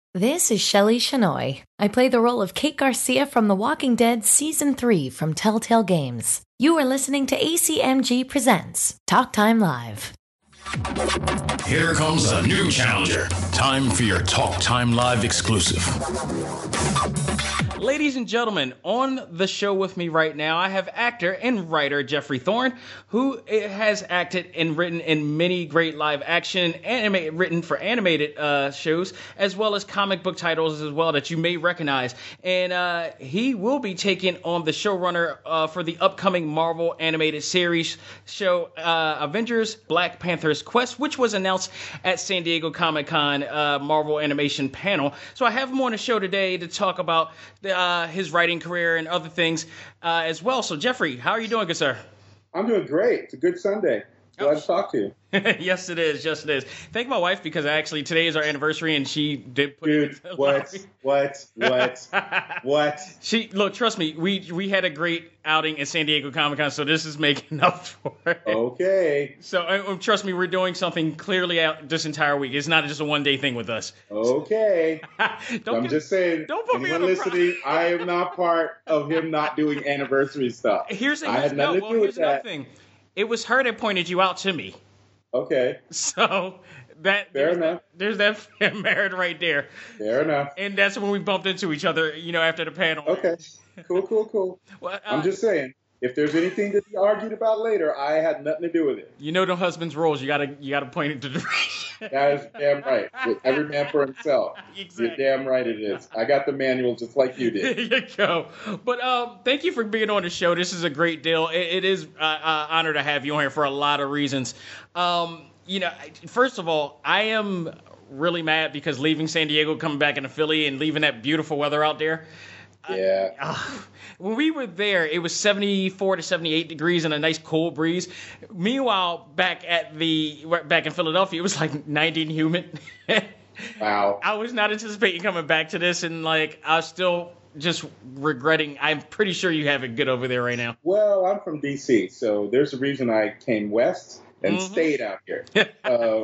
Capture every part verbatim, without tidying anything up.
This is Shelley Shanoy. I play the role of Kate Garcia from The Walking Dead Season three from Telltale Games. You are listening to A C M G Presents Talk Time Live. Here comes a new challenger. Time for your Talk Time Live exclusive. Ladies and gentlemen, on the show with me right now, I have actor and writer Jeffrey Thorne, who has acted and written in many great live action, anime, written for animated uh, shows, as well as comic book titles as well that you may recognize. And uh, he will be taking on the showrunner uh, for the upcoming Marvel animated series show, uh, Avengers Black Panther's Quest, which was announced at San Diego Comic-Con uh, Marvel Animation panel. So I have him on the show today to talk about the Uh, his writing career and other things uh, as well. So, Jeffrey, how are you doing, good sir? I'm doing great. It's a good Sunday. Glad to talk to you. Yes, it is. Yes, it is. Thank my wife, because actually today is our anniversary, and she did put Dude, it in the what, what, what, what? She look. Trust me, we we had a great outing at San Diego Comic Con, so this is making up for it. Okay. So uh, trust me, we're doing something clearly out this entire week. It's not just a one day thing with us. Okay. don't I'm get, just saying. Don't put me on anyone the listening. I am not part of him not doing anniversary stuff. Here's the I had no, nothing well, to do here's with another that. thing. It was her that pointed you out to me. Okay. So that Fair there's, enough. there's that merit right there. Fair enough. And that's when we bumped into each other, you know, after the panel. Okay. Cool, cool, cool. Well, uh, I'm just saying. If there's anything to be argued about later, I had nothing to do with it. You know the husband's roles. You gotta you gotta point it to the right. That is damn right. Every man for himself. Exactly. You're damn right it is. I got the manual just like you did. There you go. But um, thank you for being on the show. This is a great deal. It, it is uh, uh, honor to have you on here for a lot of reasons. Um, you know, first of all, I am really mad because leaving San Diego, coming back into Philly, and leaving that beautiful weather out there. Yeah. Uh, when we were there, it was seventy-four to seventy-eight degrees and a nice cool breeze. Meanwhile, back at the back in Philadelphia, it was like ninety and humid. Wow. I was not anticipating coming back to this, and like I was still just regretting. I'm pretty sure you have it good over there right now. Well, I'm from D C, so there's a reason I came west and Mm-hmm. stayed out here. um,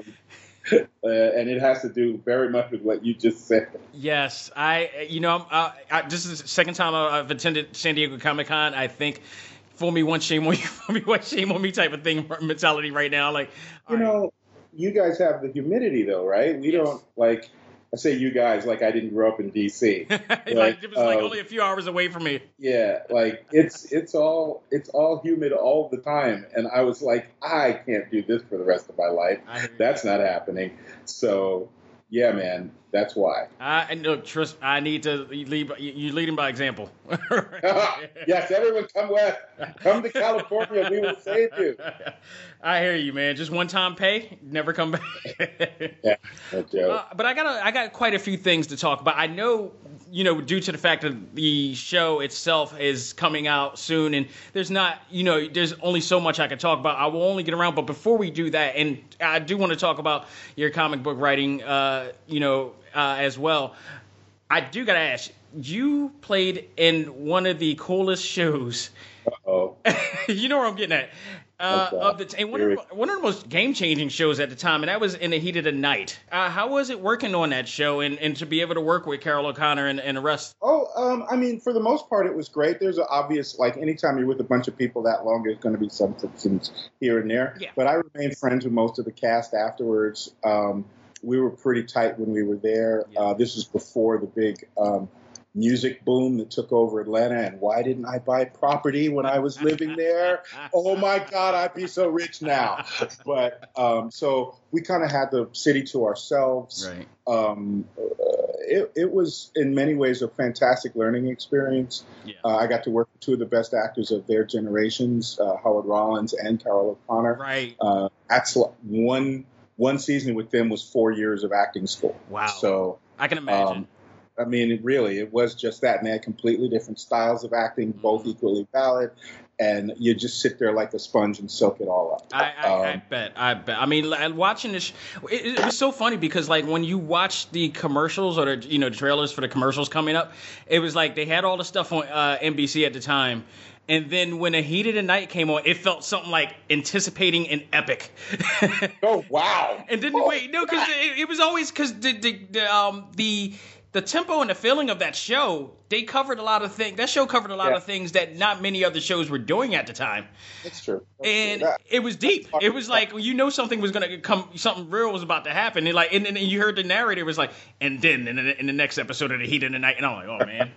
uh, and it has to do very much with what you just said. Yes, I. You know, I'm, uh, I, this is the second time I've attended San Diego Comic Con. I think for me, one shame on you, for me, one shame on me type of thing mentality right now. Like, You all right. know, you guys have the humidity, though, right? We Yes. don't, like, I say you guys like I didn't grow up in D C. like But, it was like um, only a few hours away from me. Yeah, like it's it's all it's all humid all the time, and I was like, I can't do this for the rest of my life. I hear you. That's not happening. So, yeah, man, that's why. I and look, trust. I need to lead. by- You you leading by example. Yes, everyone, come west, come to California. We will save you. I hear you, man. Just one time pay, never come back. Yeah, no joke. Uh, but I got a, I got quite a few things to talk about. I know, you know, due to the fact that the show itself is coming out soon, and there's not, you know, there's only so much I can talk about. I will only get around. But before we do that, and I do want to talk about your comic book writing, uh, you know, uh, as well. I do gotta ask. You played in one of the coolest shows. Uh-oh. You know where I'm getting at. Uh, Okay. of the t- and one, of, the- one of the most game-changing shows at the time, and that was In the Heat of the Night. Uh, how was it working on that show, and, and to be able to work with Carol O'Connor and, and the rest? Oh, um, I mean, for the most part, it was great. There's an obvious, like, anytime you're with a bunch of people that long, there's going to be some frictions here and there. Yeah. But I remained friends with most of the cast afterwards. Um, we were pretty tight when we were there. Yeah. Uh, this was before the big um, music boom that took over Atlanta. And why didn't I buy property when I was living there? Oh, my God, I'd be so rich now. But um, so we kind of had the city to ourselves. Right. Um, uh, it, it was in many ways a fantastic learning experience. Yeah. Uh, I got to work with two of the best actors of their generations, uh, Howard Rollins and Carol O'Connor. Right. Uh, that's l- one one season with them was four years of acting school. Wow. So I can imagine. um, I mean, it really, it was just that, and they had completely different styles of acting, both Mhm. equally valid. and you just sit there like a sponge and soak it all up. I, I, um, I bet. I bet. I mean, like, watching this, it, it was so funny because, like, when you watch the commercials or the, you know, the trailers for the commercials coming up, it was like they had all the stuff on uh, N B C at the time. And then when A Heat of the Night came on, it felt something like anticipating an epic. Oh, wow. And then, oh, wait, no, because it, it was always, because the, the, the, um, the, the tempo and the feeling of that show, they covered a lot of things. That show covered a lot yeah. of things that not many other shows were doing at the time. That's true. That's and true. That, it was deep. It was like, you know, something was going to come, something real was about to happen. And like, and then you heard the narrator was like, and then in the, in the next episode of The Heat of the Night, and I'm like, oh man.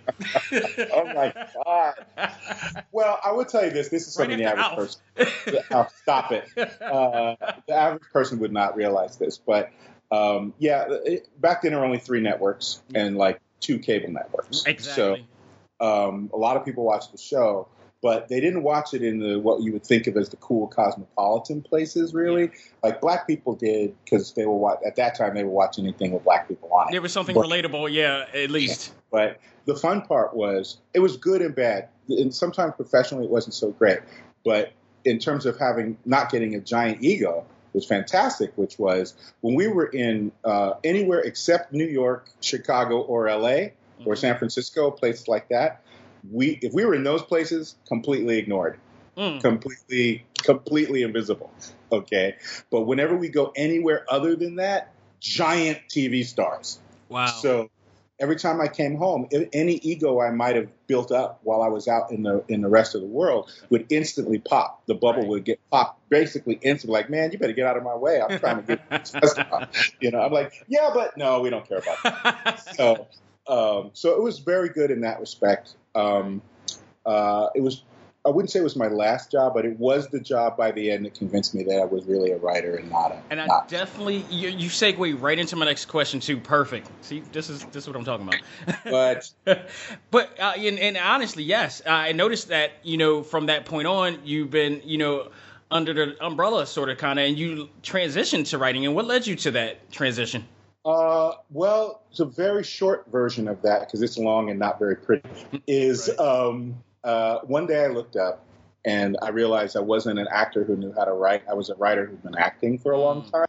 Oh my God. Well, I would tell you this. This is something Right the average person. Oh, stop it. Uh, the average person would not realize this, but um, yeah, it, back then there were only three networks and like two cable networks. Exactly. So um, a lot of people watched the show, but they didn't watch it in the what you would think of as the cool cosmopolitan places, really. Yeah. Like black people did, because they were watch- at that time they would watch anything with black people on it. There was something but, relatable, yeah, at least. But the fun part was it was good and bad, and sometimes professionally it wasn't so great. But in terms of having not getting a giant ego, it was fantastic. Which was when we were in uh, anywhere except New York, Chicago, or L A, mm-hmm. or San Francisco, places like that. We, if we were in those places, completely ignored, mm. completely, completely invisible. Okay. But whenever we go anywhere other than that, giant T V stars. Wow. So every time I came home, any ego I might have built up while I was out in the, in the rest of the world would instantly pop. The bubble right. would get popped basically instantly. Like, man, you better get out of my way. I'm trying to get this stuff. You know, I'm like, yeah, but no, we don't care about that. So, um, so it was very good in that respect. Um, uh, it was, I wouldn't say it was my last job, but it was the job by the end that convinced me that I was really a writer and not a. And I not. definitely, you, you segue right into my next question too. Perfect. See, this is this is what I'm talking about. But, but uh, and, and honestly, yes, I noticed that, you know, from that point on, you've been, you know, under the umbrella sort of kind of, and you transitioned to writing. And what led you to that transition? Uh, well, it's a very short version of that because it's long and not very pretty. Is right. um, uh, one day I looked up and I realized I wasn't an actor who knew how to write. I was a writer who'd been acting for a long time,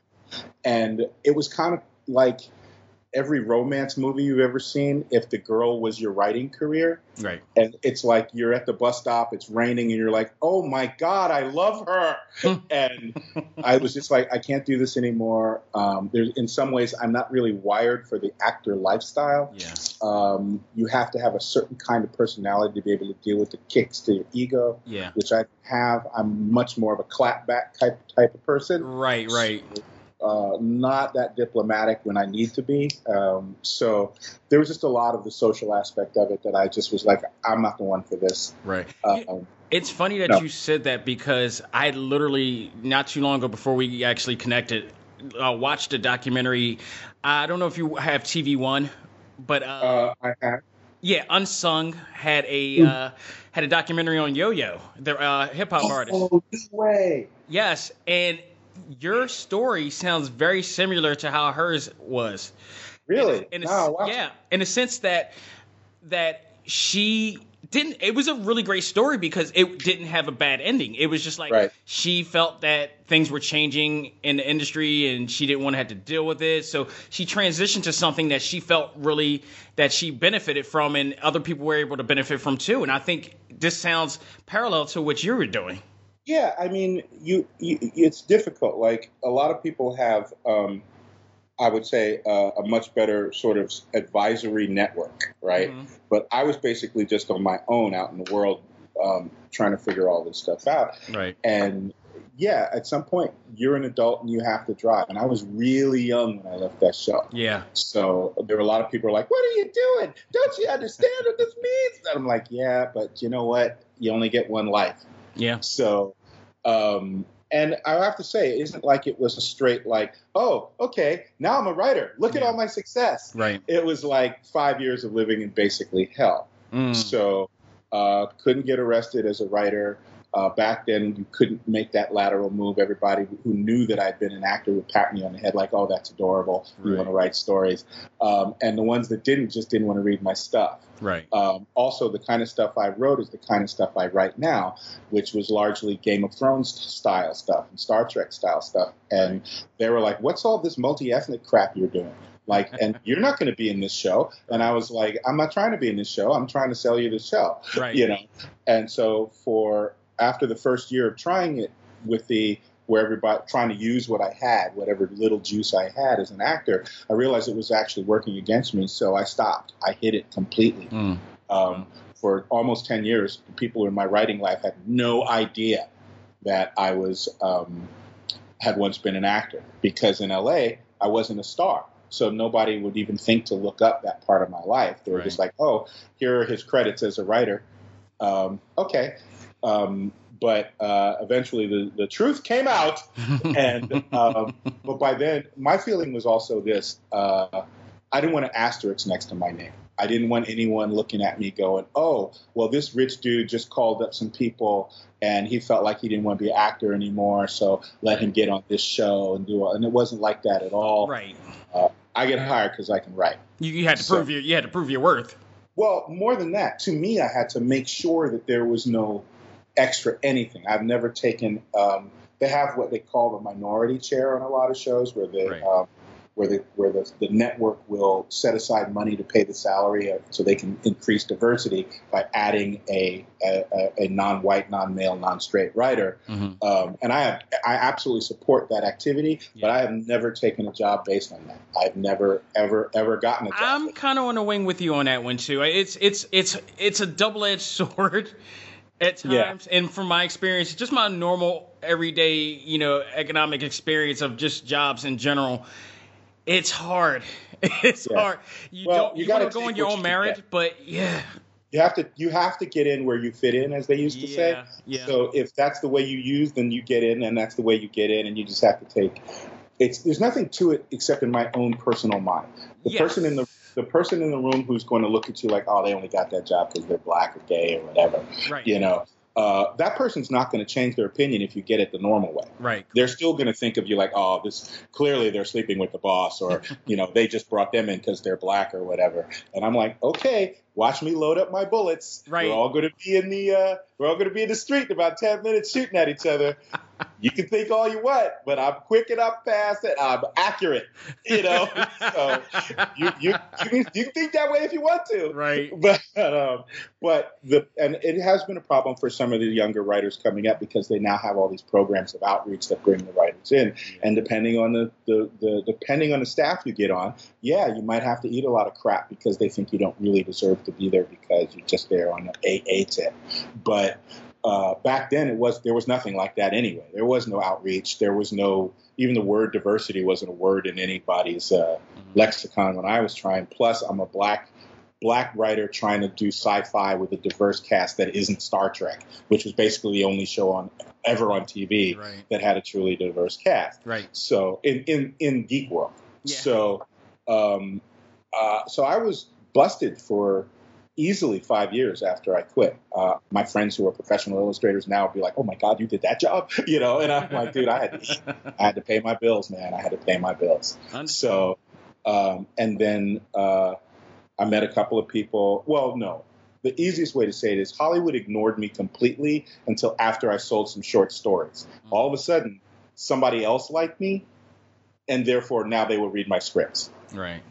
and it was kind of like every romance movie you've ever seen. If the girl was your writing career, right? And it's like you're at the bus stop, it's raining, and you're like, "Oh my God, I love her!" And I was just like, I can't do this anymore. Um, there's, in some ways, I'm not really wired for the actor lifestyle. Yeah. Um, you have to have a certain kind of personality to be able to deal with the kicks to your ego. Yeah. Which I have. I'm much more of a clapback type type of person. Right. Right. So, Uh, not that diplomatic when I need to be. Um, so there was just a lot of the social aspect of it that I just was like, I'm not the one for this. Right. Um, it's funny that no. you said that because I literally, not too long ago before we actually connected, uh, watched a documentary. I don't know if you have T V One, but uh, uh, I have. Yeah, Unsung had a uh, had a documentary on Yo-Yo, the uh, hip hop oh, artist. Oh, no way. Yes, and your story sounds very similar to how hers was. Really? In, in a, no, wow. Yeah, in the sense that that she didn't. It was a really great story because it didn't have a bad ending. It was just like right. she felt that things were changing in the industry and she didn't want to have to deal with it. So she transitioned to something that she felt really that she benefited from and other people were able to benefit from too. And I think this sounds parallel to what you were doing. Yeah, I mean, you, you it's difficult. Like a lot of people have, um, I would say, uh, a much better sort of advisory network, right? Mm-hmm. But I was basically just on my own out in the world um, trying to figure all this stuff out. Right. And yeah, at some point you're an adult and you have to drive. And I was really young when I left that show. Yeah. So there were a lot of people who were like, "What are you doing? Don't you understand what this means?" And I'm like, "Yeah, but you know what? You only get one life." Yeah. So, um, and I have to say, it isn't like it was a straight like, oh, okay, now I'm a writer. Look yeah. at all my success. Right. It was like five years of living in basically hell. Mm. So, uh, couldn't get arrested as a writer. Uh, back then, you couldn't make that lateral move. Everybody who knew that I'd been an actor would pat me on the head like, oh, that's adorable. You Right. want to write stories. Um, and the ones that didn't just didn't want to read my stuff. Right. Um, also, the kind of stuff I wrote is the kind of stuff I write now, which was largely Game of Thrones style stuff and Star Trek style stuff. And they were like, what's all this multi-ethnic crap you're doing? Like, and you're not going to be in this show. And I was like, I'm not trying to be in this show. I'm trying to sell you the show. Right. You know? And so for after the first year of trying it with the where everybody trying to use what I had, whatever little juice I had as an actor, I realized it was actually working against me. So I stopped. I hid it completely. Mm. Um, for almost ten years, people in my writing life had no idea that I was um, had once been an actor, because in L A I wasn't a star. So nobody would even think to look up that part of my life. They were Right. just like, oh, here are his credits as a writer. Um, okay. Um, but uh, eventually the, the truth came out. and um, But by then, my feeling was also this. Uh, I didn't want an asterisk next to my name. I didn't want anyone looking at me going, oh, well, this rich dude just called up some people and he felt like he didn't want to be an actor anymore, so let him get on this show and do it. And it wasn't like that at all. Right. Uh, I get hired because I can write. You, you had to So- prove your you had to prove your worth. Well, more than that, to me, I had to make sure that there was no extra anything. I've never taken. Um, they have what they call the minority chair on a lot of shows, where they Right. um, where the where the, the network will set aside money to pay the salary of, so they can increase diversity by adding a a, a non-white, non-male, non-straight writer. Mm-hmm. Um, and I have, I absolutely support that activity, Yeah. but I have never taken a job based on that. I've never ever ever gotten a job. I'm kind of on a wing with you on that one too. It's it's it's it's a double-edged sword at times, Yeah. and from my experience, just my normal everyday, you know, economic experience of just jobs in general, it's hard. It's Yeah. hard. You Well, don't you you gotta want to go take on your what own you merit, get. but yeah, You have to you have to get in where you fit in, as they used to say. Yeah, yeah. So if that's the way you use, then you get in, and that's the way you get in, and you just have to take. It's there's nothing to it except in my own personal mind. The Yes. person in the the person in the room who's going to look at you like, oh, they only got that job because they're black or gay or whatever. Right. You know, uh, that person's not going to change their opinion if you get it the normal way. right. They're still going to think of you like, oh, this clearly they're sleeping with the boss, or you know, they just brought them in because they're black or whatever. And I'm like, okay, watch me load up my bullets. Right. We're all going to be in the uh, we're all going to be in the street in about ten minutes shooting at each other. You can think all you want, but I'm quick and I'm fast and I'm accurate. You know, so you you you can, you can think that way if you want to. Right. But um, but the and it has been a problem for some of the younger writers coming up, because they now have all these programs of outreach that bring the writers in, and depending on the, the, the depending on the staff you get on, yeah, you might have to eat a lot of crap because they think you don't really deserve to be there because you're just there on an A A tip. But uh, back then, it was there was nothing like that anyway. There was no outreach. There was no even the word diversity wasn't a word in anybody's uh, lexicon when I was trying. Plus, I'm a black. black writer trying to do sci-fi with a diverse cast that isn't Star Trek, which was basically the only show on ever on T V Right. that had a truly diverse cast. Right. So in in, in geek world. Yeah. So um, uh, so I was busted for easily five years after I quit. Uh, my friends who are professional illustrators now would be like, "Oh my God, you did that job," you know. And I'm like, "Dude, I had to eat. I had to pay my bills, man. I had to pay my bills." So um, and then. Uh, I met a couple of people. Well, no. The easiest way to say it is Hollywood ignored me completely until after I sold some short stories. All of a sudden, somebody else liked me, and therefore now they will read my scripts. Right.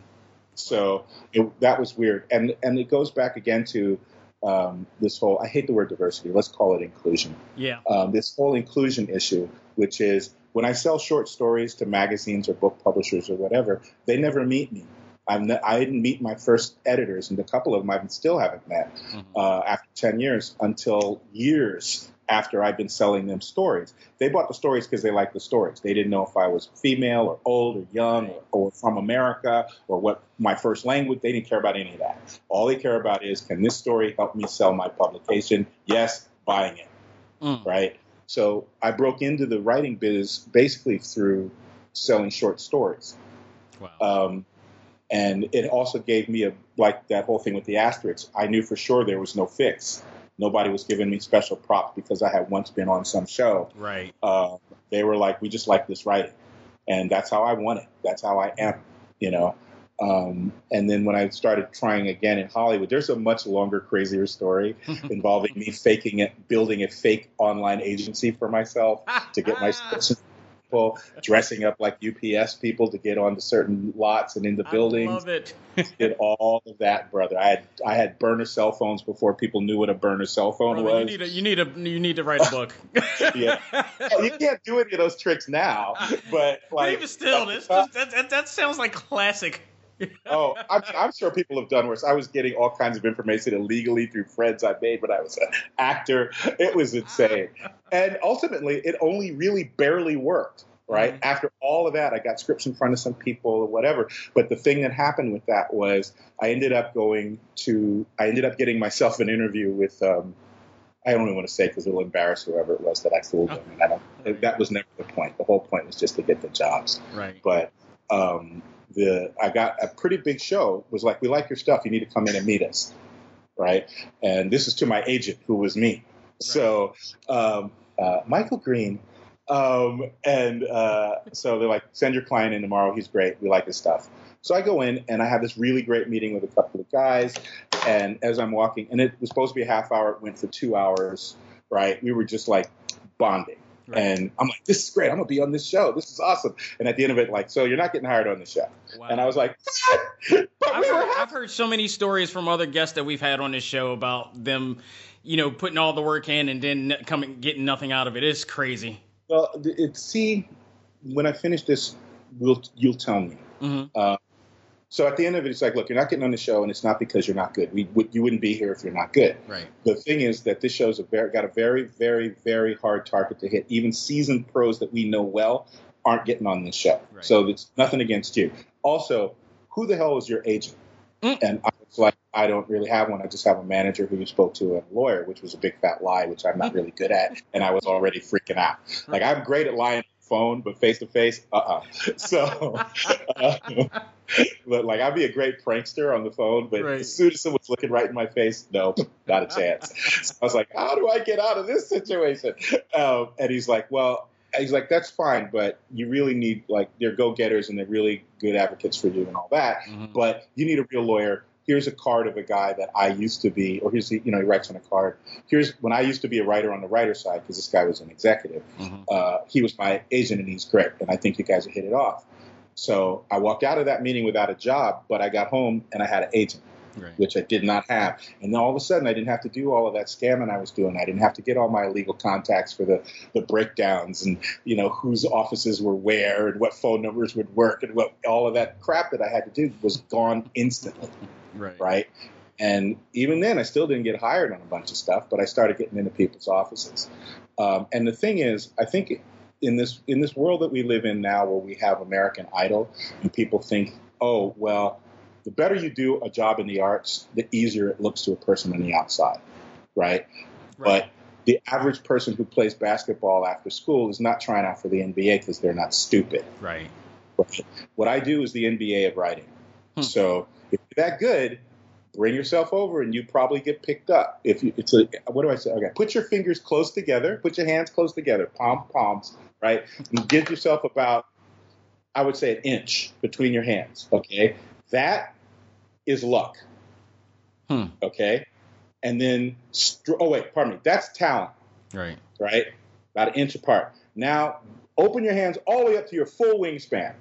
So it, that was weird. And and it goes back again to um, this whole, I hate the word diversity, let's call it inclusion. Yeah. Um, this whole inclusion issue, which is when I sell short stories to magazines or book publishers or whatever, they never meet me. I'm ne- I didn't meet my first editors, and a couple of them I still haven't met Mm-hmm. uh, after ten years, until years after I've been selling them stories. They bought the stories because they liked the stories. They didn't know if I was female or old or young or, or from America or what my first language. They didn't care about any of that. All they care about is, can this story help me sell my publication? Yes, buying it, Mm. right? So I broke into the writing biz basically through selling short stories. Wow. Um, and it also gave me a, like that whole thing with the asterisks. I knew for sure there was no fix. Nobody was giving me special props because I had once been on some show. Right. Uh, they were like, we just like this writing. And that's how I want it. That's how I am, you know. Um, and then when I started trying again in Hollywood, there's a much longer, crazier story involving me faking it, building a fake online agency for myself to get my people, dressing up like U P S people to get onto certain lots and into buildings. I love it. Did all of that, brother. I had I had burner cell phones before people knew what a burner cell phone Brother, was. You need a, you need a you need to write a book. Yeah, well, you can't do any of those tricks now, but like, but even still, this, this, that, that that sounds like classic. Oh, I mean, I'm sure people have done worse. I was getting all kinds of information illegally through friends I made when I was an actor. It was insane. And ultimately, it only really barely worked, right? Mm-hmm. After all of that, I got scripts in front of some people or whatever. But the thing that happened with that was I ended up going to, I ended up getting myself an interview with, um, I don't even want to say because it'll embarrass whoever it was that I fooled them. And I don't, that was never the point. The whole point was just to get the jobs. Right. But, um, The I got a pretty big show. It was like, we like your stuff. You need to come in and meet us, right? And this is to my agent, who was me. Right. So um, uh, Michael Green. Um, and uh, so they're like, send your client in tomorrow. He's great. We like his stuff. So I go in, and I have this really great meeting with a couple of guys. And as I'm walking, and it was supposed to be a half hour. It went for two hours, right? We were just like bonding. Right. And I'm like, this is great. I'm going to be on this show. This is awesome. And at the end of it, like, so you're not getting hired on the show. Wow. And I was like, what? But I've, we heard, were I've heard so many stories from other guests that we've had on this show about them, you know, putting all the work in and then coming, getting nothing out of it. It's crazy. Well, it, see, when I finish this, we'll, you'll tell me. Mm-hmm. Uh, so at the end of it, it's like, look, you're not getting on the show, and it's not because you're not good. We would, you wouldn't be here if you're not good. Right. The thing is that this show's a very, got a very, very, very hard target to hit. Even seasoned pros that we know well aren't getting on this show. Right. So it's nothing against you. Also, who the hell is your agent? Mm. And I was like, I don't really have one. I just have a manager who you spoke to, and a lawyer, which was a big fat lie, which I'm not really good at. And I was already freaking out. Like, I'm great at lying on the phone, but face to face, uh-uh. So, uh, but like, I'd be a great prankster on the phone, but right. as soon as someone's looking right in my face, nope, not a chance. So I was like, how do I get out of this situation? Um, and he's like, well, he's like, that's fine, but you really need, like, they're go-getters and they're really good advocates for you and all that, mm-hmm. but you need a real lawyer. Here's a card of a guy that I used to be, or here's, you know, he writes on a card. Here's when I used to be a writer on the writer side, because this guy was an executive. Mm-hmm. Uh, he was my agent, and he's great, and I think you guys will hit it off. So I walked out of that meeting without a job, but I got home and I had an agent, right. which I did not have. And then all of a sudden, I didn't have to do all of that scamming I was doing. I didn't have to get all my illegal contacts for the, the breakdowns and, you know, whose offices were where and what phone numbers would work and what all of that crap that I had to do was gone instantly. Right. Right. And even then, I still didn't get hired on a bunch of stuff, but I started getting into people's offices. Um, and the thing is, I think in this in this world that we live in now, where we have American Idol, and people think, oh, well, the better you do a job in the arts, the easier it looks to a person on the outside. Right. Right. But the average person who plays basketball after school is not trying out for the N B A because they're not stupid. Right. Right. What I do is the N B A of writing. Hmm. So if you're that good, bring yourself over and you probably get picked up. If you, it's a, what do I say? Okay, put your fingers close together, put your hands close together, palm, palms, right? And give yourself about, I would say, an inch between your hands. Okay, that is luck. Hmm. Okay, and then, oh wait, pardon me, that's talent. Right. Right, about an inch apart. Now, open your hands all the way up to your full wingspan.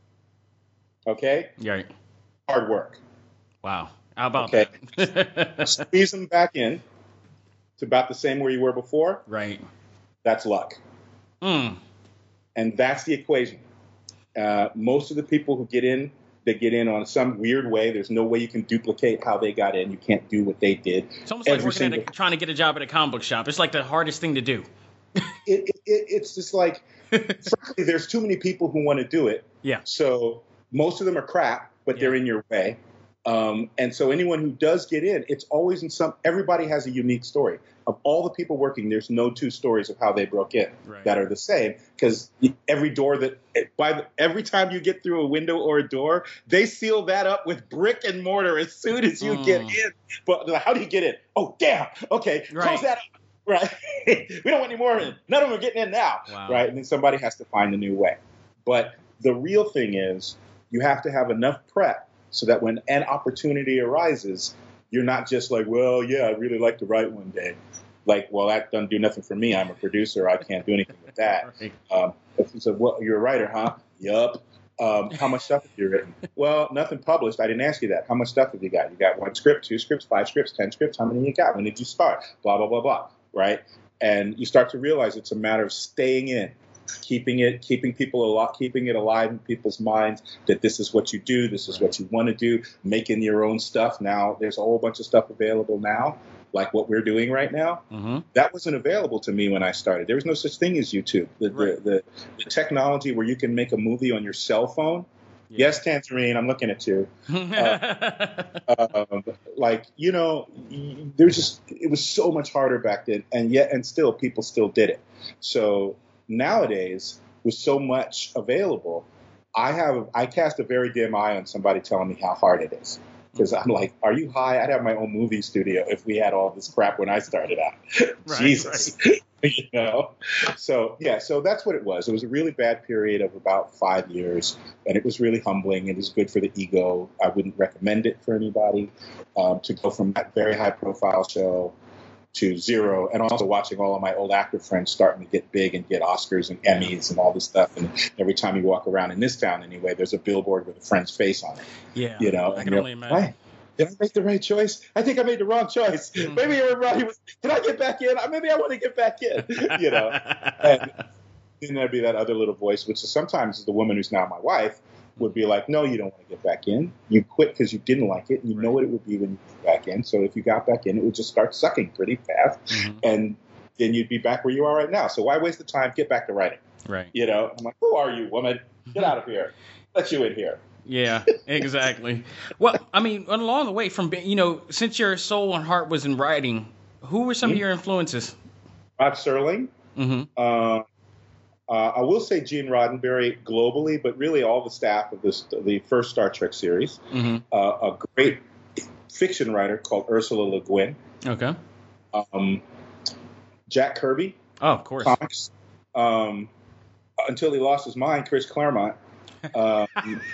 Okay. Right. Hard work. Wow. How about okay. that? Squeeze them back in to about the same where you were before. Right. That's luck. Mm. And that's the equation. Uh, most of the people who get in, they get in on some weird way. There's no way you can duplicate how they got in. You can't do what they did. It's almost like working single... at a, trying to get a job at a comic book shop. It's like the hardest thing to do. it, it, it, it's just like, frankly, there's too many people who want to do it. Yeah. So most of them are crap, but yeah. they're in your way. Um, and so anyone who does get in, it's always in some, everybody has a unique story. Of all the people working, there's no two stories of how they broke in right. that are the same, because every door that, by the, every time you get through a window or a door, they seal that up with brick and mortar as soon as you mm. get in. But how do you get in? Oh, damn. Okay, right. Close that up. Right. We don't want any more in. None of them are getting in now. Wow. Right. And then somebody has to find a new way. But the real thing is you have to have enough prep so that when an opportunity arises, you're not just like, well, yeah, I'd really like to write one day. Like, well, that doesn't do nothing for me. I'm a producer. I can't do anything with that. Right. Um, if you said, well, you're a writer, huh? Yup. Um, how much stuff have you written? Well, nothing published. I didn't ask you that. How much stuff have you got? You got one script, two scripts, five scripts, ten scripts. How many you got? When did you start? Blah, blah, blah, blah. Right? And you start to realize it's a matter of staying in, keeping it, keeping people alive, keeping it alive in people's minds that this is what you do, this is right. what you want to do, making your own stuff. Now, there's a whole bunch of stuff available now, like what we're doing right now. Mm-hmm. That wasn't available to me when I started. There was no such thing as YouTube. The, right. the, the, the technology where you can make a movie on your cell phone. Yeah. Yes, Tangerine, I'm looking at you. Uh, um, like, you know, there's just, it was so much harder back then, and yet, and still, people still did it. So nowadays, with so much available, I have, I cast a very dim eye on somebody telling me how hard it is. Because I'm like, are you high? I'd have my own movie studio if we had all this crap when I started out. Right, Jesus. Right. You know? So, yeah, so that's what it was. It was a really bad period of about five years, and it was really humbling. It was good for the ego. I wouldn't recommend it for anybody um, to go from that very high-profile show to zero, and also watching all of my old actor friends starting to get big and get Oscars and Emmys and all this stuff. And every time you walk around in this town anyway, there's a billboard with a friend's face on it. Yeah, you know, I can only imagine. Why? Did I make the right choice? I think I made the wrong choice. Mm. Maybe everybody was, can I get back in? Maybe I want to get back in, you know. And then there'd be that other little voice, which is sometimes the woman who's now my wife, would be like, no, you don't want to get back in. You quit because you didn't like it, and you right. know what it would be when you get back in. So if you got back in, it would just start sucking pretty fast, mm-hmm. and then you'd be back where you are right now. So why waste the time? Get back to writing. Right. You know, I'm like, who are you, woman? Get out of here. Let you in here. Yeah, exactly. Well, I mean, along the way from, being, you know, since your soul and heart was in writing, who were some mm-hmm. of your influences? Rod Serling. Mm-hmm. Uh, Uh, I will say Gene Roddenberry globally, but really all the staff of this, the first Star Trek series. Mm-hmm. Uh, a great fiction writer called Ursula Le Guin. Okay. Um, Jack Kirby. Oh, of course. Comics. Um, until he lost his mind, Chris Claremont. Um,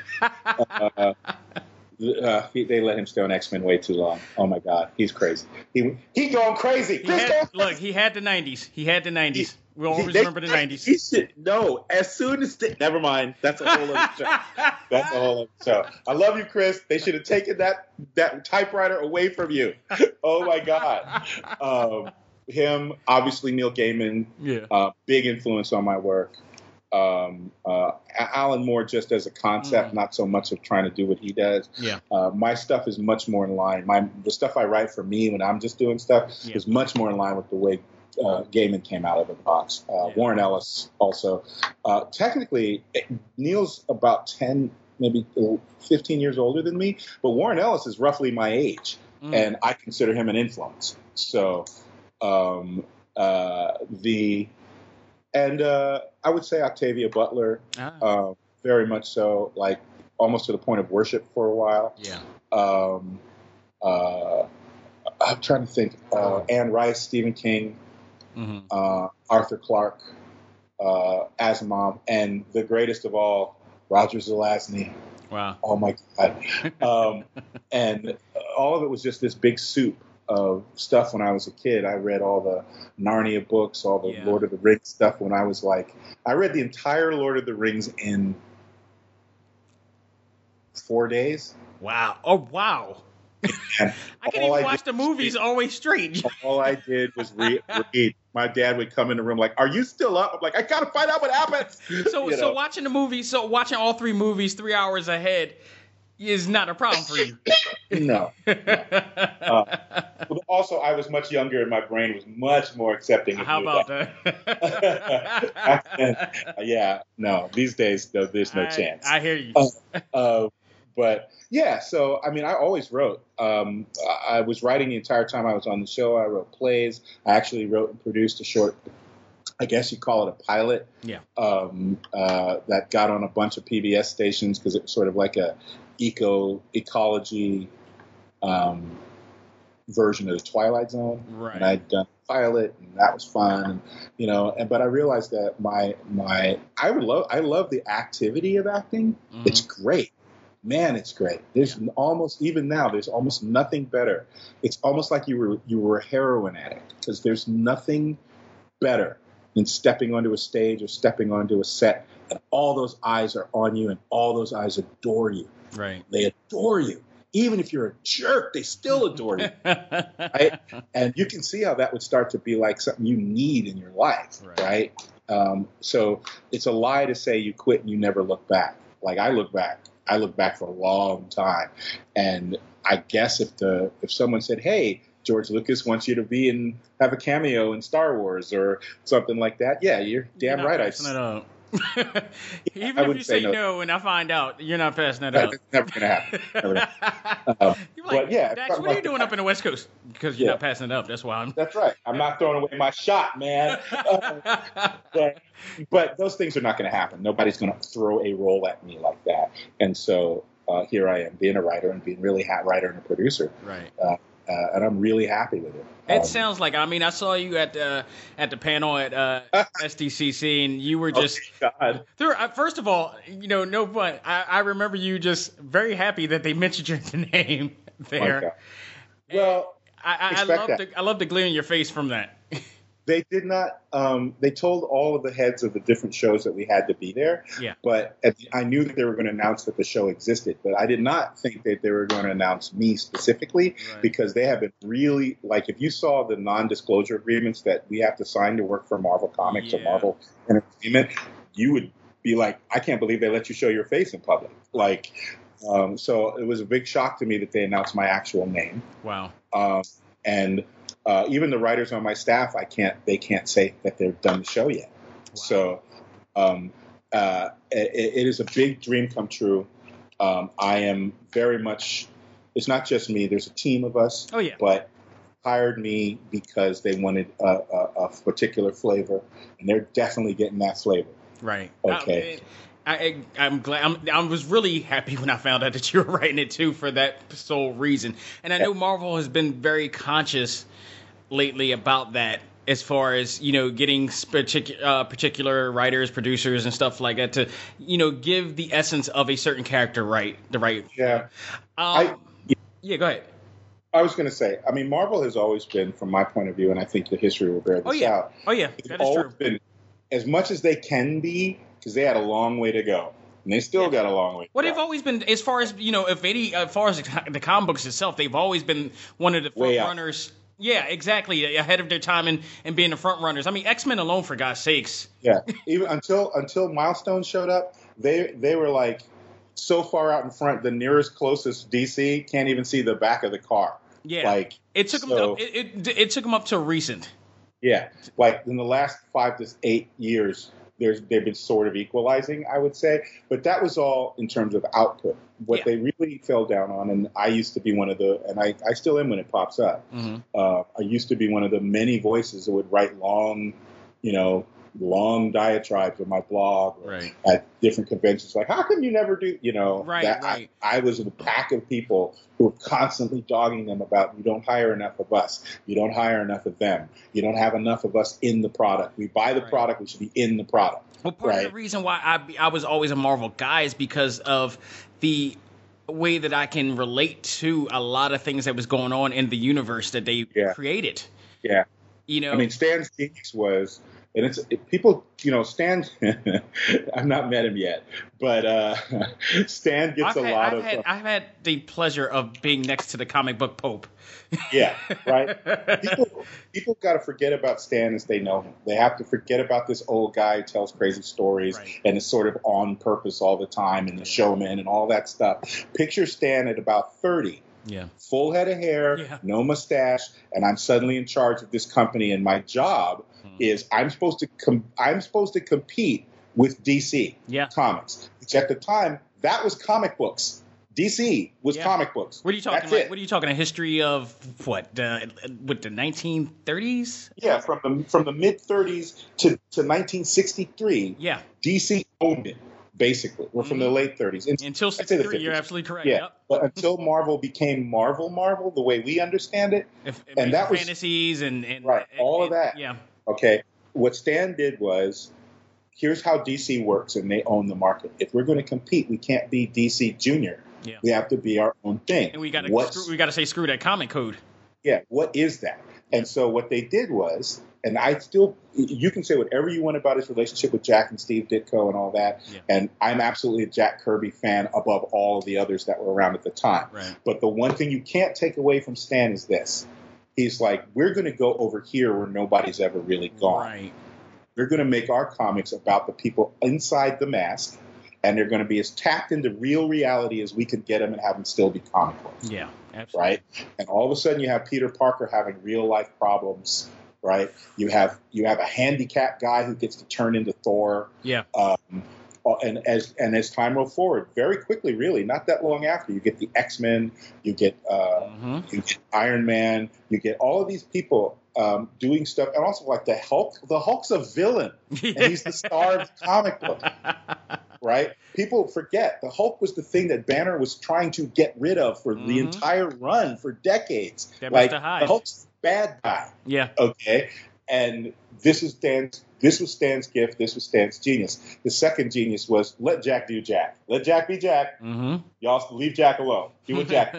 uh, uh, he, they let him stay on X-Men way too long. Oh my God, he's crazy. He he going crazy. He Chris had, going crazy. Look, he had the nineties. He had the nineties. He, We'll always they, remember the nineties. He should no. As soon as they, never mind. That's a whole other show. That's a whole other show. I love you, Chris. They should have taken that that typewriter away from you. Oh my God. Um, him, obviously Neil Gaiman. Yeah. Uh, big influence on my work. Um, uh, Alan Moore just as a concept, mm. not so much of trying to do what he does. Yeah. Uh, my stuff is much more in line. My the stuff I write for me when I'm just doing stuff yeah. is much more in line with the way uh, Gaiman came out of the box. Uh, yeah. Warren Ellis also. Uh, technically, Neil's about ten, maybe fifteen years older than me, but Warren Ellis is roughly my age, mm. and I consider him an influence. So um, uh, the and uh, I would say Octavia Butler, ah. uh, very much so, like almost to the point of worship for a while. Yeah. Um, uh, I'm trying to think. Uh, Anne Rice, Stephen King, mm-hmm. uh, Arthur Clarke, uh, Asimov, and the greatest of all, Roger Zelazny. Wow. Oh my God. Um, and all of it was just this big soup of stuff when I was a kid. I read all the Narnia books, all the yeah. Lord of the Rings stuff when I was like, I read the entire Lord of the Rings in four days. Wow. Oh, wow. I can even I watch the movies always straight. All I did was read, read. My dad would come in the room like, "Are you still up?" I'm like, "I gotta find out what happens." So, you so know? watching watching the movies, so watching all three movies three hours ahead is not a problem for you. No. no. Uh, but also, I was much younger, and my brain was much more accepting of How about that? that? Yeah, no. These days, though, there's no I, chance. I hear you. Uh, uh, but yeah, so I mean, I always wrote. Um, I was writing the entire time I was on the show. I wrote plays. I actually wrote and produced a short, I guess you call it a pilot. Yeah. Um, uh, that got on a bunch of P B S stations because it was sort of like a eco ecology um, version of the Twilight Zone. Right. And I'd done a pilot, and that was fun. And, you know, and but I realized that my my I would love I love the activity of acting. Mm-hmm. It's great. Man, it's great. There's Yeah. almost even now. There's almost nothing better. It's almost like you were you were a heroin addict because there's nothing better than stepping onto a stage or stepping onto a set, and all those eyes are on you, and all those eyes adore you. Right. They adore you. Even if you're a jerk, they still adore you. Right? And you can see how that would start to be like something you need in your life, Right. right? Um, so it's a lie to say you quit and you never look back. Like I look back. I look back for a long time. And I guess if the if someone said, hey, George Lucas wants you to be in have a cameo in Star Wars or something like that, yeah, you're damn You're right. I passing it up. Even I if wouldn't you say say no. no. and I find out, you're not passing it up. It's never going to happen. Never gonna happen. Um, You're like, but yeah, Dax, what are you doing up in the West Coast? Because you're Yeah. not passing it up. That's why I'm. That's right. I'm not throwing away my shot, man. Uh, but, but those things are not going to happen. Nobody's going to throw a role at me like that. And so uh, here I am, being a writer and being really a writer and a producer. Right. Uh, uh, and I'm really happy with it. It Um, sounds like. I mean, I saw you at the at the panel at uh, S D C C, and you were just. oh, God. There, uh, first of all, you know, no fun. I, I remember you just very happy that they mentioned your name there. God. Well, I, I, I expect love that. the I love the glare in your face from that. They did not. Um, they told all of the heads of the different shows that we had to be there. Yeah. But at the, I knew that they were going to announce that the show existed. But I did not think that they were going to announce me specifically Right. because they have been really like if you saw the non-disclosure agreements that we have to sign to work for Marvel Comics or Yeah. Marvel Entertainment, you would be like, I can't believe they let you show your face in public. Like, um, so it was a big shock to me that they announced my actual name. Wow. Um, and uh, even the writers on my staff, I can't. They can't say that they've done the show yet. So um, uh, it, it is a big dream come true. Um, I am very much. It's not just me. There's a team of us. Oh yeah. But hired me because they wanted a, a, a particular flavor, and they're definitely getting that flavor. Right. Okay. I, I, I'm glad. I'm, I was really happy when I found out that you were writing it too for that sole reason. And I know Marvel has been very conscious lately about that, as far as you know, getting particular uh, particular writers, producers, and stuff like that to you know give the essence of a certain character right, the right. Yeah. Um, I- yeah. Go ahead. I was going to say, I mean, Marvel has always been, from my point of view, and I think the history will bear this Oh yeah. out. Oh yeah. They've That is always true. been, as much as they can be, because they had a long way to go, and they still Yeah. got a long way to Well, go. they've always been, as far as you know, if any, as far as the comic books itself, they've always been one of the front Way out. runners. Yeah, exactly, ahead of their time and, and being the front runners. I mean, X-Men alone, for God's sakes. Yeah, even until until Milestone showed up, they they were like so far out in front. The nearest closest D C can't even see the back of the car. Yeah, Like it took them. so- Up, it, it it took them up to recent. Yeah, like in the last five to eight years, there's they've been sort of equalizing, I would say. But that was all in terms of output. What Yeah. they really fell down on, and I used to be one of the, and I, I still am when it pops up. Mm-hmm. Uh, I used to be one of the many voices that would write long, you know, long diatribes on my blog or Right. at different conventions. Like, how come you never do, you know, Right, that right. I, I was in a pack of people who were constantly dogging them about, you don't hire enough of us. You don't hire enough of them. You don't have enough of us in the product. We buy the Right. product. We should be in the product. Well, part of Right. the reason why I I was always a Marvel guy is because of the way that I can relate to a lot of things that was going on in the universe that they Yeah. created. Yeah. You know, I mean, Stan's genius was, and it's it, people, you know, Stan. I've not met him yet, but uh, Stan gets I've a had, lot I've of. had, uh, I've had the pleasure of being next to the comic book Pope. yeah, right. People, people got to forget about Stan as they know him. They have to forget about this old guy who tells crazy stories Right. and is sort of on purpose all the time, and the showman and all that stuff. Picture Stan at about thirty. Yeah. Full head of hair, Yeah. no mustache, and I'm suddenly in charge of this company. And my job Hmm. is I'm supposed to com- I'm supposed to compete with D C Yeah. Comics, which at the time that was comic books. D C was Yeah. comic books. What are you talking That's like? it. What are you talking? A history of what? Uh, what the nineteen thirties? Yeah, from the from the mid thirties to, to nineteen sixty-three, Yeah. D C owned it, basically. Or from the Mhm. late thirties. In- Until I'd say the sixty-three, you're fifties. absolutely correct. Yeah, Yep. but until Marvel became Marvel Marvel, the way we understand it, If, and that was fantasies and, and right, and- all of and- that. Yeah. Okay, what Stan did was, here's how D C works, and they own the market. If we're going to compete, we can't be D C Junior. Yeah. We have to be our own thing. And we got to What's- we got to say screw that comic code. Yeah, what is that? And so what they did was, and I still, you can say whatever you want about his relationship with Jack and Steve Ditko and all that, Yeah. and I'm absolutely a Jack Kirby fan above all of the others that were around at the time. Right. But the one thing you can't take away from Stan is this. He's like, we're going to go over here where nobody's ever really gone. Right. We're going to make our comics about the people inside the mask, and they're going to be as tapped into real reality as we can get them and have them still be comic books. Yeah. Absolutely. Right? And all of a sudden you have Peter Parker having real life problems, right? You have you have a handicapped guy who gets to turn into Thor. Yeah. Um, and as and as time rolled forward, very quickly, really, not that long after, you get the X-Men, you get uh, hmm you get Iron Man, you get all of these people um, doing stuff, and also like the Hulk. The Hulk's a villain, and he's the star of the comic book. Right? People forget the Hulk was the thing that Banner was trying to get rid of for the Mhm. entire run for decades. That was like the Hyde. the Hulk's a bad guy. Yeah. Okay, and this is Stan's. This was Stan's gift. This was Stan's genius. The second genius was let Jack do Jack. Let Jack be Jack. Mm-hmm. Y'all leave Jack alone. Do what Jack.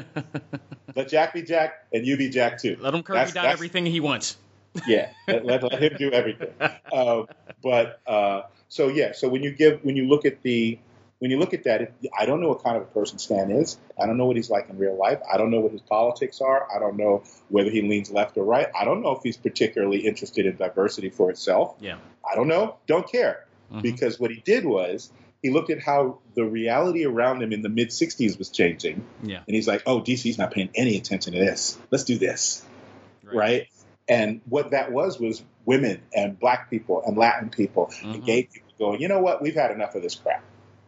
Let Jack be Jack, and you be Jack too. Let him Kirby That's- down that's- everything he wants. Yeah, let, let, let him do everything. Uh, but uh, so yeah, so when you give when you look at the when you look at that, it, I don't know what kind of a person Stan is. I don't know what he's like in real life. I don't know what his politics are. I don't know whether he leans left or right. I don't know if he's particularly interested in diversity for itself. Yeah. I don't know. Don't care. Mhm. Because what he did was he looked at how the reality around him in the mid sixties was changing. Yeah. And he's like, oh, D C's not paying any attention to this. Let's do this. Right. And what that was was women and black people and Latin people Mhm. and gay people going, you know what? We've had enough of this crap.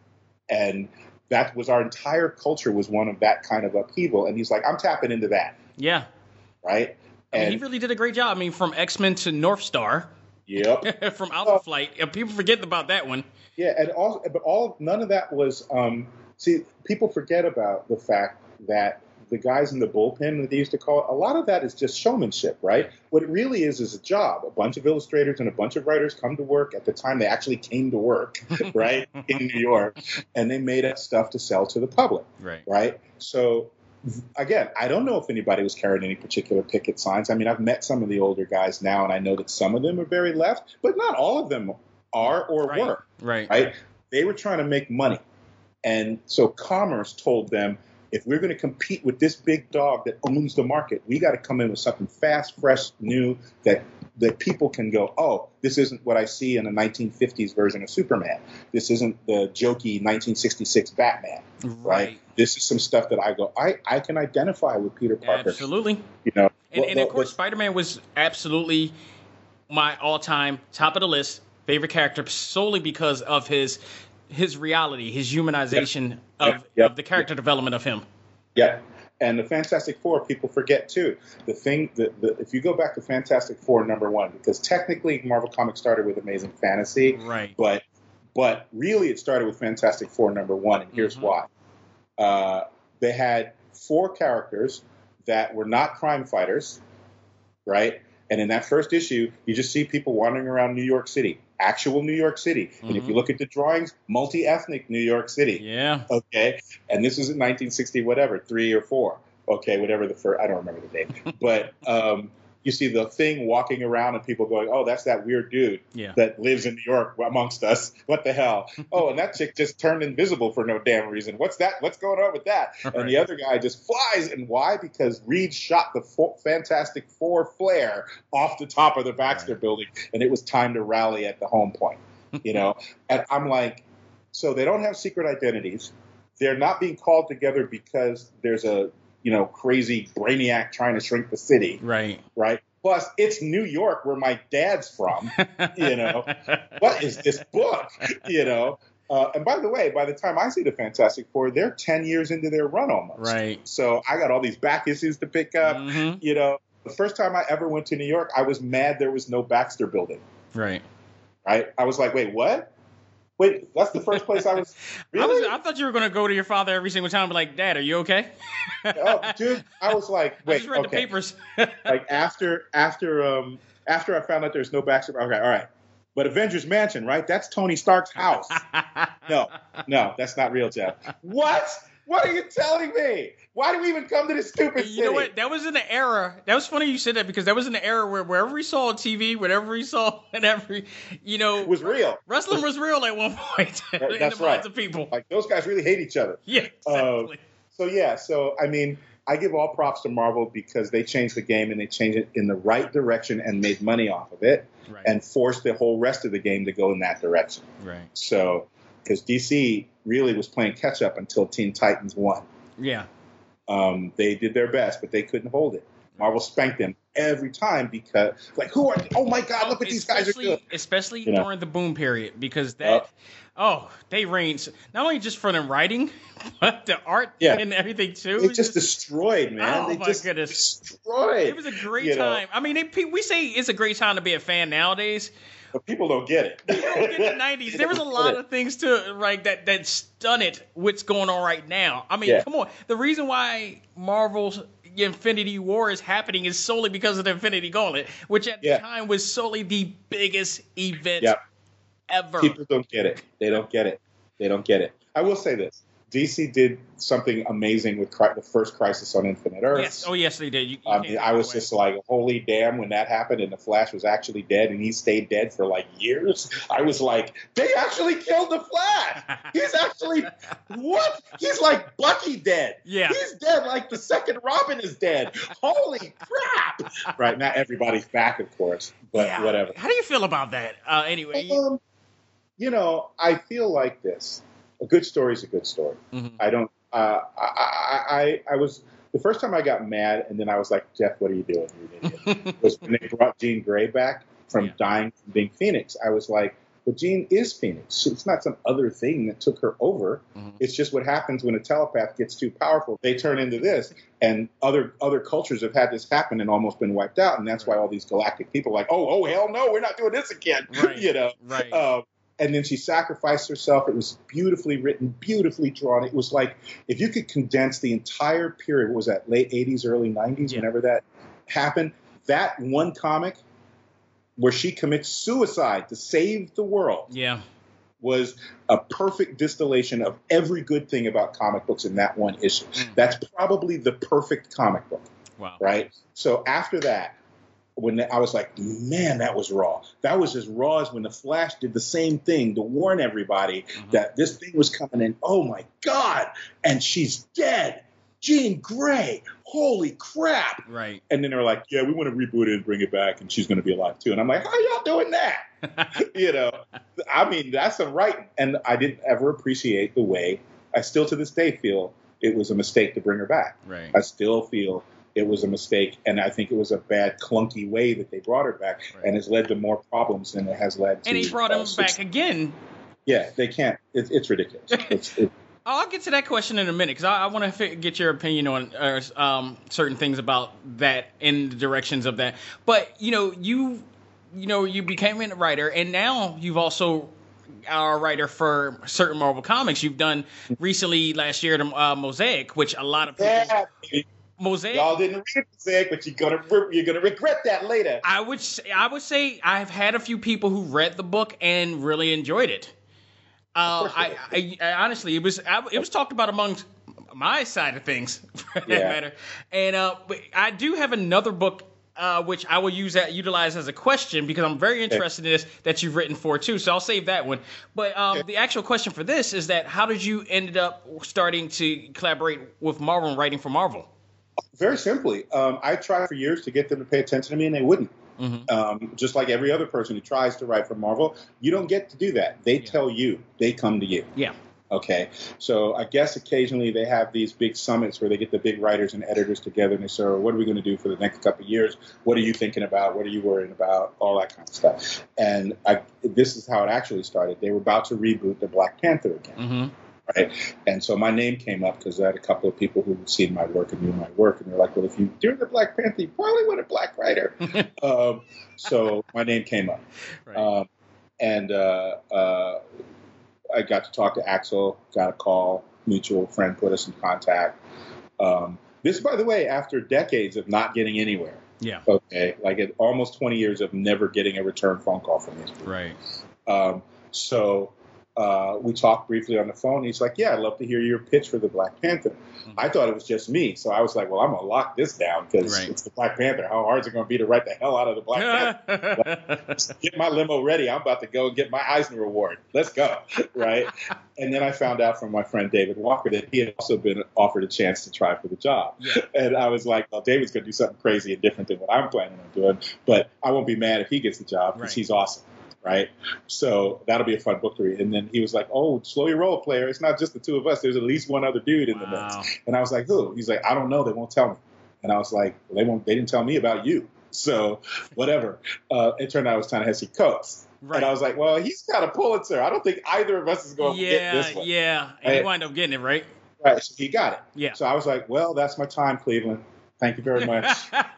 And that was our entire culture was one of that kind of upheaval. And he's like, I'm tapping into that. Yeah. Right. I mean, And he really did a great job. I mean, from X-Men to North Star, yep. from Alpha Flight. Yeah, people forget about that one. Yeah. And all, but all, none of that was, um, see, people forget about the fact that the guys in the bullpen that they used to call it, a lot of that is just showmanship, right? What it really is is a job. A bunch of illustrators and a bunch of writers come to work. At the time, they actually came to work, right, in New York, and they made up stuff to sell to the public, Right. right? So, again, I don't know if anybody was carrying any particular picket signs. I mean, I've met some of the older guys now, and I know that some of them are very left, but not all of them are or Right. were, Right. right? They were trying to make money. And so commerce told them, if we're going to compete with this big dog that owns the market, we got to come in with something fast, fresh, new that that people can go, oh, this isn't what I see in a nineteen fifties version of Superman. This isn't the jokey nineteen sixty-six Batman, right? Right. This is some stuff that I go, I, I can identify with Peter Parker. Absolutely. You know, And, Well, and of well, course, the- Spider-Man was absolutely my all-time top of the list favorite character solely because of his his reality, his humanization of, Yep. Yep. of the character development of him. Yeah. And the Fantastic Four, people forget too. The thing that the, if you go back to Fantastic Four number one, because technically Marvel Comics started with Amazing Fantasy, Right. but but really it started with Fantastic Four number one, and here's Mhm. why. Uh, they had four characters that were not crime fighters, right? And in that first issue, you just see people wandering around New York City, actual New York City. And if Mhm. you look at the drawings, multi-ethnic New York City. Yeah. Okay, and this is in nineteen sixty, whatever, three or four. Okay, whatever the first, I don't remember the name. But um, you see the Thing walking around and people going, oh, that's that weird dude Yeah. that lives in New York amongst us. What the hell? Oh, and that chick just turned invisible for no damn reason. What's that? What's going on with that? Right. And the other guy just flies. And why? Because Reed shot the four, Fantastic Four flare off the top of the Baxter Right. building, and it was time to rally at the home point. You know, and I'm like, so they don't have secret identities. They're not being called together because there's a, you know, crazy brainiac trying to shrink the city, Right. right? Plus, it's New York where my dad's from. You know, what is this book? You know, Uh, and by the way, by the time I see the Fantastic Four, they're ten years into their run almost. Right. So I got all these back issues to pick up. Mm-hmm. You know, the first time I ever went to New York, I was mad there was no Baxter Building. Right. Right. I was like, wait, what? Wait, that's the first place I was. Really? I, was, I thought you were going to go to your father every single time and be like, Dad, are you okay? Oh, dude, I was like, wait, I just read okay. the papers. Like after after um after I found out there's no Baxter, okay, all right. But Avengers Mansion, right? That's Tony Stark's house. No, no, that's not real, Jeff. What? What are you telling me? Why do we even come to this stupid city? You know what? That was in the era. That was funny you said that because that was in the era where wherever we saw on T V, whatever we saw, whatever, you know, It was real. Wrestling was real at one point. That- in that's the right. minds of people. Like those guys really hate each other. Yeah, exactly. Uh, so yeah, so I mean, I give all props to Marvel because they changed the game and they changed it in the right direction and made money off of it, Right. and forced the whole rest of the game to go in that direction. Right. So, because D C really was playing catch up until Teen Titans won. Yeah. Um, they did their best, but they couldn't hold it. Marvel spanked them every time because, like, who are? Oh my God, look what these guys are Especially- doing. Especially You know? during the boom period, because that, Yep. oh, they reigned not only just for the writing, but the art Yeah. and everything too. They It was just destroyed, man. Oh, they my just goodness. destroyed. It was a great you know? time. I mean, they, we say it's a great time to be a fan nowadays. But people don't get it. In the nineties, there was a lot of things to right that that stunted what's going on right now. I mean, Yeah. come on. The reason why Marvel's Infinity War is happening is solely because of the Infinity Gauntlet, which at Yeah. the time was solely the biggest event Yeah. ever. People don't get it. They don't get it. They don't get it. I will say this. D C did something amazing with Cri- the first Crisis on Infinite Earths. Yes. Oh, yes, they did. You, you I can't mean, take I it was away. just like, holy damn, when that happened and the Flash was actually dead and he stayed dead for like years. I was like, they actually killed the Flash. He's actually, what? He's like Bucky dead. Yeah. He's dead like the second Robin is dead. Holy crap. Right, not everybody's back, of course, but Yeah. whatever. How do you feel about that? Uh, anyway. Um, you know, I feel like this. A good story is a good story. Mhm. I don't. Uh, I, I, I, I was the first time I got mad, and then I was like, Jeff, what are you doing? You're an idiot. was when they brought Jean Grey back from Yeah. dying from being Phoenix. I was like, but Jean is Phoenix. It's not some other thing that took her over. Mhm. It's just what happens when a telepath gets too powerful. They turn into this, and other other cultures have had this happen and almost been wiped out, and that's why all these galactic people are like, oh, oh, hell no, we're not doing this again. Right. you know. Right. Um, and then she sacrificed herself. It was beautifully written, beautifully drawn. It was like if you could condense the entire period, what was that, late eighties, early nineties, Yeah. whenever that happened, that one comic where she commits suicide to save the world yeah. was a perfect distillation of every good thing about comic books in that one issue. Mm. That's probably the perfect comic book, Wow. right? So after that, when I was like, man, that was raw. That was as raw as when the Flash did the same thing to warn everybody Mhm. that this thing was coming in. Oh my God! And she's dead. Jean Grey. Holy crap! Right. And then they were like, yeah, we want to reboot it and bring it back, and she's going to be alive too. And I'm like, how y'all doing that? you know, I mean, that's some writing. And I didn't ever appreciate the way. I still to this day feel it was a mistake to bring her back. Right. I still feel it was a mistake, and I think it was a bad, clunky way that they brought her back, Right. and it's led to more problems than it has led to. And he brought him uh, back again. Yeah, they can't. It, it's ridiculous. It's, it, I'll get to that question in a minute because I, I want to get your opinion on uh, um, certain things about that and the directions of that. But you know, you you know, you became a writer, and now you've also are a writer for certain Marvel comics. You've done recently last year the uh, Mosaic, which a lot of people yeah, baby. Mosaic. Y'all didn't read Mosaic, but you're gonna you're gonna regret that later. I would say, I would say I've had a few people who read the book and really enjoyed it. Uh, course you I, I, I honestly, it was I, it was talked about amongst my side of things for that Yeah. matter. And uh, but I do have another book uh, which I will use that utilize as a question because I'm very interested in this that you've written for too. So I'll save that one. But um, Okay. the actual question for this is that how did you ended up starting to collaborate with Marvel and writing for Marvel? Very simply, um, I tried for years to get them to pay attention to me, and they wouldn't. Mm-hmm. Um, just like every other person who tries to write for Marvel, you don't get to do that. They Yeah. tell you. They come to you. Yeah. Okay, so I guess occasionally they have these big summits where they get the big writers and editors together and they say, oh, what are we going to do for the next couple of years? What are you thinking about? What are you worrying about? All that kind of stuff. And I, this is how it actually started. They were about to reboot the Black Panther again. Mm-hmm. Right. And so my name came up because I had a couple of people who had seen my work and knew my work. And they're like, well, if you do the Black Panther, you probably want a black writer. um, so my name came up. Right. Um, and uh, uh, I got to talk to Axel, got a call, mutual friend put us in contact. Um, this, by the way, after decades of not getting anywhere. Yeah. Okay. Like at almost twenty years of never getting a return phone call from these people. Right. Um, so uh, we talked briefly on the phone. He's like, yeah, I'd love to hear your pitch for the Black Panther. Mm-hmm. I thought it was just me. So I was like, well, I'm going to lock this down because right. it's the Black Panther. How hard is it going to be to write the hell out of the Black Panther? Get my limo ready. I'm about to go and get my Eisner Award. Let's go. Right. And then I found out from my friend David Walker that he had also been offered a chance to try for the job. Yeah. And I was like, well, David's going to do something crazy and different than what I'm planning on doing. But I won't be mad if he gets the job because right. he's awesome. Right. So that'll be a fun book to read. And then he was like, oh, slow your roll, player. It's not just the two of us. There's at least one other dude in wow. the mix. And I was like, who? He's like, I don't know. They won't tell me. And I was like, well, they won't. They didn't tell me about you. So whatever. Uh, it turned out it was Ta-Nehisi Coates. Right. And I was like, well, he's got a Pulitzer. I don't think either of us is going to yeah, get this one. Yeah. And right? He wound up getting it, right? Right. So he got it. Yeah. So I was like, well, that's my time, Cleveland. Thank you very much.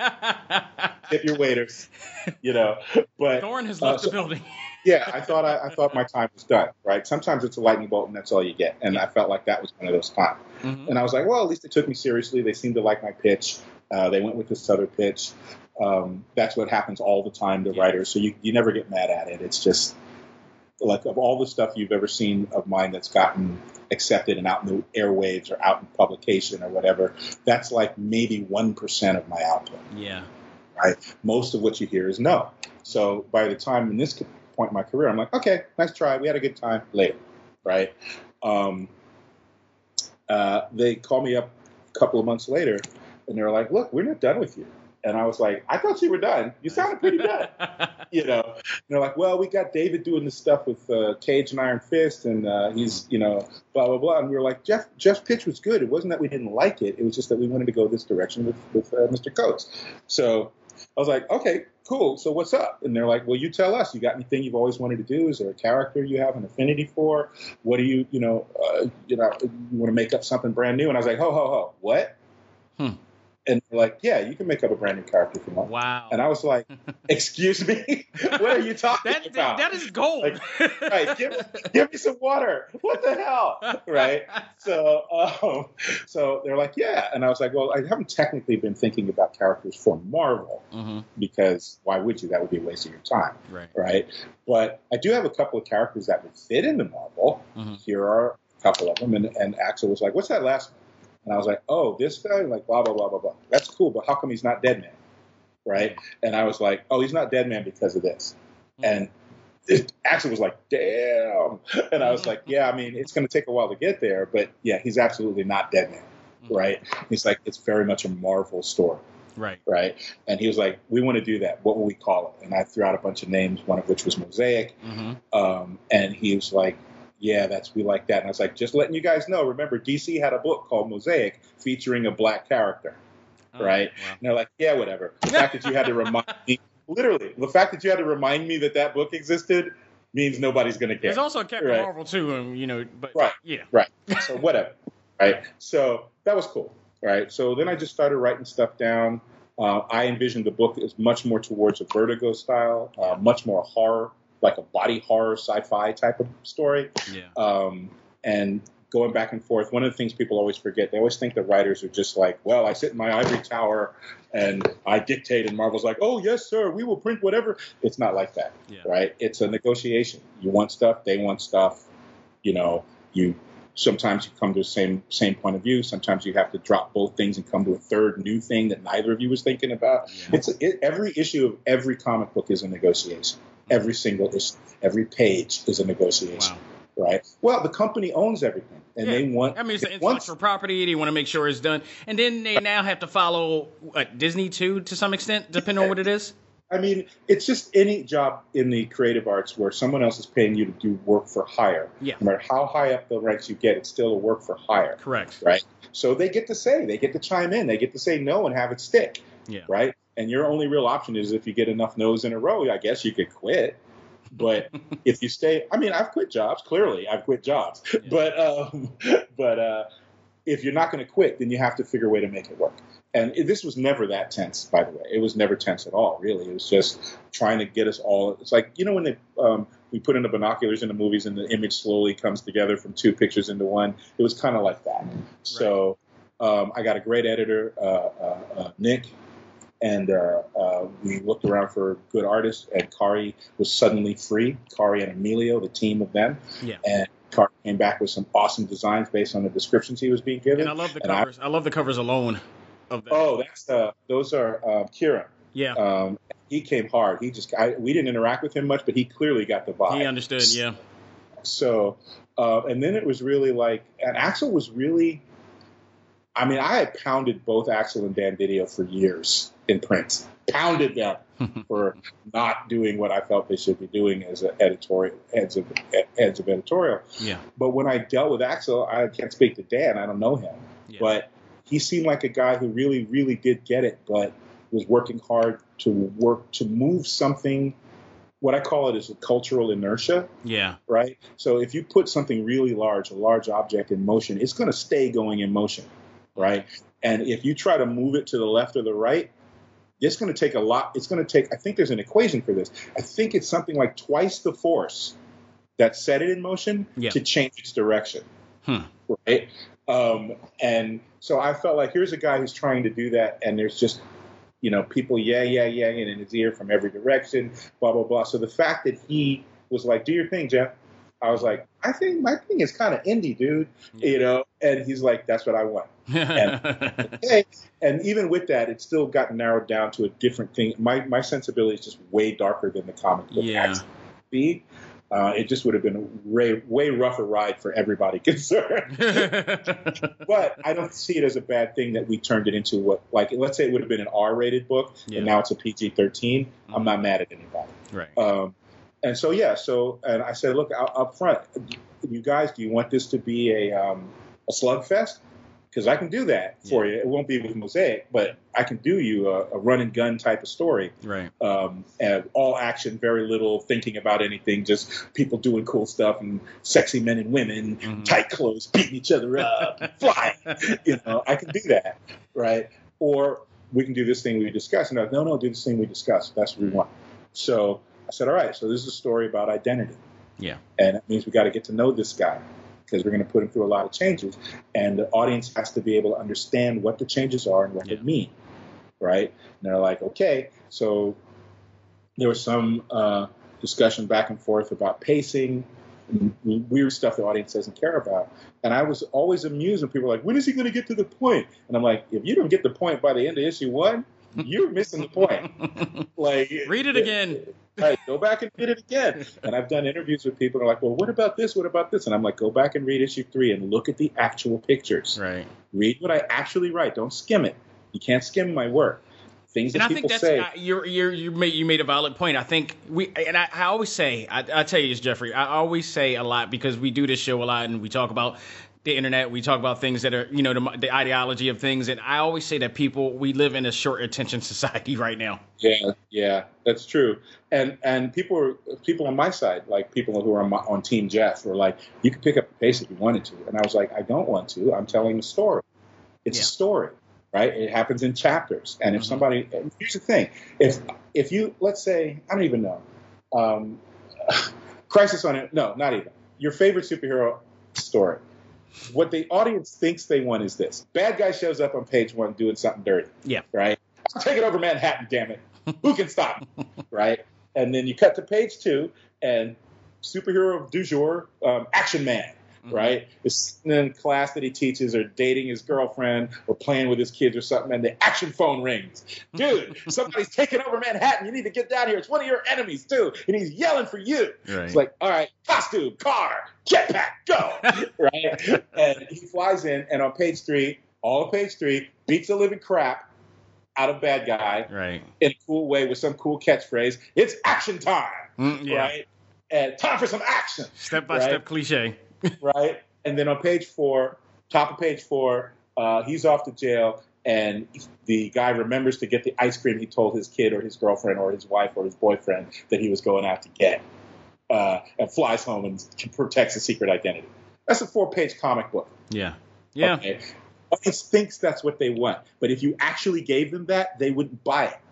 Tip your waiters, you know. But Thorne has left uh, so, the building. yeah, I thought I, I thought my time was done. Right. Sometimes it's a lightning bolt and that's all you get. And I felt like that was one of those times. Mm-hmm. And I was like, well, at least they took me seriously. They seemed to like my pitch. Uh, they went with this other pitch. Um, that's what happens all the time to yeah. writers. So you, you never get mad at it. It's just like of all the stuff you've ever seen of mine that's gotten accepted and out in the airwaves or out in publication or whatever, that's like maybe one percent of my output. Yeah. Right. Most of what you hear is no. So by the time in this point in my career, I'm like, okay, nice try. We had a good time. Later. Right. Um, uh, they called me up a couple of months later and they were like, look, we're not done with you. And I was like, I thought you were done. You sounded pretty done. You know, and they're like, well, we got David doing this stuff with uh, Cage and Iron Fist, and uh, he's, you know, blah, blah, blah. And we were like, Jeff, Jeff's pitch was good. It wasn't that we didn't like it. It was just that we wanted to go this direction with, with uh, Mister Coates. So I was like, okay, cool. So what's up? And they're like, well, you tell us. You got anything you've always wanted to do? Is there a character you have an affinity for? What do you, you know, uh, you know, you want to make up something brand new? And I was like, ho, ho, ho, what? Hmm. And they're like, yeah, you can make up a brand new character if you want. Wow. And I was like, excuse me? What are you talking that, about? That is gold. Like, right. Give, give me some water. What the hell? Right. So, um, so they're like, yeah. And I was like, well, I haven't technically been thinking about characters for Marvel mm-hmm. because why would you? That would be a waste of your time. Right. Right. But I do have a couple of characters that would fit into Marvel. Mm-hmm. Here are a couple of them. And, and Axel was like, what's that last one? And I was like, oh, this guy? Like, blah, blah, blah, blah, blah. That's cool, but how come he's not Dead Man? Right? And I was like, oh, he's not Dead Man because of this. Mm-hmm. And it actually was like, damn. And I was like, yeah, I mean, it's going to take a while to get there, but yeah, he's absolutely not Dead Man. Mm-hmm. Right? He's like, it's very much a Marvel story. Right. Right. And he was like, we want to do that. What will we call it? And I threw out a bunch of names, one of which was Mosaic. Mm-hmm. Um, and he was like, yeah, that's we like that. And I was like, just letting you guys know, remember, D C had a book called Mosaic featuring a black character. Oh, right. Wow. And they're like, yeah, whatever. The fact that you had to remind me, literally, the fact that you had to remind me that that book existed means nobody's going to care. There's also Captain right. Marvel, too, um, you know, but right. yeah. Right. So whatever. Right. So that was cool. Right. So then I just started writing stuff down. Uh, I envisioned the book as much more towards a Vertigo style, uh, much more horror, like a body horror sci-fi type of story. Yeah. Um, and going back and forth, one of the things people always forget, they always think the writers are just like, well, I sit in my ivory tower and I dictate, and Marvel's like, oh, yes, sir, we will print whatever. It's not like that, yeah. right? It's a negotiation. You want stuff, they want stuff. You know, you sometimes you come to the same same point of view. Sometimes you have to drop both things and come to a third new thing that neither of you was thinking about. Yeah. It's it, every issue of every comic book is a negotiation. Every single issue, every page is a negotiation, wow. right? Well, the company owns everything, and yeah. they want. I mean, it's intellectual property. They want to make sure it's done, and then they now have to follow what, Disney too, to some extent, depending on what it is. I mean, it's just any job in the creative arts where someone else is paying you to do work for hire. Yeah. No matter how high up the ranks you get, it's still a work for hire. Correct. Right. So they get to say, they get to chime in, they get to say no and have it stick. Yeah. Right. And your only real option is if you get enough no's in a row, I guess you could quit. But if you stay, I mean, I've quit jobs. Clearly, I've quit jobs. Yeah. But um, but uh, if you're not going to quit, then you have to figure a way to make it work. And it, this was never that tense, by the way. It was never tense at all, really. It was just trying to get us all. It's like, you know, when they um, we put in the binoculars in the movies and the image slowly comes together from two pictures into one. It was kind of like that. Right. So um, I got a great editor, uh, uh, uh, Nick. And uh, uh, we looked around for good artists, and Kari was suddenly free. Kari and Emilio, the team of them. Yeah. And Kari came back with some awesome designs based on the descriptions he was being given. And I love the and covers. I, I love the covers alone of that. Oh, that's uh, those are uh, Kieran. Yeah. Um, he came hard. He just I, we didn't interact with him much, but he clearly got the vibe. He understood. Yeah. So, uh, and then it was really like, and Axel was really. I mean, I had pounded both Axel and Dan Didio for years in print, pounded them for not doing what I felt they should be doing as an editorial heads of heads of editorial. Yeah. But when I dealt with Axel, I can't speak to Dan. I don't know him, yeah. But he seemed like a guy who really, really did get it, but was working hard to work to move something. What I call it is a cultural inertia. Yeah. Right. So if you put something really large, a large object in motion, it's going to stay going in motion. Right. And if you try to move it to the left or the right, it's going to take a lot. It's going to take, I think there's an equation for this. I think it's something like twice the force that set it in motion yeah. to change its direction. Hmm. Right. Um, and so I felt like here's a guy who's trying to do that. And there's just, you know, people, yeah, yeah, yeah, in his ear from every direction, blah, blah, blah. So the fact that he was like, do your thing, Jeff. I was like, I think my thing is kind of indie, dude, yeah. you know, and he's like, that's what I want. and, okay. and even with that, it still got narrowed down to a different thing. My my sensibility is just way darker than the comic book yeah. actually. Uh, it just would have been a way, way rougher ride for everybody concerned. But I don't see it as a bad thing that we turned it into what, like, let's say it would have been an R-rated book, yeah. and now it's a P G thirteen. Mm-hmm. I'm not mad at anybody. Right. Um, And so, yeah, so, and I said, look, up, up front, you guys, do you want this to be a um, a slugfest? Because I can do that for yeah. you. It won't be with Mosaic, but I can do you a, a run and gun type of story. Right. Um, and all action, very little thinking about anything, just people doing cool stuff and sexy men and women, mm-hmm. tight clothes, beating each other up, flying. You know, I can do that, right? Or we can do this thing we discussed. And I go, no, no, do this thing we discussed. That's what we want. So I said, all right, so this is a story about identity. Yeah. And it means we got to get to know this guy because we're going to put him through a lot of changes. And the audience has to be able to understand what the changes are and what yeah. they mean. Right. And they're like, OK, so there was some uh, discussion back and forth about pacing and weird stuff the audience doesn't care about. And I was always amused when people were like, when is he going to get to the point? And I'm like, if you don't get the point by the end of issue one, you're missing the point. Like, read it again. Right, go back and read it again. And I've done interviews with people who are like, well, what about this? What about this? And I'm like, go back and read issue three and look at the actual pictures. Right. Read what I actually write. Don't skim it. You can't skim my work. Things that and I people think that's, say. Uh, you're, you're, you made you made a valid point. I think we, and I, I always say, I, I tell you this, Jeffrey, I always say a lot because we do this show a lot and we talk about the internet. We talk about things that are, you know, the, the ideology of things. And I always say that people, we live in a short attention society right now. Yeah, yeah, that's true. And and people are, people on my side, like people who are on, my, on Team Jeff, were like, you can pick up the pace if you wanted to. And I was like, I don't want to. I'm telling a story. It's yeah. a story, right? It happens in chapters. And if mm-hmm. somebody, here's the thing. If, if you, let's say, I don't even know, um, Crisis on it, no, not even. Your favorite superhero story. What the audience thinks they want is this. Bad guy shows up on page one doing something dirty. Yeah. Right? I'm taking over Manhattan, damn it. Who can stop me? Right? And then you cut to page two, and superhero du jour, um, Action Man. Mm-hmm. Right? Is in class that he teaches or dating his girlfriend or playing with his kids or something, and the action phone rings. Dude, somebody's taking over Manhattan. You need to get down here. It's one of your enemies, too. And he's yelling for you. Right. It's like, all right, costume, car, jetpack, go. Right? And he flies in, and on page three, all of page three, beats the living crap out of bad guy, right, in a cool way with some cool catchphrase. It's action time, mm, yeah. right? And time for some action. Step by right? step cliche. Right? And then on page four, top of page four, uh, he's off to jail, and the guy remembers to get the ice cream he told his kid or his girlfriend or his wife or his boyfriend that he was going out to get, uh, and flies home and protects his secret identity. That's a four-page comic book. Yeah. Yeah. Okay. Audience thinks that's what they want, but if you actually gave them that, they wouldn't buy it.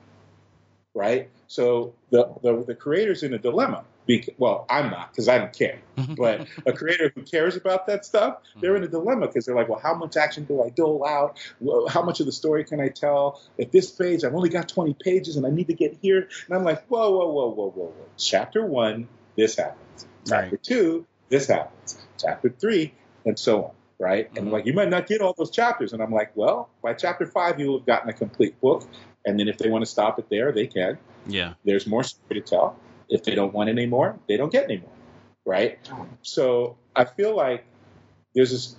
Right? So the the, the creator's in a dilemma. Because, well, I'm not, because I don't care. But a creator who cares about that stuff, they're in a dilemma because they're like, well, how much action do I dole out? Well, how much of the story can I tell? At this page, I've only got twenty pages, and I need to get here. And I'm like, whoa, whoa, whoa, whoa, whoa, whoa. Chapter one, this happens. Chapter right. two, this happens. Chapter three, and so on. Right? Mm-hmm. And like, you might not get all those chapters. And I'm like, well, by chapter five, you'll have gotten a complete book. And then if they want to stop it there, they can. Yeah. There's more story to tell. If they don't want any more, they don't get any more, right? So I feel like there's this.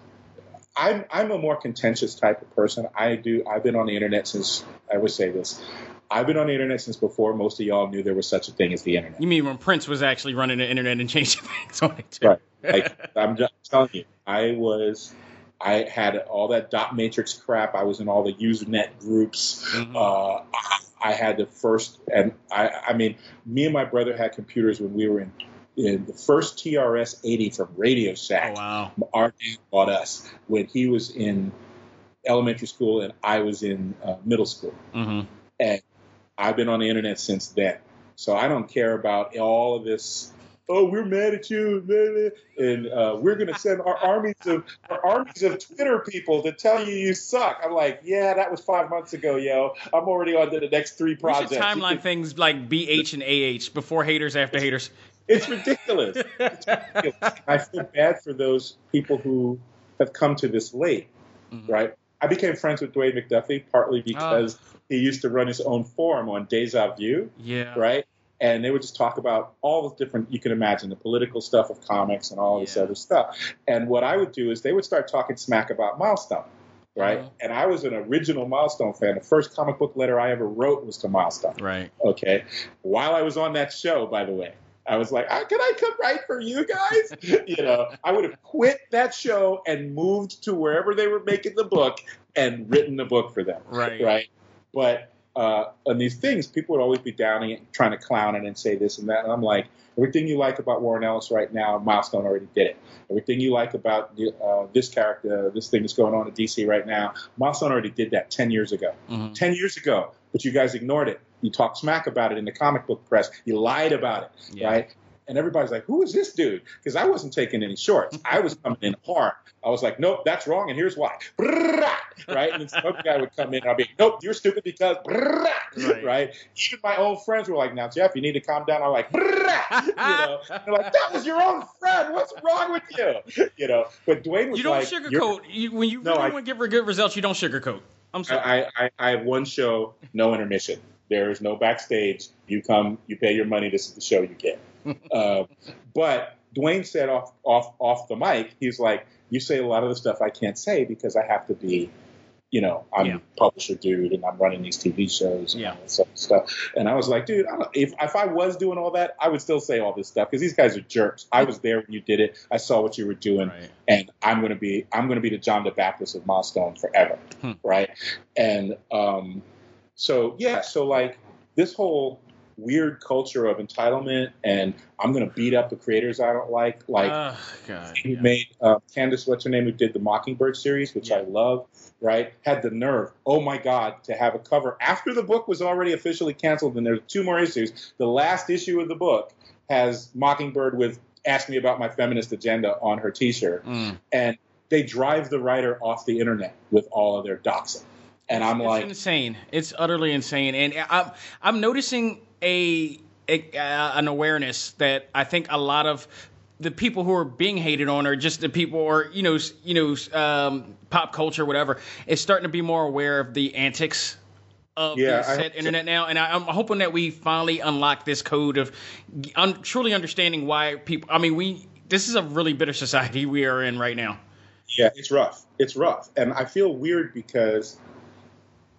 I'm I'm a more contentious type of person. I do. I've been on the internet since. I would say this. I've been on the internet since before most of y'all knew there was such a thing as the internet. You mean when Prince was actually running the internet and changing things on it too? Right. Like, I'm just telling you, I was. I had all that dot matrix crap. I was in all the Usenet groups. Mm-hmm. Uh, I had the first, and I, I mean, me and my brother had computers when we were in, in the first T R S eighty from Radio Shack. Oh, wow. Our dad bought us when he was in elementary school and I was in uh, middle school. Mm-hmm. And I've been on the internet since then. So I don't care about all of this. Oh, we're mad at you, and uh, we're going to send our armies of our armies of Twitter people to tell you you suck. I'm like, yeah, that was five months ago, yo. I'm already on to the next three projects. We should timeline can... things like B H and A H, before haters, after haters. It's ridiculous. It's ridiculous. I feel bad for those people who have come to this late, mm-hmm. right? I became friends with Dwayne McDuffie partly because oh. he used to run his own forum on Deja Vu, yeah, right? And they would just talk about all the different, you can imagine, the political stuff of comics and all this yeah. other stuff. And what I would do is they would start talking smack about Milestone, right? Uh-huh. And I was an original Milestone fan. The first comic book letter I ever wrote was to Milestone. Right. Okay. While I was on that show, by the way, I was like, oh, can I come write for you guys? You know, I would have quit that show and moved to wherever they were making the book and written the book for them. Right. Right. But Uh, on these things, people would always be downing it, trying to clown it and say this and that. And I'm like, everything you like about Warren Ellis right now, Milestone already did it. Everything you like about uh, this character, this thing that's going on at D C right now, Milestone already did that ten years ago. Mm-hmm. ten years ago. But you guys ignored it. You talked smack about it in the comic book press. You lied about it, yeah. right? And everybody's like, who is this dude? Because I wasn't taking any shorts. I was coming in hard. I was like, nope, that's wrong, and here's why. Right? And then some other guy would come in, and I'd be, nope, you're stupid because, right. right? Even my own friends were like, now, Jeff, you need to calm down. I'm like, you know, they're like, that was your own friend. What's wrong with you? You know, but Dwayne was you don't like, sugarcoat. You, when you no, really I, want to get good results, you don't sugarcoat. I'm sorry. I, I, I have one show, no intermission. There is no backstage. You come, you pay your money. This is the show you get. uh, but Dwayne said off off off the mic, he's like, you say a lot of the stuff I can't say because I have to be, you know, I'm yeah. a publisher dude and I'm running these T V shows and yeah. all this other stuff. And I was like, dude, I don't, if if I was doing all that, I would still say all this stuff because these guys are jerks. I was there when you did it. I saw what you were doing, right. and I'm gonna be I'm gonna be the John the Baptist of Milestone forever, hmm. right? And um, so yeah, so like this whole weird culture of entitlement and I'm going to beat up the creators I don't like. Like oh, God, who yeah. made uh, Candace, what's her name, who did the Mockingbird series, which yeah. I love, right? Had the nerve, oh my God, to have a cover after the book was already officially canceled and there's two more issues. The last issue of the book has Mockingbird with Ask Me About My Feminist Agenda on her t-shirt. Mm. And they drive the writer off the internet with all of their doxing. And I'm it's like, insane. It's utterly insane. And I'm, I'm noticing a, a uh, an awareness that I think a lot of the people who are being hated on are just the people, or you know, you know, um, pop culture, whatever, is starting to be more aware of the antics of yeah, the set internet now. And I, I'm hoping that we finally unlock this code of un, truly understanding why people. I mean, we this is a really bitter society we are in right now. Yeah, it's rough. It's rough, and I feel weird because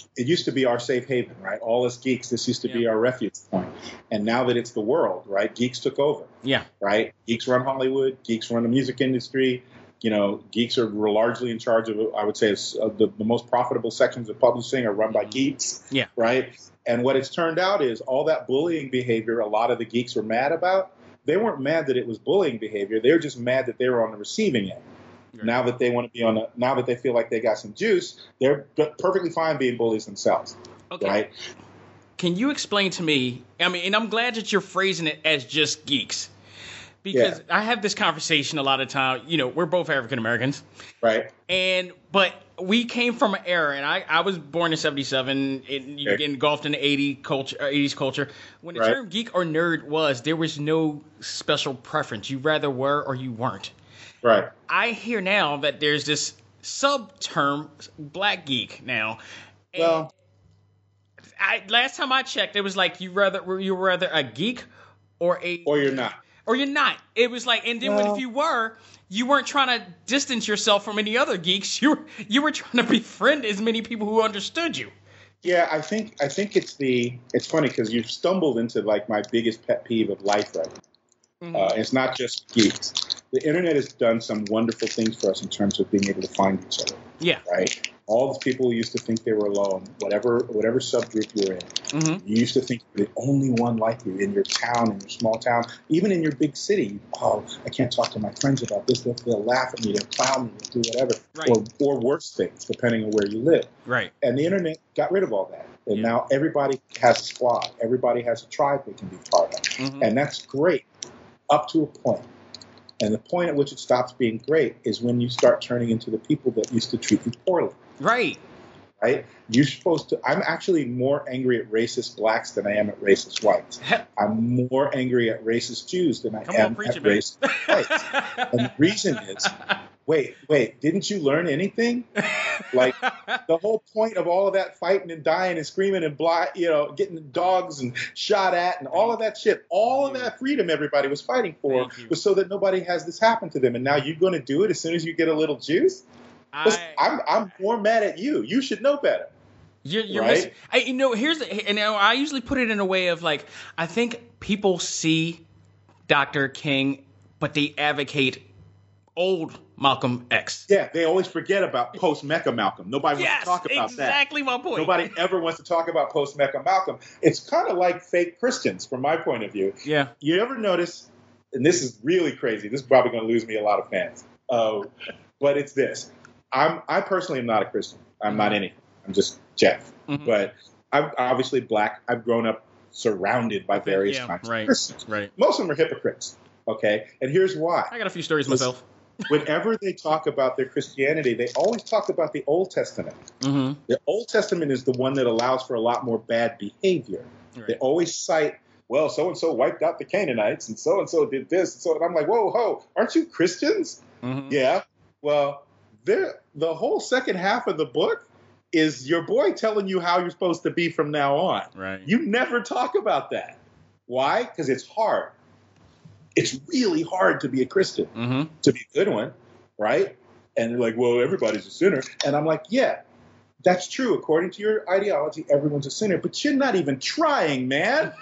it used to be our safe haven, right? All us geeks, this used to Yeah. be our refuge point. And now that it's the world, right? Geeks took over, Yeah. right? Geeks run Hollywood. Geeks run the music industry. You know, geeks are were largely in charge of, I would say, it's, uh, the, the most profitable sections of publishing are run by geeks, Yeah. right? And what it's turned out is all that bullying behavior a lot of the geeks were mad about, they weren't mad that it was bullying behavior. They were just mad that they were on the receiving end. Right. Now that they want to be on, a, now that they feel like they got some juice, they're perfectly fine being bullies themselves, Okay. right? Can you explain to me, I mean, and I'm glad that you're phrasing it as just geeks. Because Yeah. I have this conversation a lot of time. You know, we're both African Americans. Right. And, but we came from an era, and I, I was born in seventy-seven, and you Okay. get engulfed in the eighties culture, uh, eighties culture. When the Right. term geek or nerd was, there was no special preference. You rather were or you weren't. Right. I hear now that there's this sub-term, black geek now. And Well, I, last time I checked, it was like you rather you were rather a geek or a or you're not. or you're not. It was like, and then when Well- if you were, you weren't trying to distance yourself from any other geeks. You were you were trying to befriend as many people who understood you. Yeah, I think I think it's the it's funny because you've stumbled into like my biggest pet peeve of life right now. Uh, it's not just geeks. The internet has done some wonderful things for us in terms of being able to find each other. Yeah. Right. All these people who used to think they were alone, whatever whatever subgroup you're in, Mm-hmm. you used to think you're the only one like you in your town, in your small town, even in your big city. Oh, I can't talk to my friends about this. They'll, they'll laugh at me. They'll clown me. They'll do whatever. Right. Or, or worse things, depending on where you live. Right. And the internet got rid of all that. And Yeah. now everybody has a squad. Everybody has a tribe they can be part of. Mhm. And that's great up to a point. And the point at which it stops being great is when you start turning into the people that used to treat you poorly. Right. Right? You're supposed to. I'm actually more angry at racist blacks than I am at racist whites. Heh. I'm more angry at racist Jews than I Come on, am preach at it, man. racist whites. And the reason is, wait, wait, didn't you learn anything? Like, the whole point of all of that fighting and dying and screaming and blah, you know, getting the dogs and shot at and all of that shit, all of that freedom everybody was fighting for Thank you. was so that nobody has this happen to them. And now you're going to do it as soon as you get a little juice? Listen, I, I'm I'm more mad at you. You should know better. You're, you're Right? missing. I, you know, here's the, and now I usually put it in a way of like, I think people see Doctor King, but they advocate old Malcolm X. Yeah, they always forget about post-Mecca Malcolm. Nobody wants Yes, to talk about that. exactly my point. Nobody ever wants to talk about post-Mecca Malcolm. It's kind of like fake Christians from my point of view. Yeah. You ever notice, and this is really crazy, this is probably going to lose me a lot of fans, uh, but it's this. I'm, I personally am not a Christian. I'm not anything. I'm just Jeff. Mhm. But I'm obviously black. I've grown up surrounded by various Yeah, kinds right, of Christians. right. Most of them are hypocrites. Okay? And here's why. I got a few stories Listen. myself. Whenever they talk about their Christianity, they always talk about the Old Testament. Mm-hmm. The Old Testament is the one that allows for a lot more bad behavior. They Right. always cite, well, so-and-so wiped out the Canaanites, and so-and-so did this. And so and I'm like, whoa, whoa, aren't you Christians? Mm-hmm. Yeah. Well, they're- the whole second half of the book is your boy telling you how you're supposed to be from now on. Right. You never talk about that. Why? Because it's hard. It's really hard to be a Christian, Mm-hmm. to be a good one, right? And they're like, well, everybody's a sinner. And I'm like, yeah, that's true. According to your ideology, everyone's a sinner. But you're not even trying, man.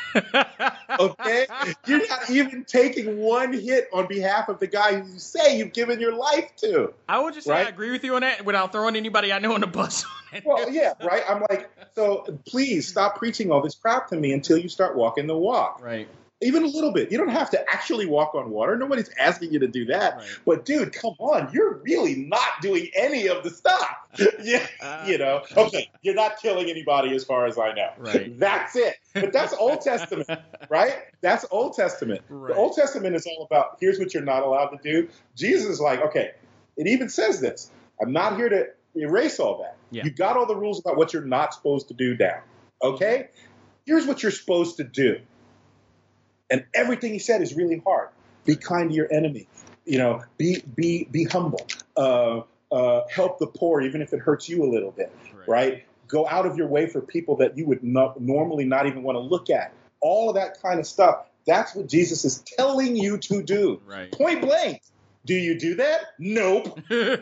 Okay? You're not even taking one hit on behalf of the guy who you say you've given your life to. I would just say Right? I agree with you on that without throwing anybody I know on the bus. on it. Well, yeah, right? I'm like, so please stop preaching all this crap to me until you start walking the walk. Right. Even a little bit. You don't have to actually walk on water. Nobody's asking you to do that. Right. But dude, come on. You're really not doing any of the stuff. Yeah. Uh, You know, okay, you're not killing anybody as far as I know. Right. That's it. But that's Old Testament, right? That's Old Testament. Right. The Old Testament is all about here's what you're not allowed to do. Jesus is like, okay, it even says this. I'm not here to erase all that. Yeah. You got all the rules about what you're not supposed to do down. Okay? Here's what you're supposed to do. And everything he said is really hard. Be kind to your enemy. You know, be be be humble. Uh, uh, help the poor, even if it hurts you a little bit. Right. Right? Go out of your way for people that you would not, normally not even want to look at. All of that kind of stuff. That's what Jesus is telling you to do. Right. Point blank. Do you do that? Nope.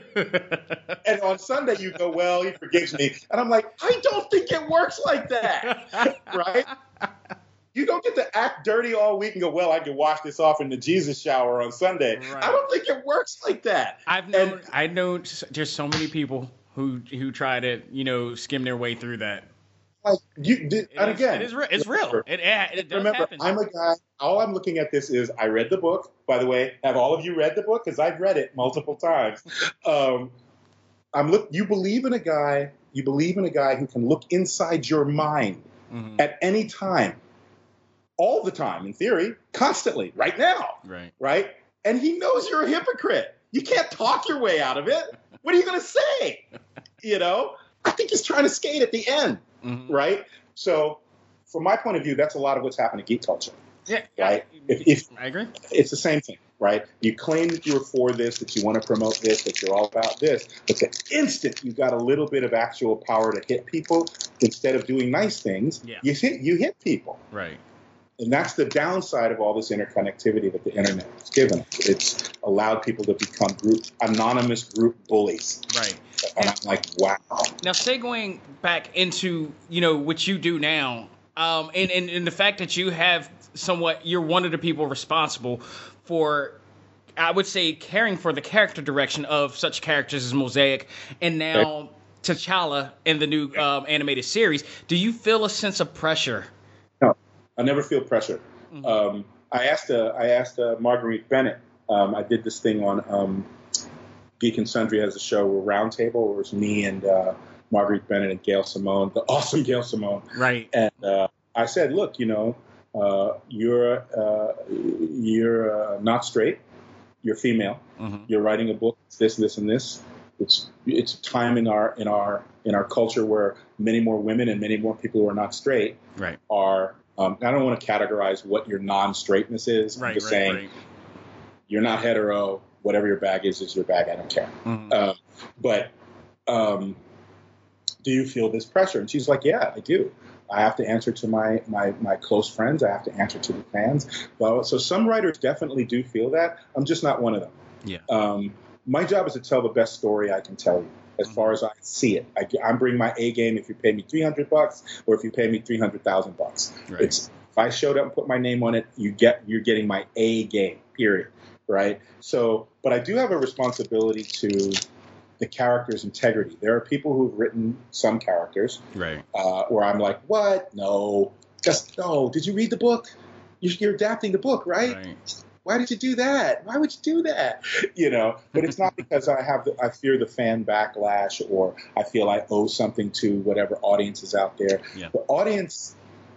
And on Sunday you go, well, he forgives me. And I'm like, I don't think it works like that. Right? You don't get to act dirty all week and go, well, I can wash this off in the Jesus shower on Sunday. Right. I don't think it works like that. I've known, and, I know there's so many people who who try to, you know, skim their way through that. Like you did, and is, again, it is, it's remember, real. It, it, it does remember, happen. I'm a guy. All I'm looking at this is I read the book. By the way, have all of you read the book? Because I've read it multiple times. Um, I'm look. You believe in a guy. You believe in a guy who can look inside your mind mm-hmm. at any time. All the time, in theory, constantly, right now, right? Right, and he knows you're a hypocrite. You can't talk your way out of it. What are you going to say? You know, I think he's trying to skate at the end, mm-hmm. right? So, from my point of view, that's a lot of what's happened to geek culture. Yeah, right. I, if, if, I agree. It's the same thing, right? You claim that you're for this, that you want to promote this, that you're all about this, but the instant you got a little bit of actual power to hit people, instead of doing nice things, yeah. you hit you hit people, right? And that's the downside of all this interconnectivity that the internet has given us. It's allowed people to become group, anonymous group bullies. Right. And I'm like, wow. Now, segueing back into, you know, what you do now, um, and, and, and the fact that you have somewhat, you're one of the people responsible for, I would say, caring for the character direction of such characters as Mosaic and now right. T'Challa in the new um, animated series. Do you feel a sense of pressure? No. I never feel pressure. Mm-hmm. Um, I asked uh, I asked uh, Marguerite Bennett. Um, I did this thing on um, Geek and Sundry as a show, a roundtable, where it was me and uh, Marguerite Bennett and Gail Simone, the awesome Gail Simone. Right. And uh, I said, look, you know, uh, you're uh, you're uh, not straight. You're female. Mm-hmm. You're writing a book. It's this, this, and this. It's it's time in our in our in our culture where many more women and many more people who are not straight right. are. Um, I don't want to categorize what your non-straightness is. Right, I'm just right, saying right. You're not hetero. Whatever your bag is, is your bag. I don't care. Mm-hmm. Uh, but um, do you feel this pressure? And she's like, yeah, I do. I have to answer to my, my, my close friends. I have to answer to the fans. Well, so some writers definitely do feel that. I'm just not one of them. Yeah. Um, my job is to tell the best story I can tell you. As far as I see it, I, I'm bringing my A game. If you pay me three hundred bucks, or if you pay me three hundred thousand bucks, right. It's if I showed up and put my name on it, you get you're getting my A game. Period. Right. So, but I do have a responsibility to the character's integrity. There are people who've written some characters, right, uh, where I'm like, what? No, just no. Did you read the book? You're, you're adapting the book, right? right? Why did you do that? Why would you do that? You know, but it's not because I have the, I fear the fan backlash or I feel I owe something to whatever audience is out there. Yeah. The audience,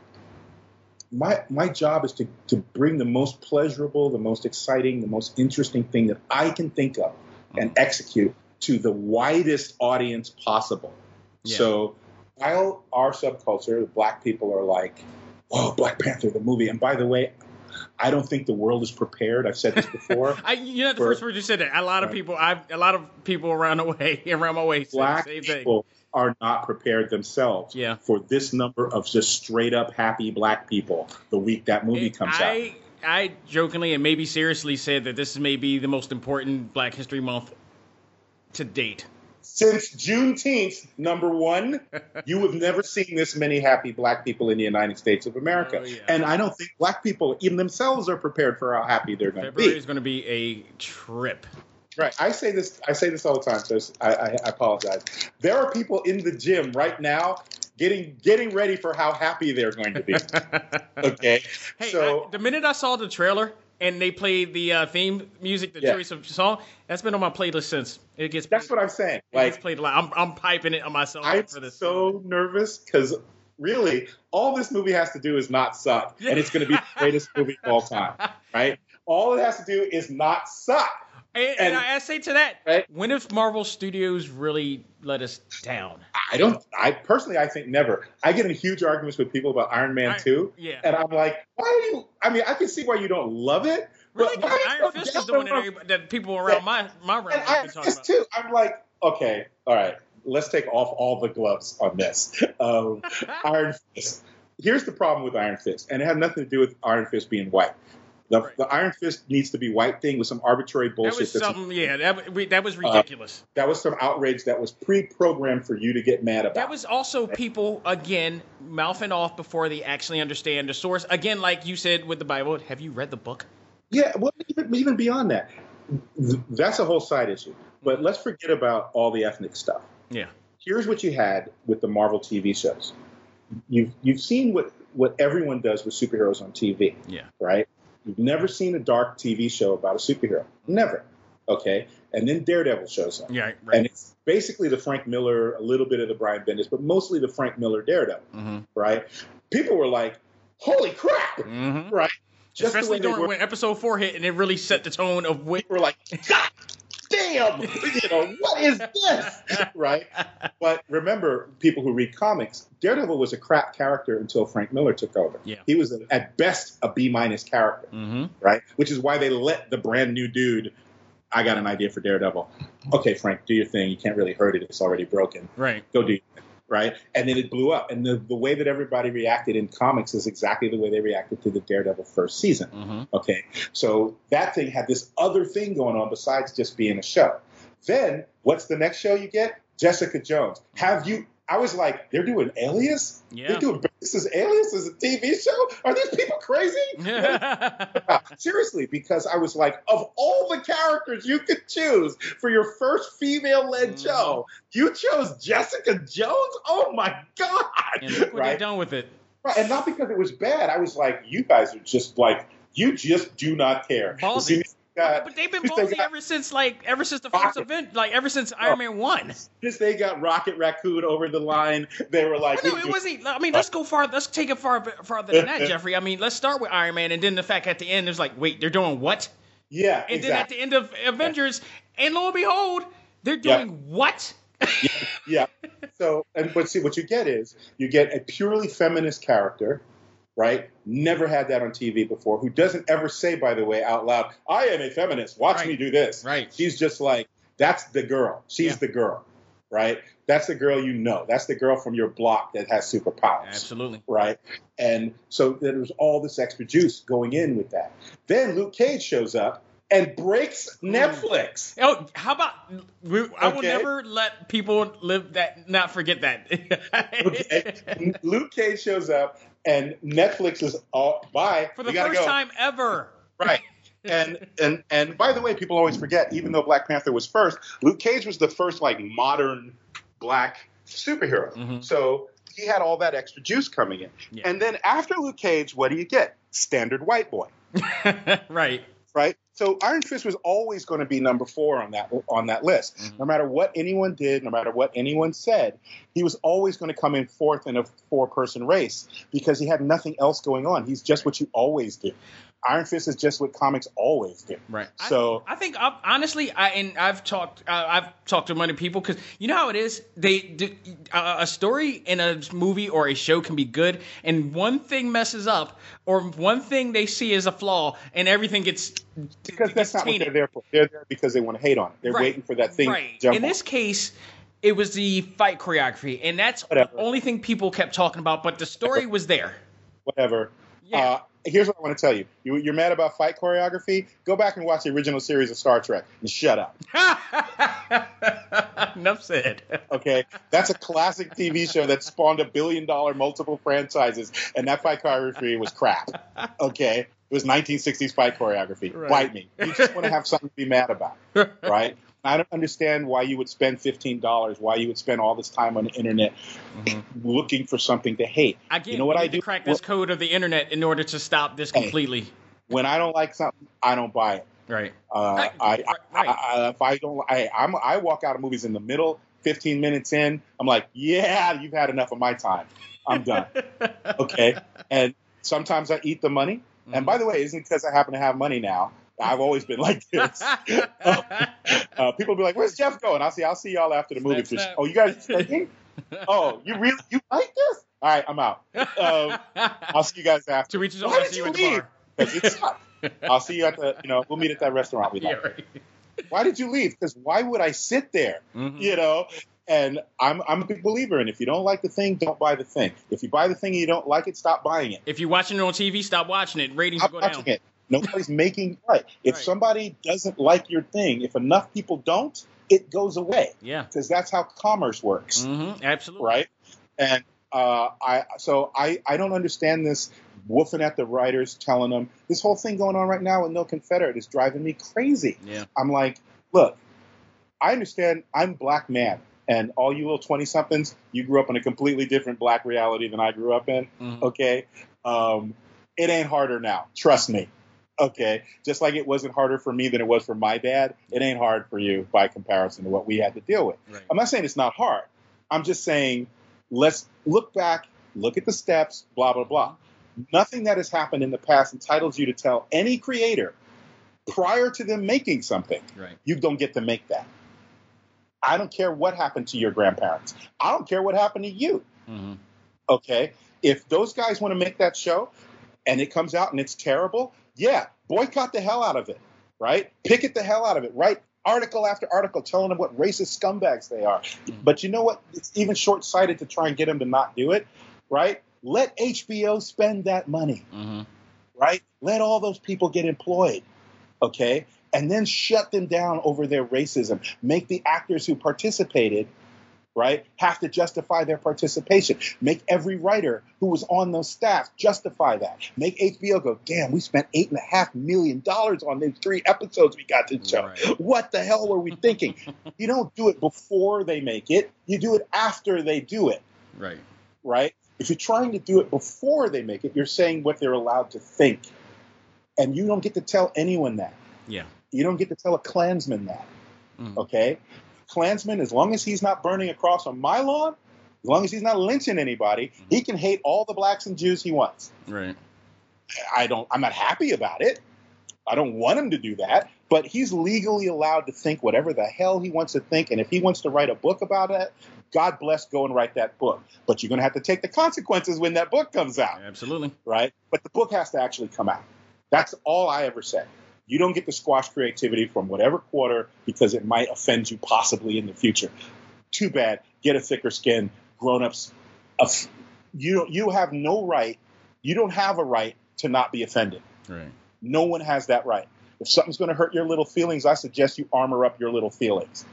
my my job is to, to bring the most pleasurable, the most exciting, the most interesting thing that I can think of mm-hmm. and execute to the widest audience possible. Yeah. So while our subculture, the black people are like, oh, Black Panther, the movie. And by the way, I don't think the world is prepared. I've said this before. I, you know, the for, first word you said that. A lot of right. people, I've a lot of people around the way, around my way, say black the same people thing. Are not prepared themselves yeah. for this number of just straight up happy black people the week that movie it, comes I, out. I jokingly and maybe seriously said that this may be the most important Black History Month to date. Since Juneteenth, number one, you have never seen this many happy black people in the United States of America. Oh, yeah. And I don't think black people even themselves are prepared for how happy they're going to be. February is going to be a trip. Right. I say this I say this all the time, so I, I, I apologize. There are people in the gym right now getting getting ready for how happy they're going to be. Okay? Hey, so I, the minute I saw the trailer and they played the uh, theme music, the yeah. choice of song, that's been on my playlist since. It gets That's played, what I'm saying. It like, gets played a lot. I'm, I'm piping it on myself I'm for this. so nervous because really all this movie has to do is not suck. And it's going to be the greatest movie of all time. Right? All it has to do is not suck. And, and, and I, I say to that, right? When if Marvel Studios really let us down? I don't. I personally, I think never. I get in huge arguments with people about Iron Man I, two, yeah. and I'm like, why do you? I mean, I can see why you don't love it. Really, but why Iron Fist is the one that, that people around my my realm have been talking about. Too. I'm like, okay, all right, let's take off all the gloves on this. Um, Iron Fist. Here's the problem with Iron Fist, and it had nothing to do with Iron Fist being white. The, Right. the Iron Fist needs to be White Thing with some arbitrary That bullshit. was that's- something, yeah, that, we- that was ridiculous. Uh, that was some outrage that was pre-programmed for you to get mad about. That was also people, again, mouthing off before they actually understand the source. Again, like you said with the Bible, have you read the book? Yeah, well, even, even beyond that, th- that's a whole side issue. But let's forget about all the ethnic stuff. Yeah. Here's what you had with the Marvel T V shows. You've you've seen what, what everyone does with superheroes on T V, Yeah. right? You've never seen a dark T V show about a superhero. Never. Okay? And then Daredevil shows up. Yeah, right. And it's basically the Frank Miller, a little bit of the Brian Bendis, but mostly the Frank Miller Daredevil, Mm-hmm. right? People were like, holy crap, Mm-hmm. right? Just the Especially way they during were- when episode four hit, and it really set the tone of what. People were like, God damn, you know, what is this, right? But remember, people who read comics, Daredevil was a crap character until Frank Miller took over. Yeah. He was, at best, a B-minus character, Mm-hmm. right? Which is why they let the brand new dude, I got an idea for Daredevil. Okay, Frank, do your thing. You can't really hurt it. It's already broken. Right. Go do your thing, right? And then it blew up. And the, the way that everybody reacted in comics is exactly the way they reacted to the Daredevil first season. Mm-hmm. Okay, so that thing had this other thing going on besides just being a show. Then, what's the next show you get? Jessica Jones. Have you... I was like, they're doing Alias? Yeah. They're doing this is Alias as a T V show? Are these people crazy? Seriously, because I was like, of all the characters you could choose for your first female-led Mhm. show, you chose Jessica Jones? Oh my God! And look what Right? they've done with it. Right, and not because it was bad. I was like, you guys are just like, you just do not care. Ballsy. As soon as they got- But they've been as soon as they ballsy got- ever since, like, ever since the first Rocket. event, like, ever since Iron Man one. as soon as they got Rocket Raccoon over the line, they were like, Well, no, we it do- wasn't. I mean, let's go far. Let's take it far farther than that, Jeffrey. I mean, let's start with Iron Man, and then the fact at the end, it's like, wait, they're doing what? yeah, And exactly. then at the end of Avengers, and lo and behold, they're Yeah. doing what? Yeah. So, and but see, what you get is you get a purely feminist character, right? Never had that on T V before. Who doesn't ever say, by the way, out loud, "I am a feminist. Watch Right. me do this." Right. She's just like, that's the girl. She's Yeah. the girl, right? That's the girl you know. That's the girl from your block that has superpowers. Absolutely. Right? And so there was all this extra juice going in with that. Then Luke Cage shows up and breaks Netflix. Oh, how about we, I will Okay. never let people live that, not forget that. Okay. Luke Cage shows up and Netflix is all bye. For the We gotta first go. time ever. Right. And and and by the way, people always forget, even though Black Panther was first, Luke Cage was the first like modern black superhero. Mhm. So he had all that extra juice coming in. Yeah. And then after Luke Cage, what do you get? Standard white boy. Right. Right? So Iron Fist was always going to be number four on that on that list. Mhm. No matter what anyone did, no matter what anyone said, he was always going to come in fourth in a four-person race because he had nothing else going on. He's just what you always do. Iron Fist is just what comics always do. Right. So I, I think uh, honestly, I and I've talked, uh, I've talked to many people because you know how it is. They do, uh, a story in a movie or a show can be good, and one thing messes up, or one thing they see as a flaw, and everything gets because gets that's not what tainted. they're there for. They're there because they want to hate on it. They're Right. waiting for that thing Right. to jump In on. this case, it was the fight choreography, and that's Whatever. the only thing people kept talking about. But the story was there. Whatever. Yeah. Uh, here's what I want to tell you. you. You're mad about fight choreography? Go back and watch the original series of Star Trek and shut up. Enough said. Okay? That's a classic T V show that spawned a billion dollar multiple franchises, and that fight choreography was crap. Okay? It was nineteen sixties fight choreography. Right. Bite me. You just want to have something to be mad about. Right? I don't understand why you would spend fifteen dollars, why you would spend all this time on the internet looking for something to hate. Again, you know what we I need to do? crack this code of the internet in order to stop this Hey. completely. When I don't like something, I don't buy it. Right. Uh, Right, I, I, right. I, I, if I don't, I, I'm, I walk out of movies in the middle, fifteen minutes in, I'm like, yeah, you've had enough of my time. I'm done. Okay. And sometimes I eat the money. And by the way, isn't it because I happen to have money now? I've always been like this. uh, people be like, "Where's Jeff going?" I'll see. I'll see y'all after the movie. Snap, snap. Oh, you guys are staying? Oh, you really you like this? All right, I'm out. Um, I'll see you guys after. To reach his own, Why I'll did see you you at the leave? bar. 'Cause it sucked. I'll see you at the. You know, we'll meet at that restaurant we Yeah, like. right. Why did you leave? Because why would I sit there? Mhm. You know. And I'm I'm a big believer in if you don't like the thing, don't buy the thing. If you buy the thing and you don't like it, stop buying it. If you're watching it on T V, stop watching it. Ratings Stop will go watching down. it. Nobody's making right. If Right. somebody doesn't like your thing, if enough people don't, it goes away. Yeah. Because that's how commerce works, Mm-hmm. Absolutely. right? And uh, I so I I don't understand this woofing at the writers, telling them this whole thing going on right now with No Confederate is driving me crazy. Yeah. I'm like, look, I understand I'm a black man, and all you little twenty-somethings, you grew up in a completely different black reality than I grew up in, Mm-hmm. okay? Um, it ain't harder now. Trust me, okay? Just like it wasn't harder for me than it was for my dad, it ain't hard for you by comparison to what we had to deal with. Right. I'm not saying it's not hard. I'm just saying let's look back, look at the steps, blah, blah, blah. Nothing that has happened in the past entitles you to tell any creator prior to them making something, Right. you don't get to make that. I don't care what happened to your grandparents. I don't care what happened to you. Mm-hmm. Okay? If those guys want to make that show and it comes out and it's terrible, yeah, boycott the hell out of it, right? Picket the hell out of it, right? Article after article telling them what racist scumbags they are. But you know what? It's even short-sighted to try and get them to not do it, right? Let H B O spend that money, Mm-hmm. right? Let all those people get employed, okay? And then shut them down over their racism. Make the actors who participated, right, have to justify their participation. Make every writer who was on those staff justify that. Make H B O go, damn, we spent eight and a half million dollars on these three episodes we got to show. Right. What the hell were we thinking? You don't do it before they make it. You do it after they do it, Right. right? If you're trying to do it before they make it, you're saying what they're allowed to think. And you don't get to tell anyone that. Yeah. You don't get to tell a Klansman that, Mm. okay? Klansman, as long as he's not burning a cross on my lawn, as long as he's not lynching anybody, he can hate all the blacks and Jews he wants. Right. I don't, I'm not happy about it. I don't want him to do that, but he's legally allowed to think whatever the hell he wants to think. And if he wants to write a book about it, God bless, go and write that book. But you're going to have to take the consequences when that book comes out, Absolutely. right? But the book has to actually come out. That's all I ever said. You don't get to squash creativity from whatever quarter because it might offend you possibly in the future. Too bad. Get a thicker skin. Grown-ups, aff- you you have no right. You don't have a right to not be offended. Right. No one has that right. If something's going to hurt your little feelings, I suggest you armor up your little feelings.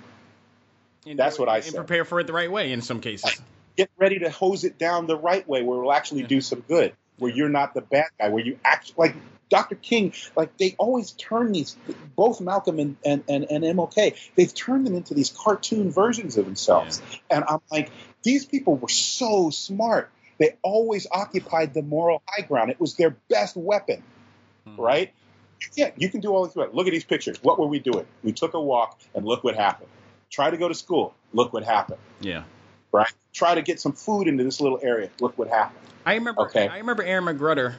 And That's do it- what I and said. prepare for it the right way in some cases. Get ready to hose it down the right way where it will actually Yeah. do some good, where Yeah. you're not the bad guy, where you act like Doctor King, like they always turn these, both Malcolm and, and, and, and M L K, they've turned them into these cartoon versions of themselves. And I'm like, these people were so smart. They always occupied the moral high ground. It was their best weapon, Mhm. right? Yeah, you can do all this. Look at these pictures. What were we doing? We took a walk, and look what happened. Try to go to school. Look what happened, Yeah. right? Try to get some food into this little area. Look what happened. I remember. Okay. I remember Aaron McGruder.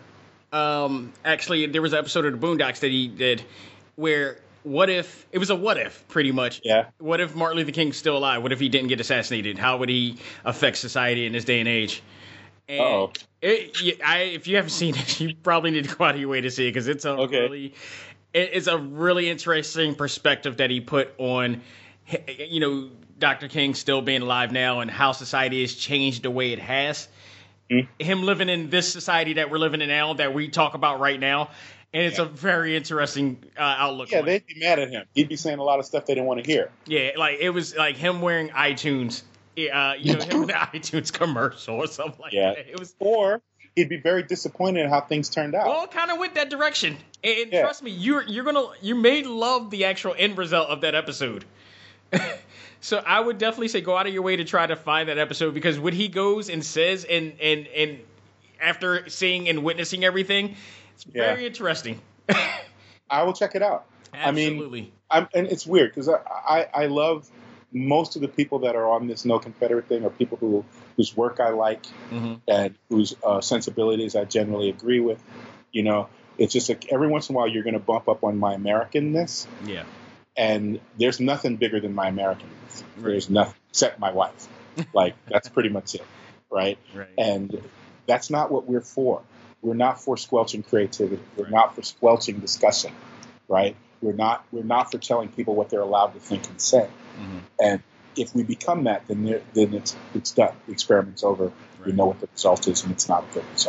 Um, actually, there was an episode of the Boondocks that he did where what if it was a what if pretty much. Yeah. What if Martin Luther King's still alive? What if he didn't get assassinated? How would he affect society in this day and age? And Uh-oh. It, yeah, I, if you haven't seen it, you probably need to go out of your way to see it because it's a Okay. really, it, it's a really interesting perspective that he put on, you know, Doctor King still being alive now and how society has changed the way it has. Mm-hmm. Him living in this society that we're living in now, that we talk about right now, and it's Yeah. a very interesting uh, outlook. Yeah, on it. they'd be mad at him. He'd be saying a lot of stuff they didn't want to hear. Yeah, like it was like him wearing iTunes, uh, you know, him in the iTunes commercial or something like Yeah. that. It was. Or he'd be very disappointed in how things turned out. Well, kind of went that direction, and, and Yeah. trust me, you're you're gonna you may love the actual end result of that episode. So I would definitely say go out of your way to try to find that episode because what he goes and says and and and after seeing and witnessing everything, it's Yeah. very interesting. I will check it out. Absolutely. I mean, I'm, and it's weird because I, I, I love most of the people that are on this No Confederate thing are people who whose work I like Mm-hmm. and whose uh, sensibilities I generally agree with. You know, it's just like every once in a while you're going to bump up on my Americanness, Yeah. and there's nothing bigger than my Americanness. Right. There's nothing except my wife. Like that's pretty much it, right? Right. And that's not what we're for. We're not for squelching creativity. We're Right. not for squelching discussion, right? We're not. We're not for telling people what they're allowed to think and say. Mm-hmm. And if we become that, then there- then it's it's done. The experiment's over. We Right. know what the result is, and it's not a good result.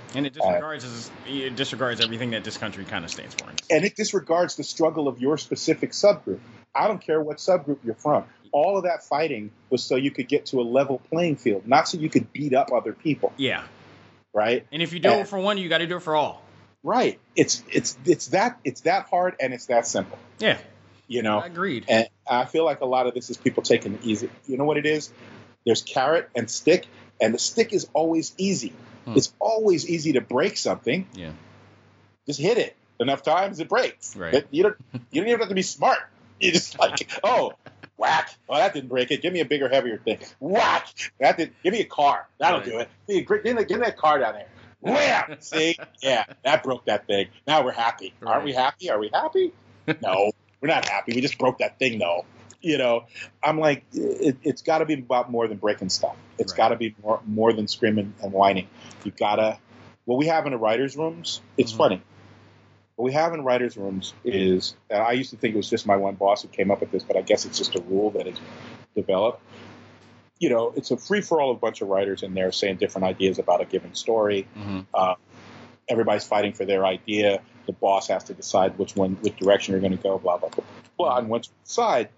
And it disregards uh, it disregards everything that this country kind of stands for. And it disregards the struggle of your specific subgroup. I don't care what subgroup you're from. All of that fighting was so you could get to a level playing field, not so you could beat up other people. Yeah. Right? And if you do and, it for one, you got to do it for all. Right. It's it's it's that it's that hard and it's that simple. Yeah. You know? Agreed. And I feel like a lot of this is people taking it easy. You know what it is? There's carrot and stick, and the stick is always easy. Hmm. It's always easy to break something. Yeah. Just hit it enough times, it breaks. Right. But you don't you don't even have to be smart. You just like, oh, whack. Well, that didn't break it. Give me a bigger, heavier thing. Whack. That did. Give me a car. That'll right. do it. Give me, give, me, give me that car down there. Wham! See? Yeah, that broke that thing. Now we're happy. Right. Aren't we happy? Are we happy? No, we're not happy. We just broke that thing, though. You know, I'm like, it, it's got to be about more than breaking stuff. It's right. got to be more more than screaming and whining. You gotta. What we have in the writers' rooms, it's mm-hmm. funny. What we have in writers' rooms is, and I used to think it was just my one boss who came up with this, but I guess it's just a rule that is developed. You know, it's a free-for-all of a bunch of writers in there saying different ideas about a given story. Mm-hmm. Uh, everybody's fighting for their idea. The boss has to decide which one, which direction you're going to go, blah, blah, blah, blah. And once we decide,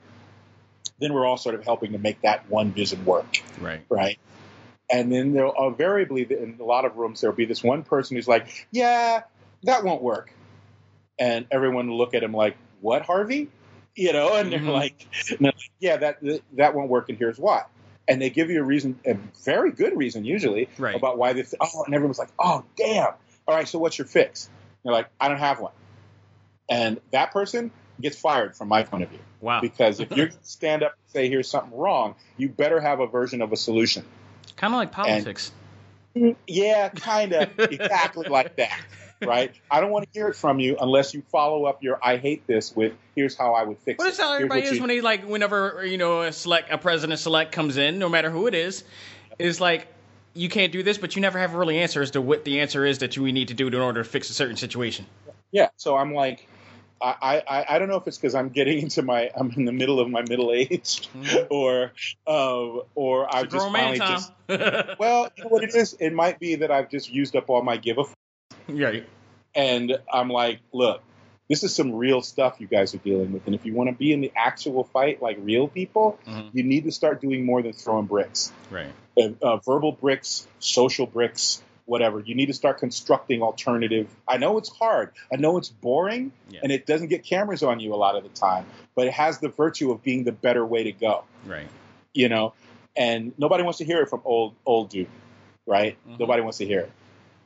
then we're all sort of helping to make that one vision work. Right. Right. And then there'll invariably, in a lot of rooms, there'll be this one person who's like, yeah, that won't work. And everyone will look at him like, what, Harvey? You know, and mm-hmm. they're like, and they're like, yeah, that that won't work, and here's why. And they give you a reason, a very good reason usually, right. about why this. Oh, and everyone's like, oh, damn. All right, so what's your fix? And they're like, I don't have one. And that person gets fired from my point of view. Wow. Because if you're going to stand up and say, here's something wrong, you better have a version of a solution. Kind of like politics. And, yeah, kind of exactly like that. Right? I don't want to hear it from you unless you follow up your I hate this with here's how I would fix what it. What is how everybody is you... when they like whenever you know a select a president select comes in, no matter who it is, is like you can't do this, but you never have a really answer as to what the answer is that you need to do in order to fix a certain situation. Yeah. So I'm like, I I, I don't know if it's because I'm getting into my I'm in the middle of my middle age, mm-hmm. or uh, or it's I've just finally man, just well, you know what it is? It might be that I've just used up all my give a. Right. And I'm like, look, this is some real stuff you guys are dealing with. And if you want to be in the actual fight like real people, mm-hmm. you need to start doing more than throwing bricks. Right. Uh, uh, verbal bricks, social bricks, whatever. You need to start constructing alternative. I know it's hard. I know it's boring. Yeah. And it doesn't get cameras on you a lot of the time. But it has the virtue of being the better way to go. Right. You know? And nobody wants to hear it from old, old dude. Right? Mm-hmm. Nobody wants to hear it.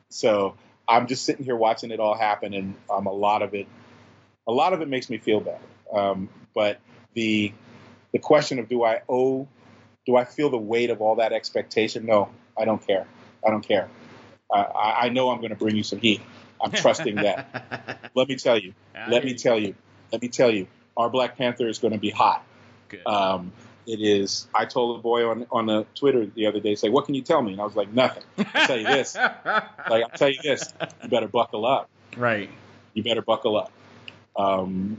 So I'm just sitting here watching it all happen, and um, a lot of it, a lot of it makes me feel bad. Um, but the the question of do I owe, do I feel the weight of all that expectation? No, I don't care. I don't care. Uh, I, I know I'm going to bring you some heat. I'm trusting that. Let me tell you. Let me tell you. Let me tell you. Our Black Panther is going to be hot. Good. Um, It is. I told a boy on on the Twitter the other day, say, "What can you tell me?" And I was like, "Nothing." I'll tell you this. Like, I'll tell you this. You better buckle up. Right. You better buckle up. Um,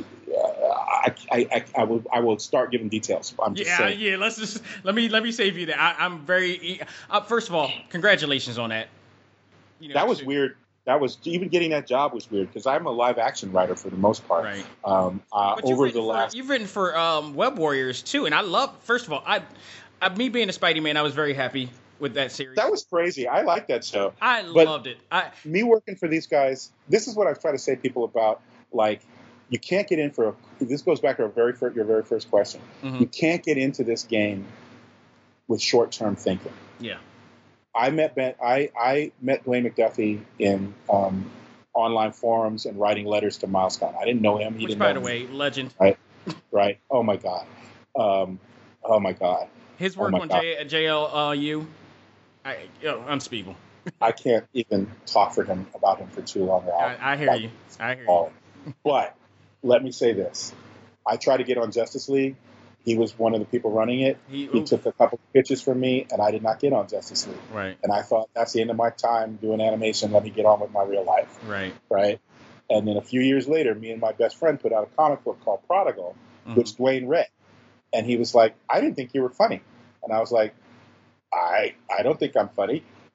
I, I, I, I will I will start giving details. I'm just yeah, saying. yeah. Let's just let me let me save you that. I, I'm very. Uh, first of all, congratulations on that. You know, that was so, weird. That was even getting that job was weird because I'm a live action writer for the most part. Right. Um, uh, over the last, for, you've written for um, Web Warriors too, and I love. First of all, I, I, me being a Spidey man, I was very happy with that series. That was crazy. I liked that show. I but loved it. I, me working for these guys. This is what I try to say to people about like. You can't get in for a, this goes back to our very first, your very first question. Mm-hmm. You can't get into this game with short-term thinking. Yeah. I met Ben, I, I met Dwayne McDuffie in um, online forums and writing letters to Miles Gunn. I didn't know him. He Which, didn't by know the way, me. legend. Right. Right. Oh my God. Um, oh my God. His work oh on J, J L U, I, you know, unspeakable. I can't even talk for him about him for too long. I, I hear like, you. I hear you. But let me say this. I tried to get on Justice League. He was one of the people running it. He, he took a couple of pitches from me, and I did not get on Justice League. Right. And I thought, that's the end of my time doing animation. Let me get on with my real life. Right. Right. And then a few years later, me and my best friend put out a comic book called Prodigal, mm-hmm. which Dwayne read. And he was like, I didn't think you were funny. And I was like, I I don't think I'm funny.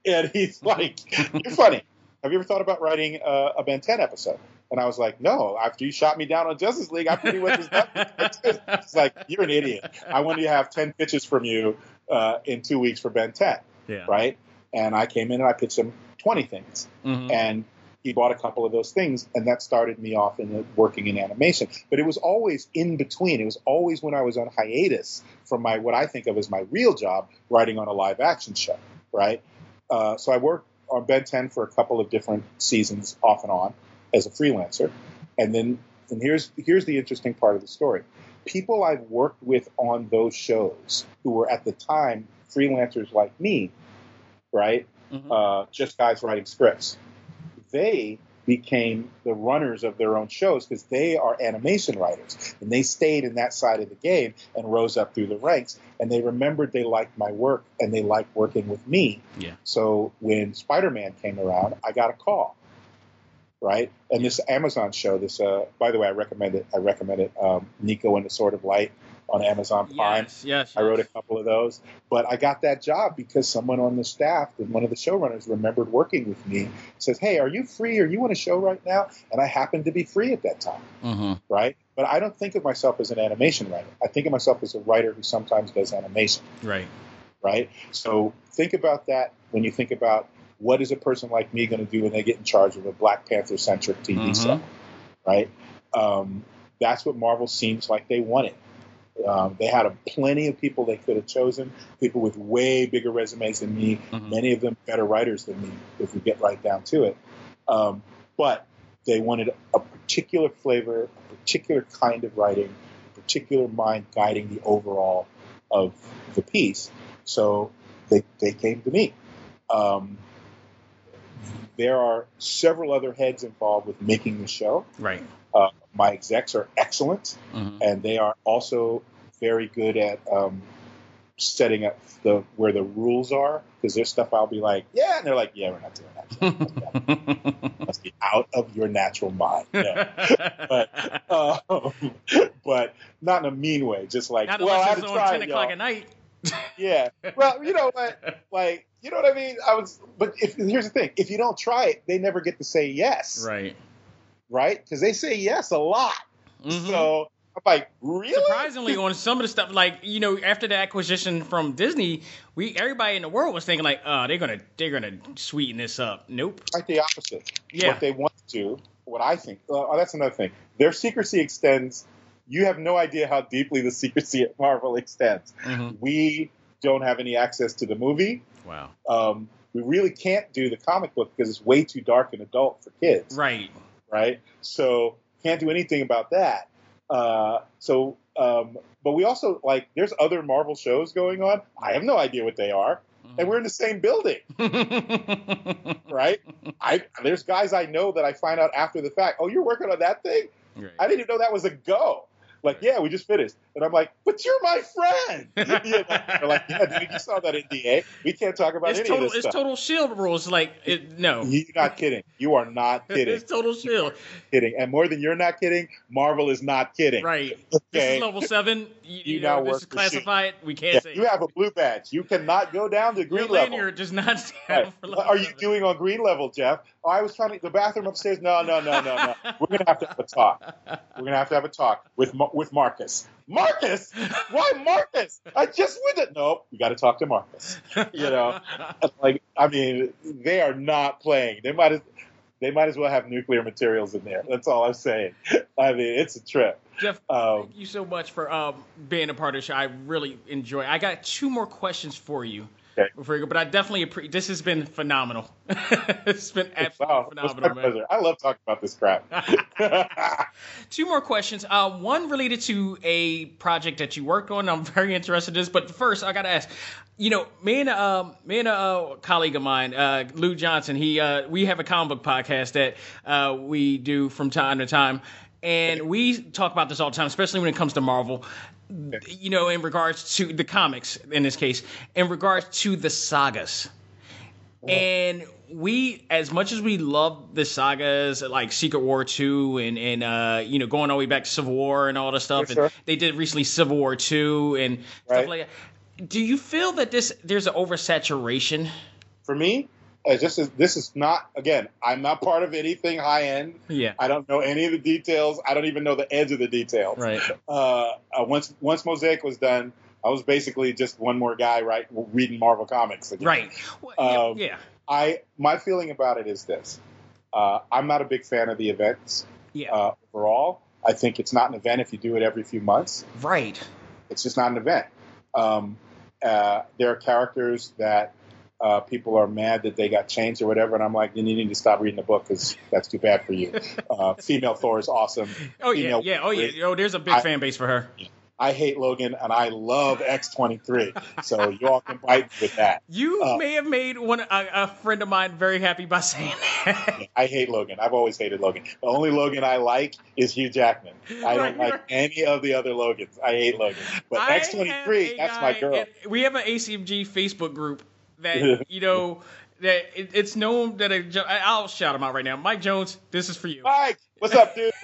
And he's like, "You're funny. Have you ever thought about writing a, a Ben ten episode?" And I was like, "No. After you shot me down on Justice League, I pretty much was done." It's like, "You're an idiot. I want to have ten pitches from you uh, in two weeks for Ben ten." Yeah. Right? And I came in and I pitched him twenty things. Mm-hmm. And he bought a couple of those things, and that started me off in the, working in animation. But it was always in between. It was always when I was on hiatus from my what I think of as my real job, writing on a live action show, right? Uh, so I worked on Ben ten for a couple of different seasons, off and on, as a freelancer. And then, and here's here's the interesting part of the story: people I've worked with on those shows who were at the time freelancers like me, right? Mm-hmm. Uh, just guys writing scripts. They became the runners of their own shows because they are animation writers. And they stayed in that side of the game and rose up through the ranks. And they remembered they liked my work and they liked working with me. Yeah. So when Spider-Man came around, I got a call, right? And this Amazon show, this, uh, by the way, I recommend it. I recommend it. Um, Nico and the Sword of Light on Amazon Prime. Yes, yes, I wrote a couple of those. But I got that job because someone on the staff, one of the showrunners, remembered working with me, says, "Hey, are you free? Are you on a show right now?" And I happened to be free at that time, mm-hmm. right? But I don't think of myself as an animation writer. I think of myself as a writer who sometimes does animation. Right. Right? So think about that when you think about what is a person like me going to do when they get in charge of a Black Panther-centric T V mm-hmm. show, right? Um, that's what Marvel seems like they wanted. Um, they had a, plenty of people they could have chosen, people with way bigger resumes than me, mm-hmm. many of them better writers than me, if we get right down to it. Um, but they wanted a particular flavor, a particular kind of writing, a particular mind guiding the overall of the piece. So they, they came to me. Um, there are several other heads involved with making the show. Right. Uh, my execs are excellent, mm-hmm. and they are also very good at um, setting up the where the rules are. Because there's stuff I'll be like, yeah, and they're like, yeah, we're not doing that. Must be out of your natural mind. No. but um, but not in a mean way. Just like, not well, I had it's to on try ten it, o'clock y'all. at night. Yeah. Well, you know what? Like, you know what I mean? I was, but if here's the thing: if you don't try it, they never get to say yes. Right. Right? Because they say yes a lot. Mm-hmm. So I'm like, really? Surprisingly, on some of the stuff, like, you know, after the acquisition from Disney, we everybody in the world was thinking like, oh, they're gonna they're gonna sweeten this up. Nope. Like the opposite. Yeah. What they want to, what I think. Oh, that's another thing. Their secrecy extends. You have no idea how deeply the secrecy at Marvel extends. Mm-hmm. We don't have any access to the movie. Wow. Um, we really can't do the comic book because it's way too dark and adult for kids. Right. Right? So can't do anything about that. Uh, so, um, but we also, like, there's other Marvel shows going on. I have no idea what they are. Mm-hmm. And we're in the same building. Right? I There's guys I know that I find out after the fact, oh, you're working on that thing? Right. I didn't even know that was a go. Like, yeah, we just finished. And I'm like, but you're my friend. You know, they're like, yeah, dude, you saw that N D A. We can't talk about it's any total, of this it's stuff. Total Shield rules. Like, it, no. You're not kidding. You are not kidding. It's Total Shield. Kidding. And more than you're not kidding, Marvel is not kidding. Right. Okay? This is level seven. You, you you now know, work this is for classified. shit. We can't yeah, say you have a blue badge. You cannot go down to green Your level. lanyard does not stand Right. for What level are you seven. doing on green level, Jeff? Oh, I was trying to the bathroom upstairs. No, no, no, no, no. We're gonna have to have a talk. We're gonna have to have a talk with with Marcus. Marcus? Why Marcus? I just went it. Nope, you got to talk to Marcus. You know, like I mean, they are not playing. They might as they might as well have nuclear materials in there. That's all I'm saying. I mean, it's a trip. Jeff, um, thank you so much for um, being a part of the show. I really enjoy it. I got two more questions for you. Okay. Before you go, but I definitely appreciate. This has been phenomenal. It's been absolutely wow, phenomenal, my man. pleasure. I love talking about this crap. Two more questions. Uh, one related to a project that you worked on. I'm very interested in this, but first I got to ask. You know, me and um, me and a uh, colleague of mine, uh, Lou Johnson. He, uh, we have a comic book podcast that uh, we do from time to time, and we talk about this all the time, especially when it comes to Marvel. You know, in regards to the comics, in this case, in regards to the sagas. And we, as much as we love the sagas like Secret War two and, and uh, you know, going all the way back to Civil War and all that stuff, For sure. and they did recently Civil War two and Right. stuff like that. Do you feel that this there's an oversaturation for me, uh, just as, this is not, again, I'm not part of anything high end. Yeah. I don't know any of the details. I don't even know the edge of the details. Right. Uh, uh, once once Mosaic was done, I was basically just one more guy, right, reading Marvel comics again. Right. Well, Um, yeah. yeah. I my feeling about it is this: uh, I'm not a big fan of the events. Yeah. Uh, overall, I think it's not an event if you do it every few months. Right. It's just not an event. Um, uh, there are characters that uh, people are mad that they got changed or whatever, and I'm like, you need to stop reading the book because that's too bad for you. Uh, female Thor is awesome. Oh yeah, Female yeah, oh yeah. Oh, there's a big I- fan base for her. I hate Logan, and I love X twenty-three. So you all can bite me with that. You Uh, may have made one a, a friend of mine very happy by saying that. I hate Logan. I've always hated Logan. The only Logan I like is Hugh Jackman. I don't Right, like right. any of the other Logans. I hate Logan. But I X twenty-three, have a that's guy- my girl. and we have an A C M G Facebook group that you know that it, it's known that a, I'll shout him out right now. Mike Jones, this is for you. Mike, what's up, dude?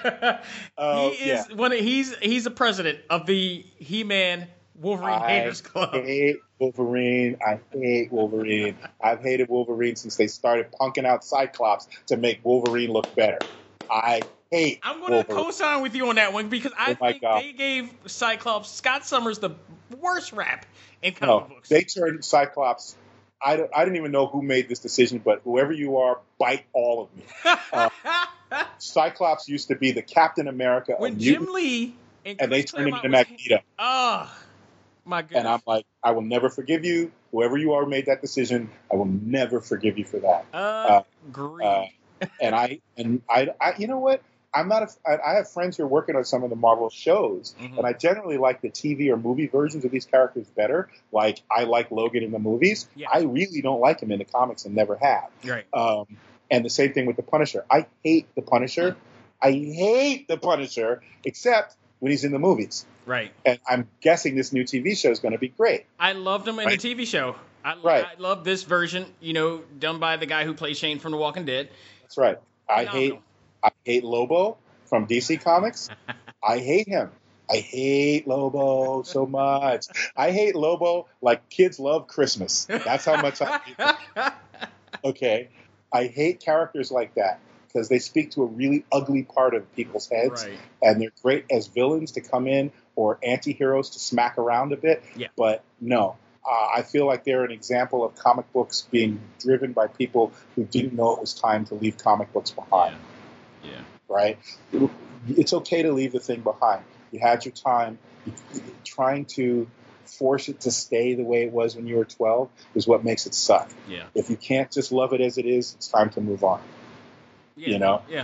Uh, he is yeah. one. Of, he's he's the president of the He-Man Wolverine I Haters Club. hate Wolverine. I hate Wolverine. I've hated Wolverine since they started punking out Cyclops to make Wolverine look better. I hate I'm going to Wolverine. co-sign with you on that one because I Oh my think God. they gave Cyclops Scott Summers the worst rap in comic No, books. they turned Cyclops. I, don't, I didn't even know who made this decision, but whoever you are, bite all of me. Uh, Cyclops used to be the Captain America when of Jim mutants, Lee and, and they Chris turned him Claremont into was- Magneto. Oh my goodness! And I'm like, I will never forgive you. Whoever you are who made that decision, I will never forgive you for that. uh, Agreed. uh, And I, and I, I, you know what? I'm not. A, I I have friends who are working on some of the Marvel shows, Mhm. and I generally like the T V or movie versions of these characters better. Like I like Logan in the movies. Yeah. I really don't like him in the comics and never have. right. Um, and the same thing with the Punisher. I hate the Punisher. I hate the Punisher, except when he's in the movies. Right. And I'm guessing this new T V show is going to be great. I loved him in Right. the T V show. I, Right. I love this version, you know, done by the guy who plays Shane from The Walking Dead. That's right. I Phenomenal. hate. I hate Lobo from D C Comics. I hate him. I hate Lobo so much. I hate Lobo like kids love Christmas. That's how much I hate him. Okay. I hate characters like that because they speak to a really ugly part of people's heads. Right. And they're great as villains to come in or anti-heroes to smack around a bit. Yeah. But no. Uh, I feel like they're an example of comic books being driven by people who didn't know it was time to leave comic books behind. Yeah. Yeah. Right? It's okay to leave the thing behind. You had your time. Trying to force it to stay the way it was when you were twelve is what makes it suck. Yeah. If you can't just love it as it is, it's time to move on. Yeah. You know? Yeah.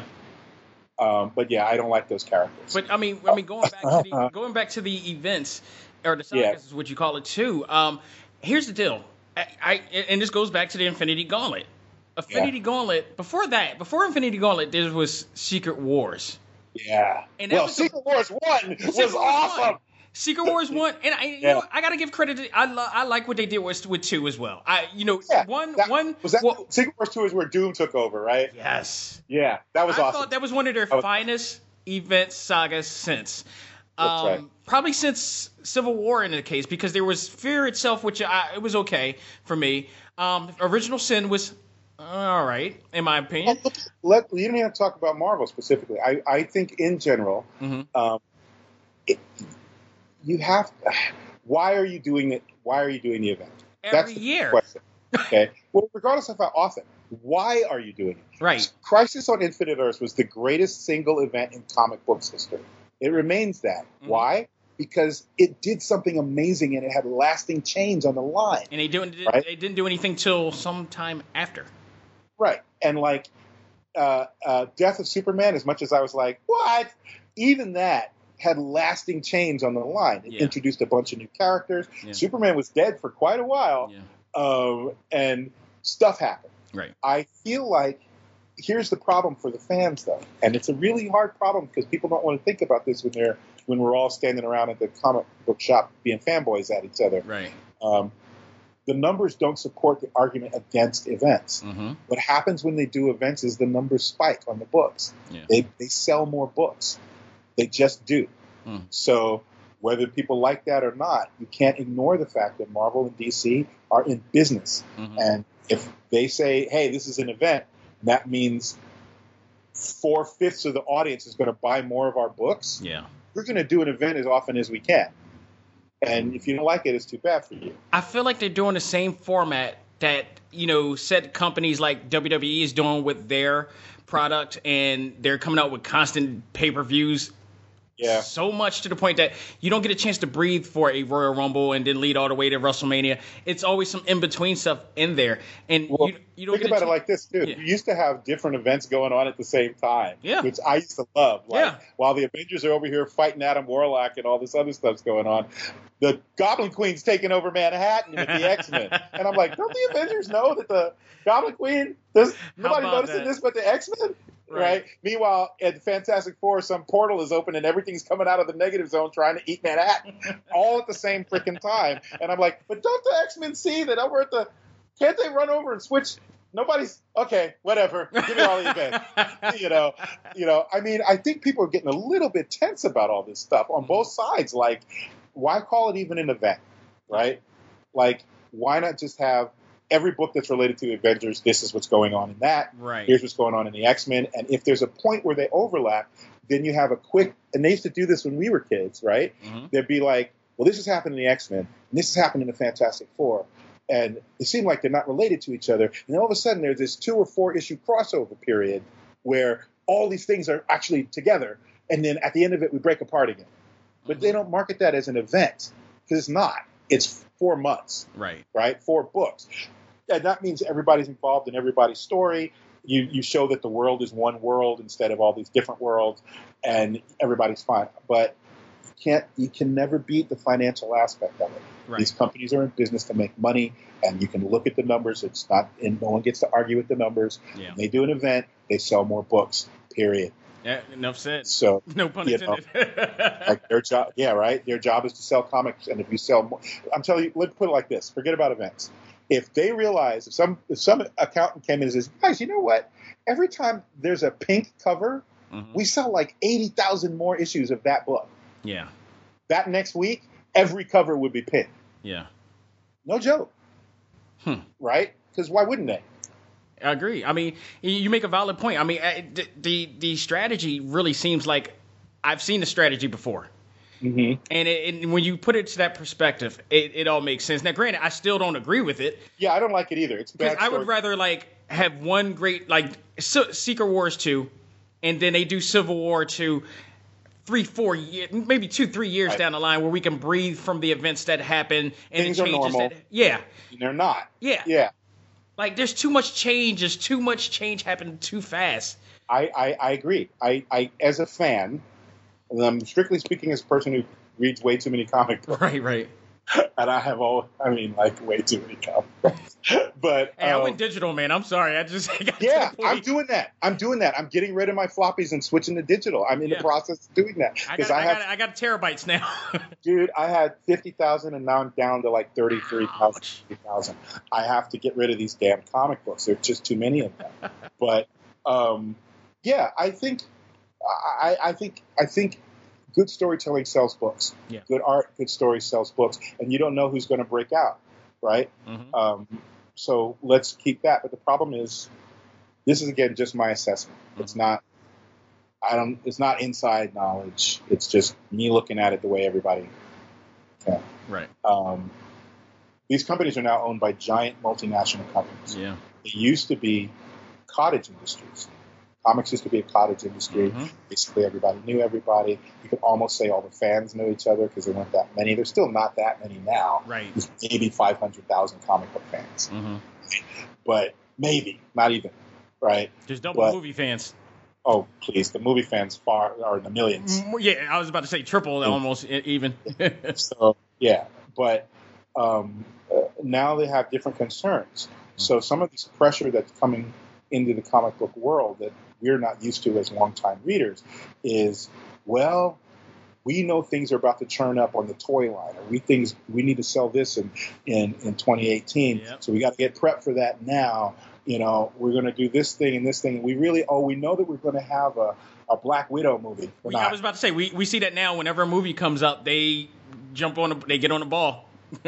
Um, but yeah, I don't like those characters. But I mean, I mean, going back to the going back to the events or the sagas Yeah. is what you call it too. Um, here's the deal. I, I and this goes back to the Infinity Gauntlet. Infinity Gauntlet. Before that, before Infinity Gauntlet, there was Secret Wars. yeah. And that Well, was the- Secret Wars one was Secret Wars awesome. one. Secret Wars one, and I, you Yeah. know, I gotta give credit. To, I lo- I like what they did with with two as well. I, you know, Yeah, one that- one was that well, Secret Wars two is where Doom took over, right? yes. Yeah, that was I awesome. thought that was one of their That was- finest event sagas since. That's Um, right. Probably since Civil War in the case, because there was Fear itself, which I, it was okay for me. Um, Original Sin was all right, in my opinion. Well, let, you don't even have to talk about Marvel specifically. I, I think in general, Mhm. um, it, you have. Why are you doing it? Why are you doing the event? Every That's the year. question. Okay. Well, regardless of how often, why are you doing it? Right. Crisis on Infinite Earths was the greatest single event in comic books history. It remains that. Mhm. Why? Because it did something amazing and it had lasting change on the line. And they didn't Right. they didn't do anything till sometime after. Right. And like uh, uh, Death of Superman, as much as I was like, what? Even that had lasting change on the line. It Yeah. introduced a bunch of new characters. Yeah. Superman was dead for quite a while, Yeah. um, and stuff happened. Right. I feel like here's the problem for the fans, though, and it's a really hard problem because people don't want to think about this when they're when we're all standing around at the comic book shop being fanboys at each other. Right. Um, the numbers don't support the argument against events. Mm-hmm. What happens when they do events is the numbers spike on the books. Yeah. They they sell more books. They just do. Mm. So whether people like that or not, you can't ignore the fact that Marvel and D C are in business. Mhm. And if they say, hey, this is an event, that means four-fifths of the audience is going to buy more of our books. Yeah. We're going to do an event as often as we can. And if you don't like it, it's too bad for you. I feel like they're doing the same format that, you know, said companies like W W E is doing with their product, and they're coming out with constant pay-per-views. Yeah. So much to the point that you don't get a chance to breathe for a Royal Rumble and then lead all the way to WrestleMania. It's always some in-between stuff in there. And well, you, you don't think get about a it like this, too. Yeah. We used to have different events going on at the same time, Yeah. which I used to love. Like, Yeah. while the Avengers are over here fighting Adam Warlock and all this other stuff's going on, the Goblin Queen's taking over Manhattan with the X-Men. And I'm like, don't the Avengers know that the Goblin Queen, does nobody about noticing that? this but the X-Men? Right. Right. Meanwhile, at the Fantastic Four, some portal is open and everything's coming out of the negative zone trying to eat Manhattan, all at the same freaking time. And I'm like, but don't the X-Men see that over at the? Can't they run over and switch? Nobody's okay. Whatever. Give me all the events. you know. You know. I mean, I think people are getting a little bit tense about all this stuff on both sides. Like, why call it even an event? Right. Like, why not just have every book that's related to the Avengers, this is what's going on in that. Right. Here's what's going on in the X-Men. And if there's a point where they overlap, then you have a quick, and they used to do this when we were kids, right? Mm-hmm. They'd be like, well, this has happened in the X-Men, and this has happened in the Fantastic Four. And it seemed like they're not related to each other. And then all of a sudden there's this two or four issue crossover period where all these things are actually together. And then at the end of it, we break apart again. But Mm-hmm. they don't market that as an event because it's not. It's four months. Right. Right? Four books. And that means everybody's involved in everybody's story. You you show that the world is one world instead of all these different worlds, and everybody's fine. But you can't you can never beat the financial aspect of it. Right. These companies are in business to make money, and you can look at the numbers. It's not, and no one gets to argue with the numbers. Yeah. When they do an event, they sell more books. Period. Yeah, enough said. So No pun you know, intended. like their job, yeah, right. Their job is to sell comics, and if you sell more, I'm telling you, let's put it like this: forget about events. If they realize, if some if some accountant came in and says, guys, you know what? Every time there's a pink cover, Mhm. we sell like eighty thousand more issues of that book. Yeah. That next week, every cover would be pink. Yeah. No joke. Hmm. Right? Because why wouldn't they? I agree. I mean, you make a valid point. I mean, uh, the the, the strategy really seems like I've seen the strategy before. Mm-hmm. And, it, and when you put it to that perspective, it, it all makes sense. Now, granted, I still don't agree with it. Yeah, I don't like it either. It's a bad Because I would story. rather, like, have one great, like, Se- Secret Wars two, and then they do Civil War two, three, four years, maybe two, three years Right. down the line where we can breathe from the events that happen and Things the are changes normal. that, yeah, And they're not. yeah, Yeah. Like, there's too much change. There's too much change happening too fast. I, I, I agree. I, I, as a fan, and I'm strictly speaking as a person who reads way too many comic books, Right, right. and I have all, I mean, like way too many comic books. But Hey, I um, went digital, man. I'm sorry. I just got to yeah, the point. I'm doing that. I'm doing that. I'm getting rid of my floppies and switching to digital. I'm in Yeah. the process of doing that I because got, I, I, have, got, I got terabytes now. dude, I had fifty thousand and now I'm down to like thirty-three thousand, fifty thousand. I have to get rid of these damn comic books. There's just too many of them. But um, yeah, I think, I, I think, I think. Good storytelling sells books. Yeah. Good art, good story sells books, and you don't know who's going to break out, right? Mhm. Um, so let's keep that. But the problem is, this is again just my assessment. It's Mhm. not. I don't. It's not inside knowledge. It's just me looking at it the way everybody can. Right. Um, these companies are now owned by giant multinational companies. Yeah. They used to be cottage industries. Comics used to be a cottage industry. Mhm. Basically, everybody knew everybody. You could almost say all the fans knew each other because there weren't that many. There's still not that many now. Right. There's maybe five hundred thousand comic book fans. Mm-hmm. But maybe, not even, right? Just double But- movie fans. Oh, please. The movie fans far are in the millions. Mm, Yeah, I was about to say triple, almost e- even. So, yeah. But um, uh, now they have different concerns. So some of this pressure that's coming into the comic book world that we're not used to as longtime readers is, well, we know things are about to churn up on the toy line, or we things we need to sell this in in, in twenty eighteen, Yep. so we got to get prepped for that now. You know, we're going to do this thing and this thing. And we really, oh, we know that we're going to have a, a Black Widow movie. We're I not. was about to say we, we see that now. Whenever a movie comes up, they jump on, the, they get on the ball.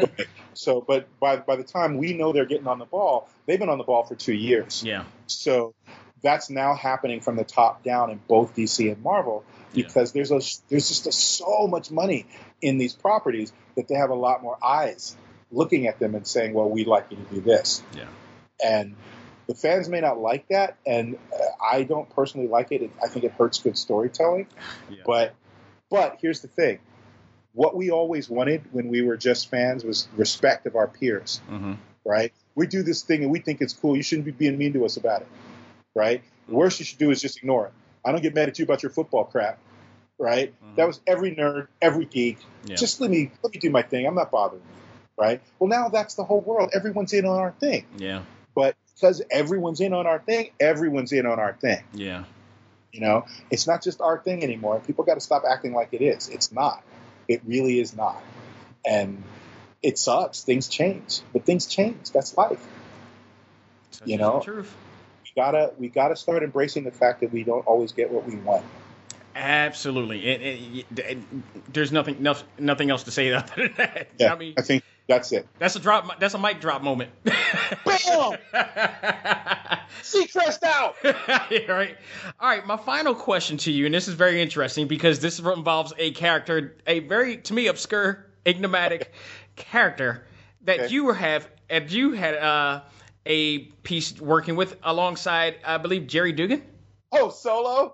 So, but by by the time we know they're getting on the ball, they've been on the ball for two years. Yeah. So that's now happening from the top down in both D C and Marvel because yeah. there's a there's just a, so much money in these properties that they have a lot more eyes looking at them and saying, well, we'd like you to do this. Yeah. And the fans may not like that, and uh, I don't personally like it. it. I think it hurts good storytelling. Yeah. But but here's the thing. What we always wanted when we were just fans was respect of our peers, mm-hmm. right? We do this thing and we think it's cool. You shouldn't be being mean to us about it, right? The worst you should do is just ignore it. I don't get mad at you about your football crap, right? Mm-hmm. That was every nerd, every geek. Yeah. Just let me let me do my thing. I'm not bothering you, right? Well, now that's the whole world. Everyone's in on our thing. Yeah. But because everyone's in on our thing, everyone's in on our thing. Yeah. You know, it's not just our thing anymore. People got to stop acting like it is. It's not. It really is not. And it sucks. Things change. But things change. That's life. Such you know? The truth. We gotta we gotta start embracing the fact that we don't always get what we want. Absolutely. It, it, it, it, there's nothing no, nothing else to say other than that. Yeah, I mean, I think that's it. That's a drop. That's a mic drop moment. Bam! Seacrest out. Yeah, right. All right. My final question to you, and this is very interesting because this involves a character, a very to me obscure, enigmatic character that okay. you have, and you had uh, a piece working with alongside, I believe, Gerry Duggan. Oh, Solo.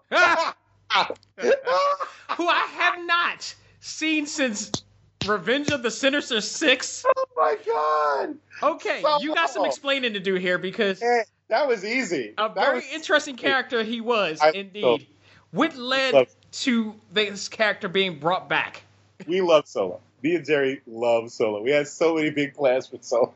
Who I have not seen since Revenge of the Sinister Six. Oh my God! Okay, Solo. You got some explaining to do here because hey, that was easy. A that very was interesting character he was, I, indeed. so, what led to this character being brought back? We love Solo. Me and Jerry love Solo. We had so many big plans with Solo.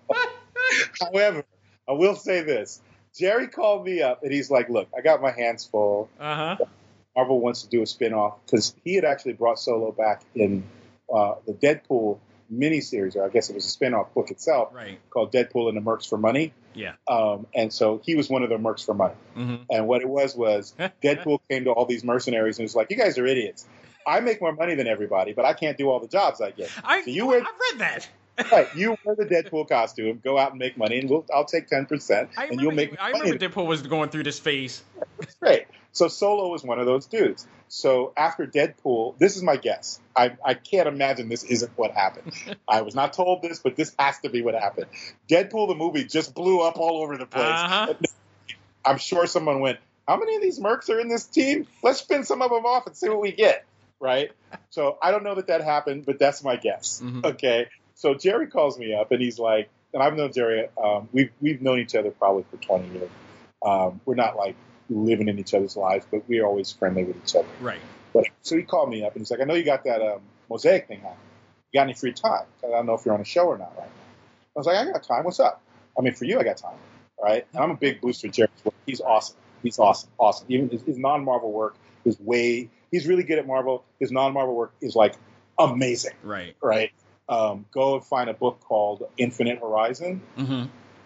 However, I will say this: Jerry called me up and he's like, "Look, I got my hands full. Uh huh." Marvel wants to do a spin-off because he had actually brought Solo back in uh, the Deadpool miniseries, or I guess it was a spin-off book itself, right. called Deadpool and the Mercs for Money. Yeah. Um, and so he was one of the Mercs for Money. Mm-hmm. And what it was was Deadpool came to all these mercenaries and was like, "You guys are idiots. I make more money than everybody, but I can't do all the jobs I get. I, so you wear, I read that. Right, you wear the Deadpool costume, go out and make money, and we'll, I'll take ten percent, I and remember, you'll make I money." remember Deadpool was going through this phase. Great. So Solo was one of those dudes. So after Deadpool, this is my guess. I, I can't imagine this isn't what happened. I was not told this, but this has to be what happened. Deadpool, the movie, just blew up all over the place. Uh-huh. I'm sure someone went, "How many of these mercs are in this team? Let's spin some of them off and see what we get." Right? So I don't know that that happened, but that's my guess. Mm-hmm. Okay. So Jerry calls me up and he's like, and I've known Jerry, um, we've, we've known each other probably for twenty years. Um, we're not like living in each other's lives, but we're always friendly with each other. Right. But, so he called me up and he's like, "I know you got that um, Mosaic thing on. You got any free time? I don't know if you're on a show or not right now." I was like, "I got time. What's up?" I mean, for you, I got time. All right. And I'm a big booster of Jerry's work. He's awesome. He's awesome. Awesome. Even his, his non-Marvel work is way, he's really good at Marvel. His non-Marvel work is like amazing. Right. Right. Um, go and find a book called Infinite Horizon. Mm-hmm.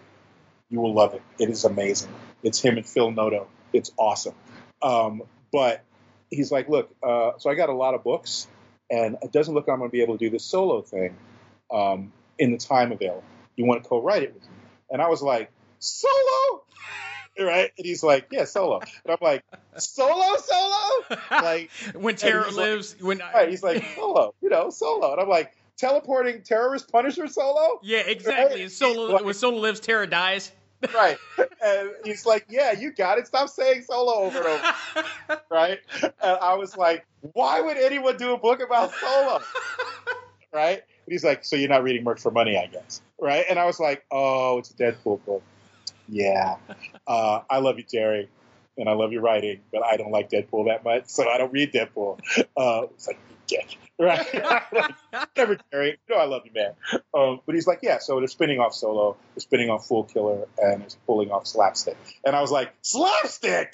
You will love it. It is amazing. It's him and Phil Noto. It's awesome. Um, but he's like, "Look, uh, so I got a lot of books, and it doesn't look like I'm going to be able to do this Solo thing um, in the time available. You want to co-write it with me?" And I was like, "Solo?" Right? And he's like, "Yeah, Solo." And I'm like, "Solo, Solo?" Like when terror lives. Like, when I... right, he's like, "Solo, you know, Solo." And I'm like, "Teleporting terrorist Punisher Solo?" Yeah, exactly. Right? Solo, like, when Solo lives, terror dies. Right. And he's like, "Yeah, you got it. Stop saying Solo over and over." Right? And I was like, "Why would anyone do a book about Solo?" Right? And he's like, "So you're not reading Mercs for Money, I guess." Right? And I was like, "Oh, it's a Deadpool book." Yeah. Uh, I love you, Jerry, and I love your writing, but I don't like Deadpool that much, so I don't read Deadpool. Uh, it's like, "Get right?" Like, whatever, Jerry. You know I love you, man. Um, but he's like, "Yeah, so they're spinning off Solo, they're spinning off Fool Killer, and they're pulling off Slapstick." And I was like, "Slapstick?"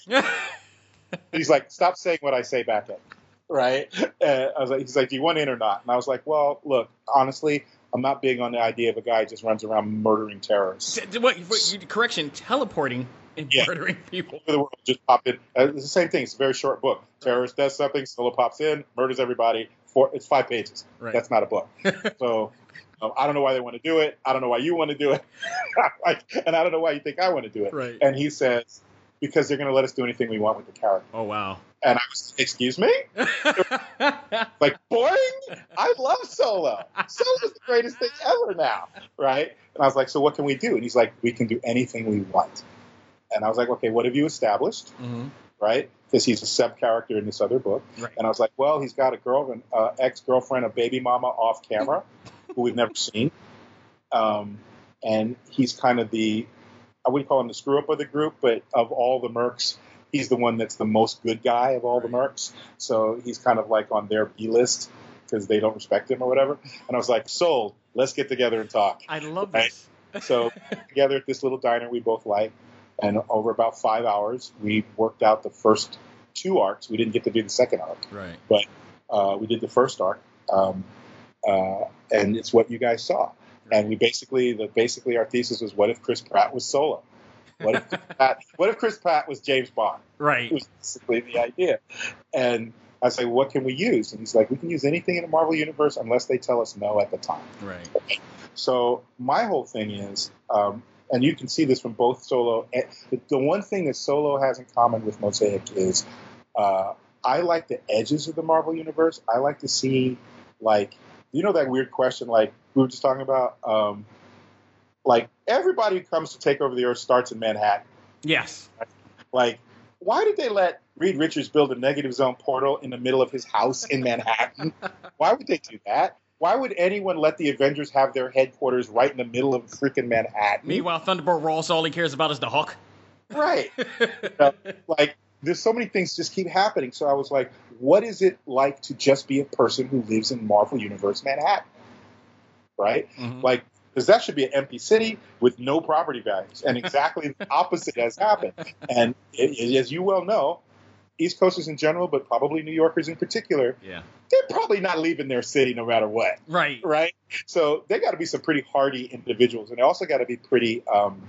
He's like, "Stop saying what I say back at me." Right? And I was like, he's like, "Do you want in or not?" And I was like, "Well, look, honestly, I'm not big on the idea of a guy who just runs around murdering terrorists." What, what, correction, teleporting and yeah. murdering people. The world just pop in. Uh, it's the same thing. It's a very short book. Terrorist does something, Solo pops in, murders everybody. Four, it's five pages. Right. That's not a book. So Um, I don't know why they want to do it. I don't know why you want to do it. Like, and I don't know why you think I want to do it. Right. And he says, because they're going to let us do anything we want with the character. Oh, wow. And I was, excuse me? Like, boring? I love Solo. Solo's the greatest thing ever now, right? And I was like, so what can we do? And he's like, we can do anything we want. And I was like, okay, what have you established, mm-hmm. right? Because he's a sub-character in this other book. Right. And I was like, well, he's got a girl, an uh, ex-girlfriend, a baby mama off camera, who we've never seen. Um, and he's kind of the, I wouldn't call him the screw-up of the group, but of all the mercs, he's the one that's the most good guy of all the mercs. So he's kind of like on their B list because they don't respect him or whatever. And I was like, sold. Let's get together and talk. I love right? this. So together at this little diner we both like. And over about five hours, we worked out the first two arcs. We didn't get to do the second arc. Right. But uh, we did the first arc. Um, uh, and it's what you guys saw. And we basically, the basically our thesis was, what if Chris Pratt was Solo? What if Chris Pratt, what if Chris Pratt was James Bond? Right. It was basically the idea. And I was like, what can we use? And he's like, we can use anything in the Marvel Universe unless they tell us no at the time. Right. So my whole thing is, um, and you can see this from both Solo. The one thing that Solo has in common with Mosaic is uh, I like the edges of the Marvel Universe. I like to see, like, you know that weird question, like we were just talking about, um, like everybody who comes to take over the Earth starts in Manhattan. Yes. Like, why did they let Reed Richards build a negative zone portal in the middle of his house in Manhattan? Why would they do that? Why would anyone let the Avengers have their headquarters right in the middle of freaking Manhattan? Meanwhile, Thunderbolt Ross, all he cares about is the Hulk. Right. You know, like, there's so many things just keep happening. So I was like, what is it like to just be a person who lives in Marvel Universe Manhattan? Right? Mm-hmm. Like, because that should be an empty city with no property values. And exactly the opposite has happened. And it, it, as you well know, East Coasters in general, but probably New Yorkers in particular, yeah, they're probably not leaving their city no matter what. Right. Right? So they got to be some pretty hardy individuals. And they also got to be pretty um,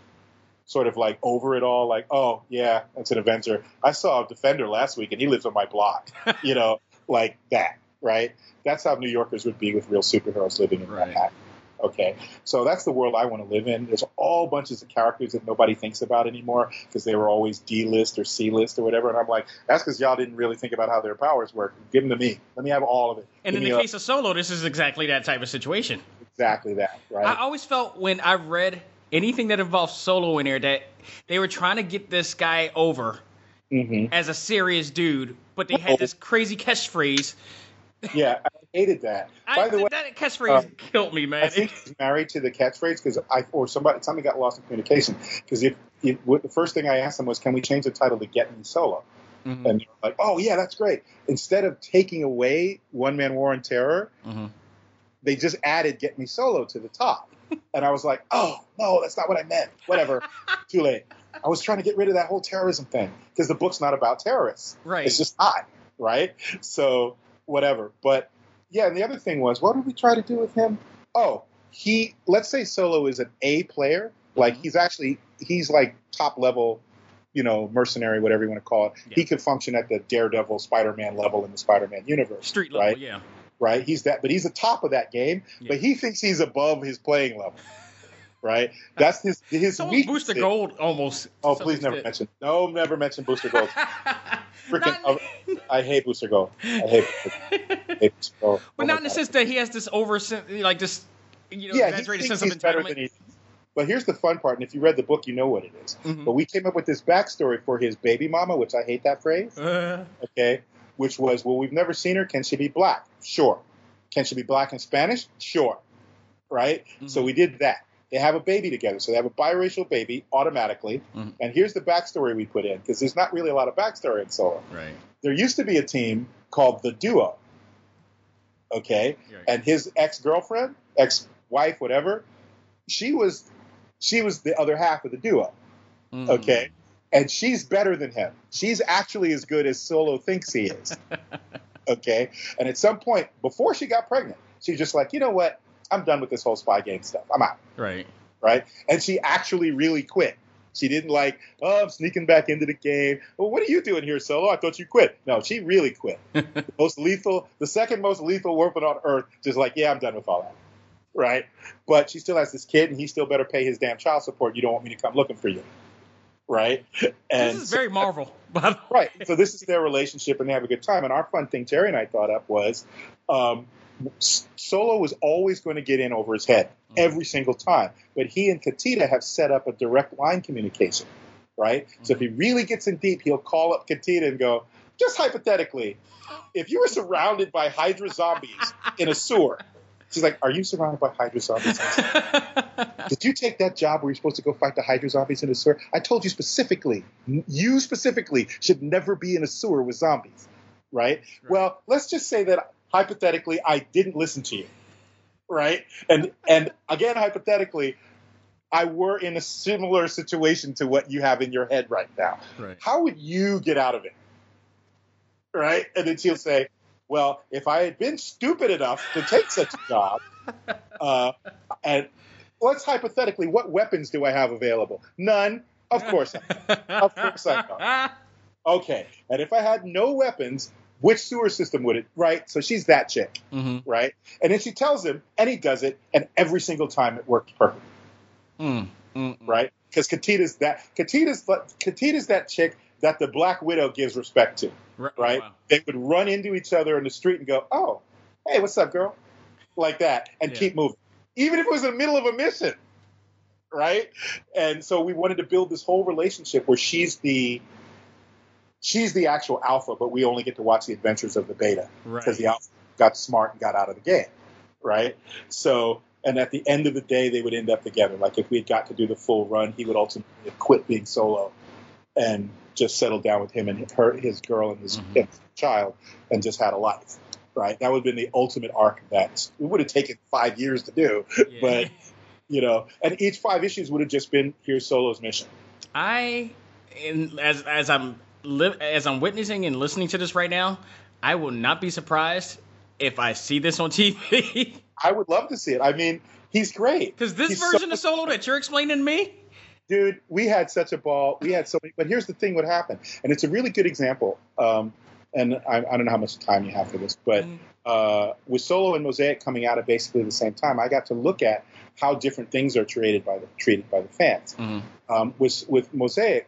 sort of like over it all. Like, oh, yeah, that's an Avenger. I saw a Defender last week and he lives on my block. You know, like that. Right? That's how New Yorkers would be with real superheroes living in right. Manhattan. Okay, so that's the world I want to live in. There's all bunches of characters that nobody thinks about anymore because they were always D-list or C-list or whatever. And I'm like, that's because y'all didn't really think about how their powers work. Give them to me. Let me have all of it. And Give in the me case a- of Solo, this is exactly that type of situation. Exactly that, right? I always felt when I read anything that involved Solo in there that they were trying to get this guy over mm-hmm. as a serious dude, but they had this crazy catchphrase. Yeah, I hated that. I, By the way, that catchphrase uh, killed me, man. I think he's married to the catchphrase because I or somebody something got lost in communication. Because if, if what, the first thing I asked them was, "Can we change the title to Get Me Solo?" Mm-hmm. And they were like, "Oh yeah, that's great." Instead of taking away One Man War on Terror, mm-hmm. they just added Get Me Solo to the top. And I was like, "Oh no, that's not what I meant." Whatever, too late. I was trying to get rid of that whole terrorism thing because the book's not about terrorists. Right? It's just not. Right? So. Whatever. But yeah, and the other thing was, what did we try to do with him? Oh, he, let's say Solo is an A player. Like, mm-hmm. he's actually, he's like top level, you know, mercenary, whatever you want to call it. Yeah. He could function at the Daredevil, Spider-Man level in the Spider-Man universe. Street level, right? yeah. Right? He's that, but he's the top of that game, yeah. but he thinks he's above his playing level. Right? That's his, his weakness. Booster Gold almost. Oh, please never did. mention, no, never mention Booster Gold. Freaking, I, I hate Booster Gold. I hate, I hate Booster Gold. But oh not in the sense that he has this over, like this, you know, yeah, exaggerated he sense of he's better than he. But here's the fun part, and if you read the book, you know what it is. Mm-hmm. But we came up with this backstory for his baby mama, which I hate that phrase. Uh. Okay, which was, well, we've never seen her. Can she be black? Sure. Can she be black and Spanish? Sure. Right. Mm-hmm. So we did that. They have a baby together, so they have a biracial baby automatically. Mm-hmm. And here's the backstory we put in, because there's not really a lot of backstory in Solo. Right. There used to be a team called the Duo, okay? Right. And his ex-girlfriend, ex-wife, whatever, she was she was the other half of the Duo, mm-hmm. okay? And she's better than him. She's actually as good as Solo thinks he is, okay? And at some point, before she got pregnant, she's just like, you know what? I'm done with this whole spy game stuff. I'm out. Right. Right? And she actually really quit. She didn't like, oh, I'm sneaking back into the game. Well, what are you doing here, Solo? I thought you quit. No, she really quit. The most lethal, the second most lethal weapon on Earth, just like, yeah, I'm done with all that. right? But she still has this kid, and he still better pay his damn child support. You don't want me to come looking for you, right? And this is very Marvel. Right. So this is their relationship, and they have a good time. And our fun thing Terry and I thought up was um, Solo was always going to get in over his head every single time. But he and Katita have set up a direct line communication, right? Mm-hmm. So if he really gets in deep, he'll call up Katita and go, just hypothetically, if you were surrounded by Hydra zombies in a sewer, she's like, are you surrounded by Hydra zombies? Did you take that job where you're supposed to go fight the Hydra zombies in a sewer? I told you specifically, you specifically should never be in a sewer with zombies, right? right? Well, let's just say that hypothetically I didn't listen to you, right? And and again, hypothetically, I were in a similar situation to what you have in your head right now. Right. How would you get out of it? Right? And then she'll say, well, if I had been stupid enough to take such a job, uh, and let's hypothetically, what weapons do I have available? None. Of course I Of course I don't. Okay. And if I had no weapons, which sewer system would it? Right? So she's that chick. Mm-hmm. Right? And then she tells him, and he does it, and every single time it works perfect. Mm. Right? Because Katita's that Katita's Katita's that chick that the Black Widow gives respect to. Right? Wow. They would run into each other in the street and go, oh, hey, what's up, girl? Like that, and yeah. keep moving. Even if it was in the middle of a mission, right? And so we wanted to build this whole relationship where she's the she's the actual alpha, but we only get to watch the adventures of the beta because right. the alpha got smart and got out of the game, right? So, and at the end of the day, they would end up together. Like if we had got to do the full run, he would ultimately quit being Solo and just settle down with him and her, his girl and his, mm-hmm. his child, and just had a life, right? That would have been the ultimate arc of that. It would have taken five years to do, yeah. but, you know, and each five issues would have just been, here's Solo's mission. I, in, as as I'm li- as I'm witnessing and listening to this right now, I will not be surprised if I see this on T V. I would love to see it. I mean, he's great. Because this he's version so- of Solo that you're explaining to me, dude, we had such a ball. We had so many. But here's the thing: what happened, and it's a really good example. Um, and I, I don't know how much time you have for this, but uh, with Solo and Mosaic coming out at basically the same time, I got to look at how different things are treated by the treated by the fans. Mm-hmm. Um, with with Mosaic,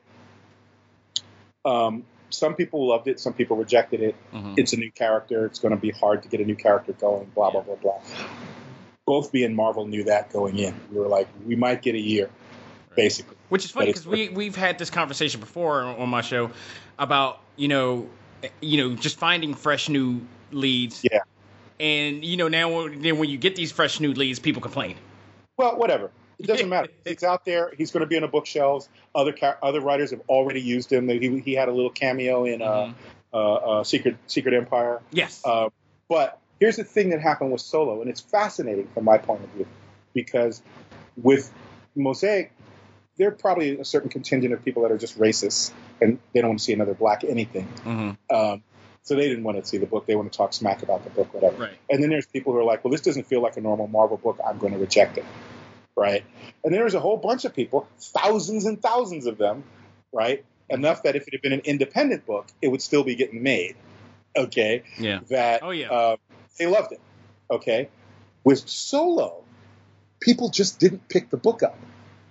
um, some people loved it, some people rejected it. Mm-hmm. It's a new character. It's going to be hard to get a new character going. Blah blah blah blah. Both me and Marvel knew that going in. We were like, we might get a year. Basically, which is funny because we we've had this conversation before on my show about you know you know just finding fresh new leads. Yeah. And you know now then when you get these fresh new leads, people complain. Well, whatever. It doesn't matter. He's out there. He's going to be on the bookshelves. Other ca- other writers have already used him. He he had a little cameo in mm-hmm. uh, uh, uh, Secret Secret Empire. Yes. Uh, but here's the thing that happened with Solo, and it's fascinating from my point of view because with Mosaic, there are probably a certain contingent of people that are just racist and they don't want to see another black anything. Mm-hmm. Um, so they didn't want to see the book. They want to talk smack about the book, whatever. Right. And then there's people who are like, well, this doesn't feel like a normal Marvel book. I'm going to reject it. Right. And then there's a whole bunch of people, thousands and thousands of them, right? Enough that if it had been an independent book, it would still be getting made. Okay. Yeah. That oh, yeah. Uh, they loved it. Okay. With Solo, people just didn't pick the book up.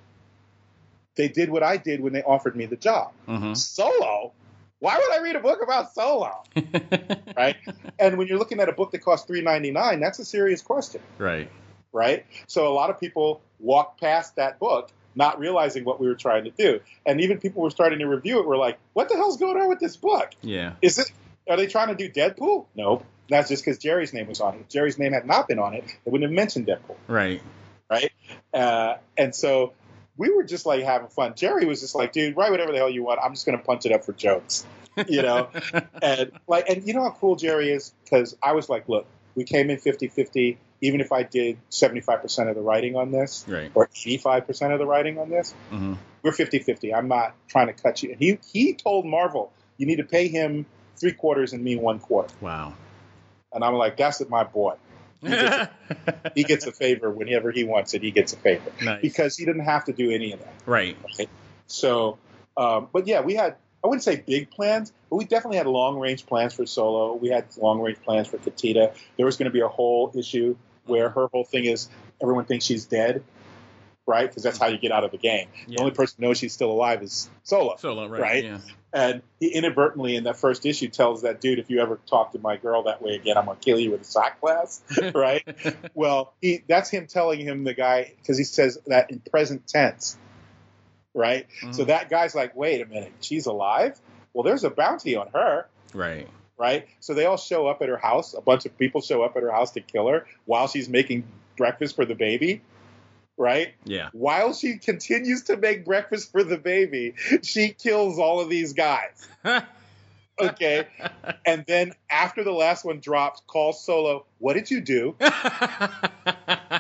They did what I did when they offered me the job. Mm-hmm. Solo? Why would I read a book about Solo? Right? And when you're looking at a book that costs three dollars and ninety-nine cents, that's a serious question. Right. Right? So a lot of people walked past that book not realizing what we were trying to do. And even people were starting to review it were like, what the hell's going on with this book? Yeah. Is it? Are they trying to do Deadpool? No. That's just because Jerry's name was on it. If Jerry's name had not been on it, they wouldn't have mentioned Deadpool. Right. Right? Uh, and so we were just like having fun. Jerry was just like, dude, write whatever the hell you want. I'm just going to punch it up for jokes, you know? and like, and you know how cool Jerry is? Because I was like, look, we came in fifty-fifty. Even if I did seventy-five percent of the writing on this right. or eighty-five percent of the writing on this, mm-hmm. we're fifty-fifty. I'm not trying to cut you. And he, he told Marvel, you need to pay him three quarters and me one quarter. Wow. And I'm like, that's my boy. He gets, a, he gets a favor whenever he wants it. He gets a favor nice. Because he didn't have to do any of that. Right. right? So, um, but yeah, we had, I wouldn't say big plans, but we definitely had long range plans for Solo. We had long range plans for Katita. There was going to be a whole issue where her whole thing is everyone thinks she's dead, right? Because that's how you get out of the game. Yeah. The only person who knows she's still alive is Solo. Solo, right? right? Yeah. And he inadvertently in that first issue tells that dude, if you ever talk to my girl that way again, I'm gonna kill you with a shot glass, right? Well, he that's him telling him the guy because he says that in present tense, right? Mm-hmm. So that guy's like, wait a minute, she's alive? Well, there's a bounty on her, right? Right? So they all show up at her house. A bunch of people show up at her house to kill her while she's making breakfast for the baby. Right? Yeah. While she continues to make breakfast for the baby, she kills all of these guys. Okay. And then after the last one drops, calls Solo, what did you do? I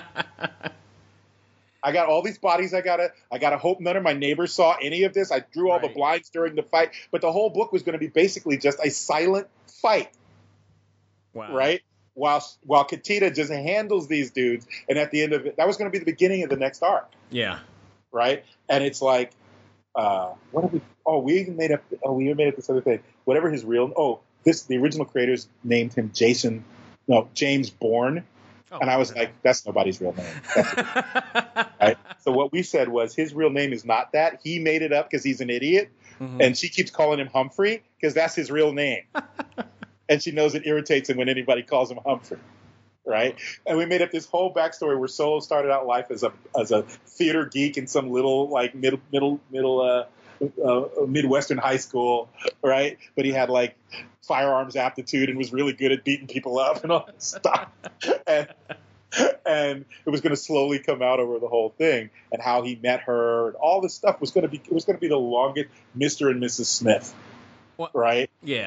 got all these bodies I gotta I gotta hope none of my neighbors saw any of this. I drew all right. the blinds during the fight. But the whole book was gonna be basically just a silent fight. Wow. Right? While while Ketita just handles these dudes, and at the end of it, that was going to be the beginning of the next arc. Yeah. Right. And it's like, uh, what have we? Oh, we even made up. Oh, we even made up this other thing. Whatever his real. Oh, this the original creators named him Jason. No, James Bourne. Oh, and I was like, that's nobody's real name. That's right. So what we said was his real name is not that. He made it up because he's an idiot, mm-hmm. and she keeps calling him Humphrey because that's his real name. And she knows it irritates him when anybody calls him Humphrey, right? And we made up this whole backstory where Solo started out life as a as a theater geek in some little like middle middle middle uh, uh, Midwestern high school, right? But he had like firearms aptitude and was really good at beating people up and all that stuff. And and it was going to slowly come out over the whole thing and how he met her and all this stuff was going to be it was going to be the longest Mister and Missus Smith, what? Right? Yeah.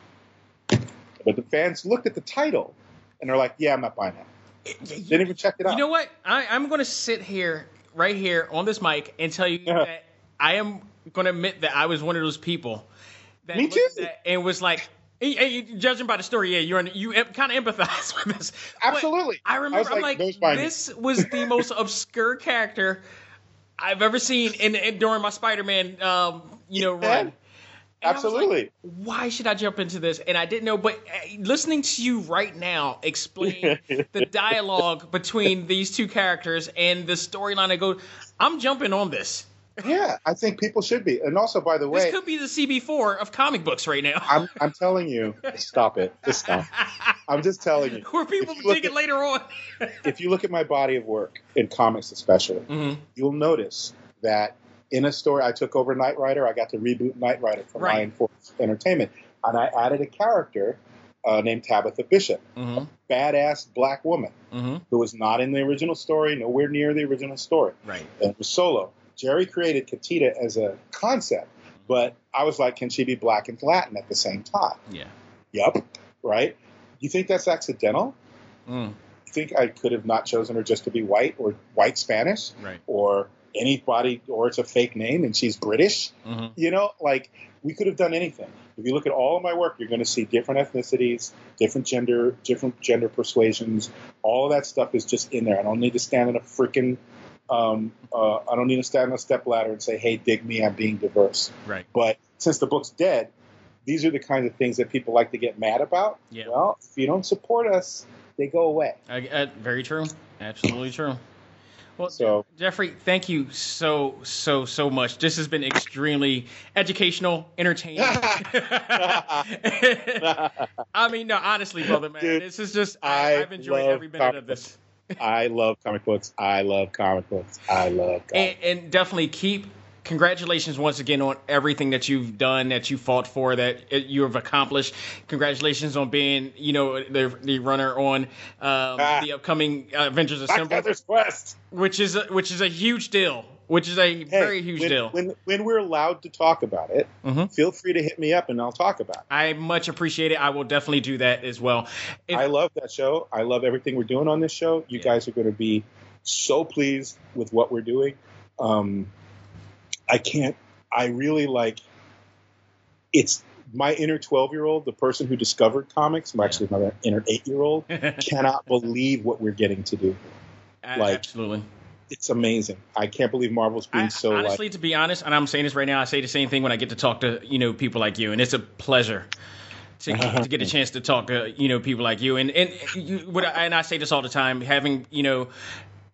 But the fans looked at the title and they're like, yeah, I'm not buying that. They didn't even check it out. You know what? I, I'm going to sit here, right here on this mic and tell you Uh-huh. that I am going to admit that I was one of those people that Me looked too. at that and was like, hey, hey, judging by the story, yeah, you're you kind of empathize with this. Absolutely. But I remember, I was I'm like, like, "Those buy me." this was the most obscure character I've ever seen in, in during my Spider-Man, um, you know, Yeah. run. And Absolutely. I was like, why should I jump into this? And I didn't know, but uh, listening to you right now explain the dialogue between these two characters and the storyline that goes, I'm jumping on this. Yeah, I think people should be. And also, by the way, This could be the C B four of comic books right now. I'm, I'm telling you, stop it. Just stop. I'm just telling you. Where people If you look dig it at- later on. If you look at my body of work, in comics especially, Mhm. you'll notice that in a story, I took over Knight Rider. I got to reboot Knight Rider from Right. Lion Force Entertainment. And I added a character uh, named Tabitha Bishop, Mm-hmm. badass black woman Mm-hmm. who was not in the original story, nowhere near the original story. Right. And it was Solo. Jerry created Ketita as a concept, but I was like, can she be black and Latin at the same time? Yeah. Yup. Right? You think that's accidental? Mm. You think I could have not chosen her just to be white or white Spanish? Right. Or anybody, or it's a fake name and she's British? Mm-hmm. You know, like, we could have done anything. If you look at all of my work, you're going to see different ethnicities, different gender, different gender persuasions. All of that stuff is just in there. I don't need to stand in a freaking Um, uh, I don't need to stand on a step ladder and say, hey, dig me, I'm being diverse. Right. But since the book's dead, these are the kinds of things that people like to get mad about. Yeah. Well, if you don't support us, they go away. I, uh, very true. Absolutely true. Well, So- Jeffrey, thank you so, so, so much. This has been extremely educational, entertaining. I mean, no, honestly, brother, man, Dude, this is just, I, I I've enjoyed love every minute of this. I love comic books. I love comic books. I love comic And, and definitely keep, congratulations once again on everything that you've done, that you fought for, that it, you have accomplished. Congratulations on being, you know, the, the runner on um, Ah. the upcoming uh, Avengers Black Assemble, Panther's Quest. which is a, which is a huge deal. Which is a Hey, very huge when, deal. When, when we're allowed to talk about it, Mhm. feel free to hit me up and I'll talk about it. I much appreciate it. I will definitely do that as well. If, I love that show. I love everything we're doing on this show. You Yeah. guys are going to be so pleased with what we're doing. Um, I can't, I really like, it's my inner twelve-year-old, the person who discovered comics, I'm actually my inner eight-year-old, cannot believe what we're getting to do. I- like- absolutely. It's amazing. I can't believe Marvel's being I, so honestly, like, to be honest, and I'm saying this right now, I say the same thing when I get to talk to, you know, people like you, and it's a pleasure to, to get a chance to talk to, you know, people like you. And and you, what I, and I say this all the time, having, you know,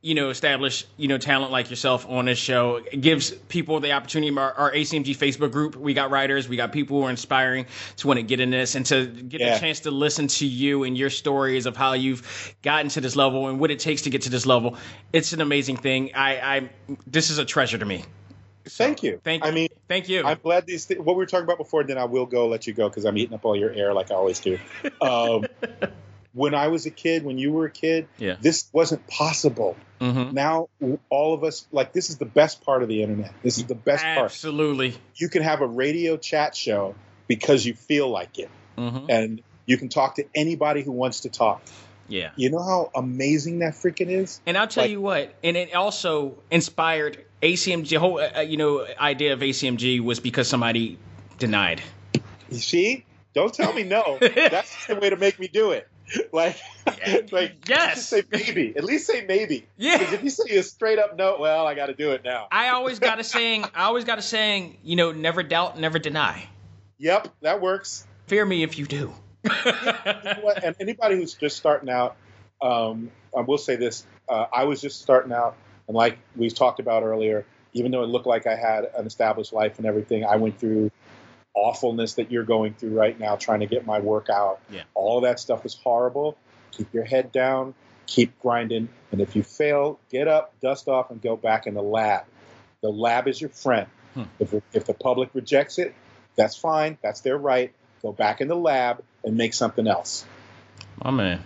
you know, establish, you know, talent like yourself on this show. It gives people the opportunity. Our, our A C M G Facebook group, we got writers, we got people who are inspiring to want to get in this and to get yeah. a chance to listen to you and your stories of how you've gotten to this level and what it takes to get to this level. It's an amazing thing. I, I this is a treasure to me. Thank you. Thank you. I mean, thank you. I'm glad these th- what we were talking about before. Then I will go let you go because I'm eating up all your air like I always do. Um, when I was a kid, when you were a kid, yeah. this wasn't possible. Mm-hmm. Now all of us, like, this is the best part of the internet. This is the best Absolutely. part. Absolutely. You can have a radio chat show because you feel like it, mm-hmm. and you can talk to anybody who wants to talk. Yeah. You know how amazing that freaking is? And I'll tell like, you what, and it also inspired A C M G. The whole uh, you know idea of A C M G was because somebody denied. You see? Don't tell me no. That's just the way to make me do it. Like, like yes. Just say maybe. At least say maybe. Yeah. Because if you say a straight up no, well, I got to do it now. I always got a saying. I always got a saying. You know, never doubt, never deny. Yep, that works. Fear me if you do. You know what? And anybody who's just starting out, um, I will say this: uh, I was just starting out, and like we talked about earlier, even though it looked like I had an established life and everything, I went through awfulness that you're going through right now, trying to get my work out. Yeah. All of that stuff is horrible. Keep your head down, keep grinding, and if you fail, get up, dust off, and go back in the lab. The lab is your friend. Hmm. If if the public rejects it, that's fine. That's their right. Go back in the lab and make something else. My man.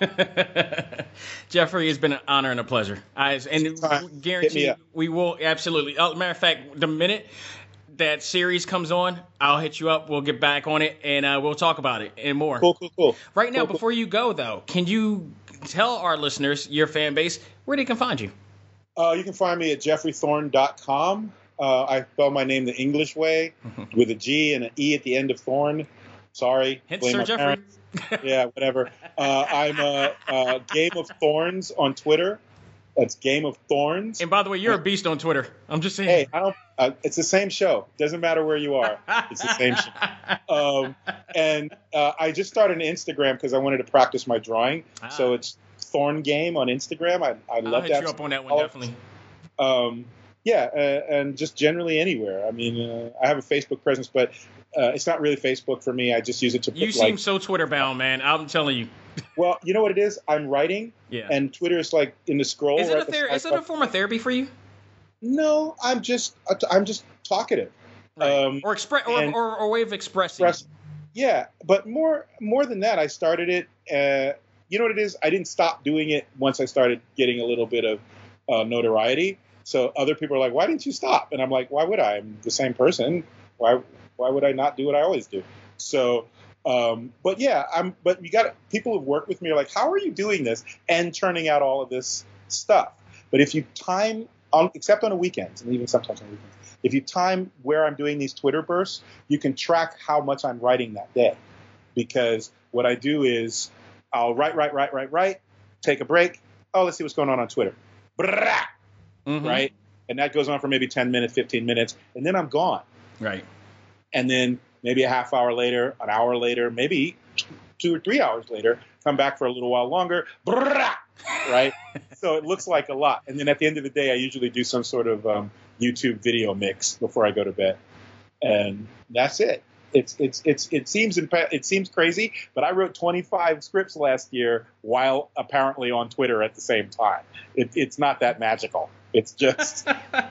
Jeffrey, it's been an honor and a pleasure. I and guarantee we will absolutely. Oh, matter of fact, the minute that series comes on, I'll hit you up. We'll get back on it and uh, we'll talk about it and more. Cool, cool, cool. Right now, cool, before cool. you go though, can you tell our listeners, your fan base, where they can find you? Uh, you can find me at jeffrey thorn dot com. Uh, I spell my name the English way with a G and an E at the end of Thorn. Sorry. Hint Sir Jeffrey. Yeah, whatever. Uh, I'm a uh, uh, Game of Thorns on Twitter. That's Game of Thorns. And by the way, you're a beast on Twitter. I'm just saying. Hey, I don't. Uh, it's the same show. Doesn't matter where you are. It's the same show. Um, and uh, I just started an Instagram because I wanted to practice my drawing. Ah. So it's Thorn Game on Instagram. I I love I'll that. hit you up on that one, definitely. Um, yeah, uh, and just generally anywhere. I mean, uh, I have a Facebook presence, but uh, it's not really Facebook for me. I just use it to. Put, you seem like, so Twitter bound, man. I'm telling you. Well, you know what it is? I'm writing, yeah. and Twitter is like in the scroll. Is it, a, ther- is it a form of therapy for you? No, I'm just I'm just talkative, right. um, or express or, or, or way of expressing. Express, yeah, but more more than that, I started it. Uh, you know what it is? I didn't stop doing it once I started getting a little bit of uh, notoriety. So other people are like, "Why didn't you stop?" And I'm like, "Why would I? I'm the same person. Why why would I not do what I always do?" So. Um, but yeah, I'm, but you got people who've worked with me are like, how are you doing this and churning out all of this stuff? But if you time on, except on the weekends and even sometimes on weekends, if you time where I'm doing these Twitter bursts, you can track how much I'm writing that day. Because what I do is I'll write, write, write, write, write, take a break. Oh, let's see what's going on on Twitter. Mm-hmm. Right. And that goes on for maybe ten minutes, fifteen minutes. And then I'm gone. Right. And then maybe a half hour later, an hour later, maybe two or three hours later, come back for a little while longer, right? So it looks like a lot. And then at the end of the day, I usually do some sort of um, YouTube video mix before I go to bed. And that's it. It's it's it's it seems it seems crazy, but I wrote twenty-five scripts last year while apparently on Twitter at the same time. It, it's not that magical. It's just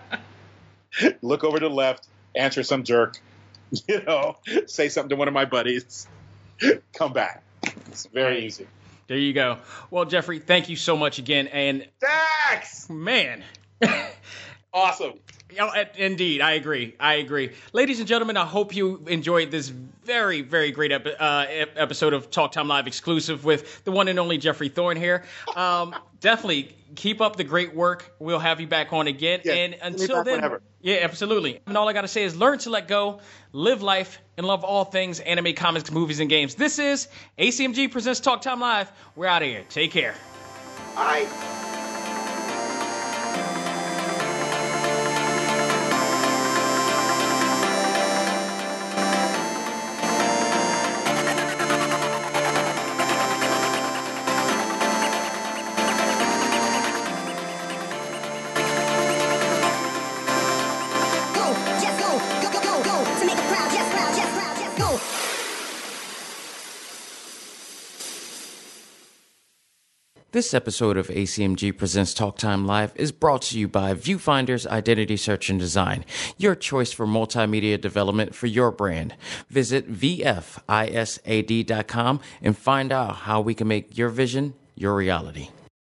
look over to the left, answer some jerk. You know, say something to one of my buddies, come back. It's very easy. There you go. Well, Jeffrey, thank you so much again. And Dax! Man. Awesome. Indeed, I agree. I agree. Ladies and gentlemen, I hope you enjoyed this very, very great epi- uh, episode of Talk Time Live exclusive with the one and only Jeffrey Thorn here. Um, definitely keep up the great work. We'll have you back on again. Yeah, and until then, whenever. Yeah, absolutely. And all I got to say is learn to let go, live life, and love all things anime, comics, movies, and games. This is A C M G Presents Talk Time Live. We're out of here. Take care. All right. This episode of A C M G Presents Talk Time Live is brought to you by Viewfinder's Identity Search and Design, your choice for multimedia development for your brand. Visit V F I S A D dot com and find out how we can make your vision your reality.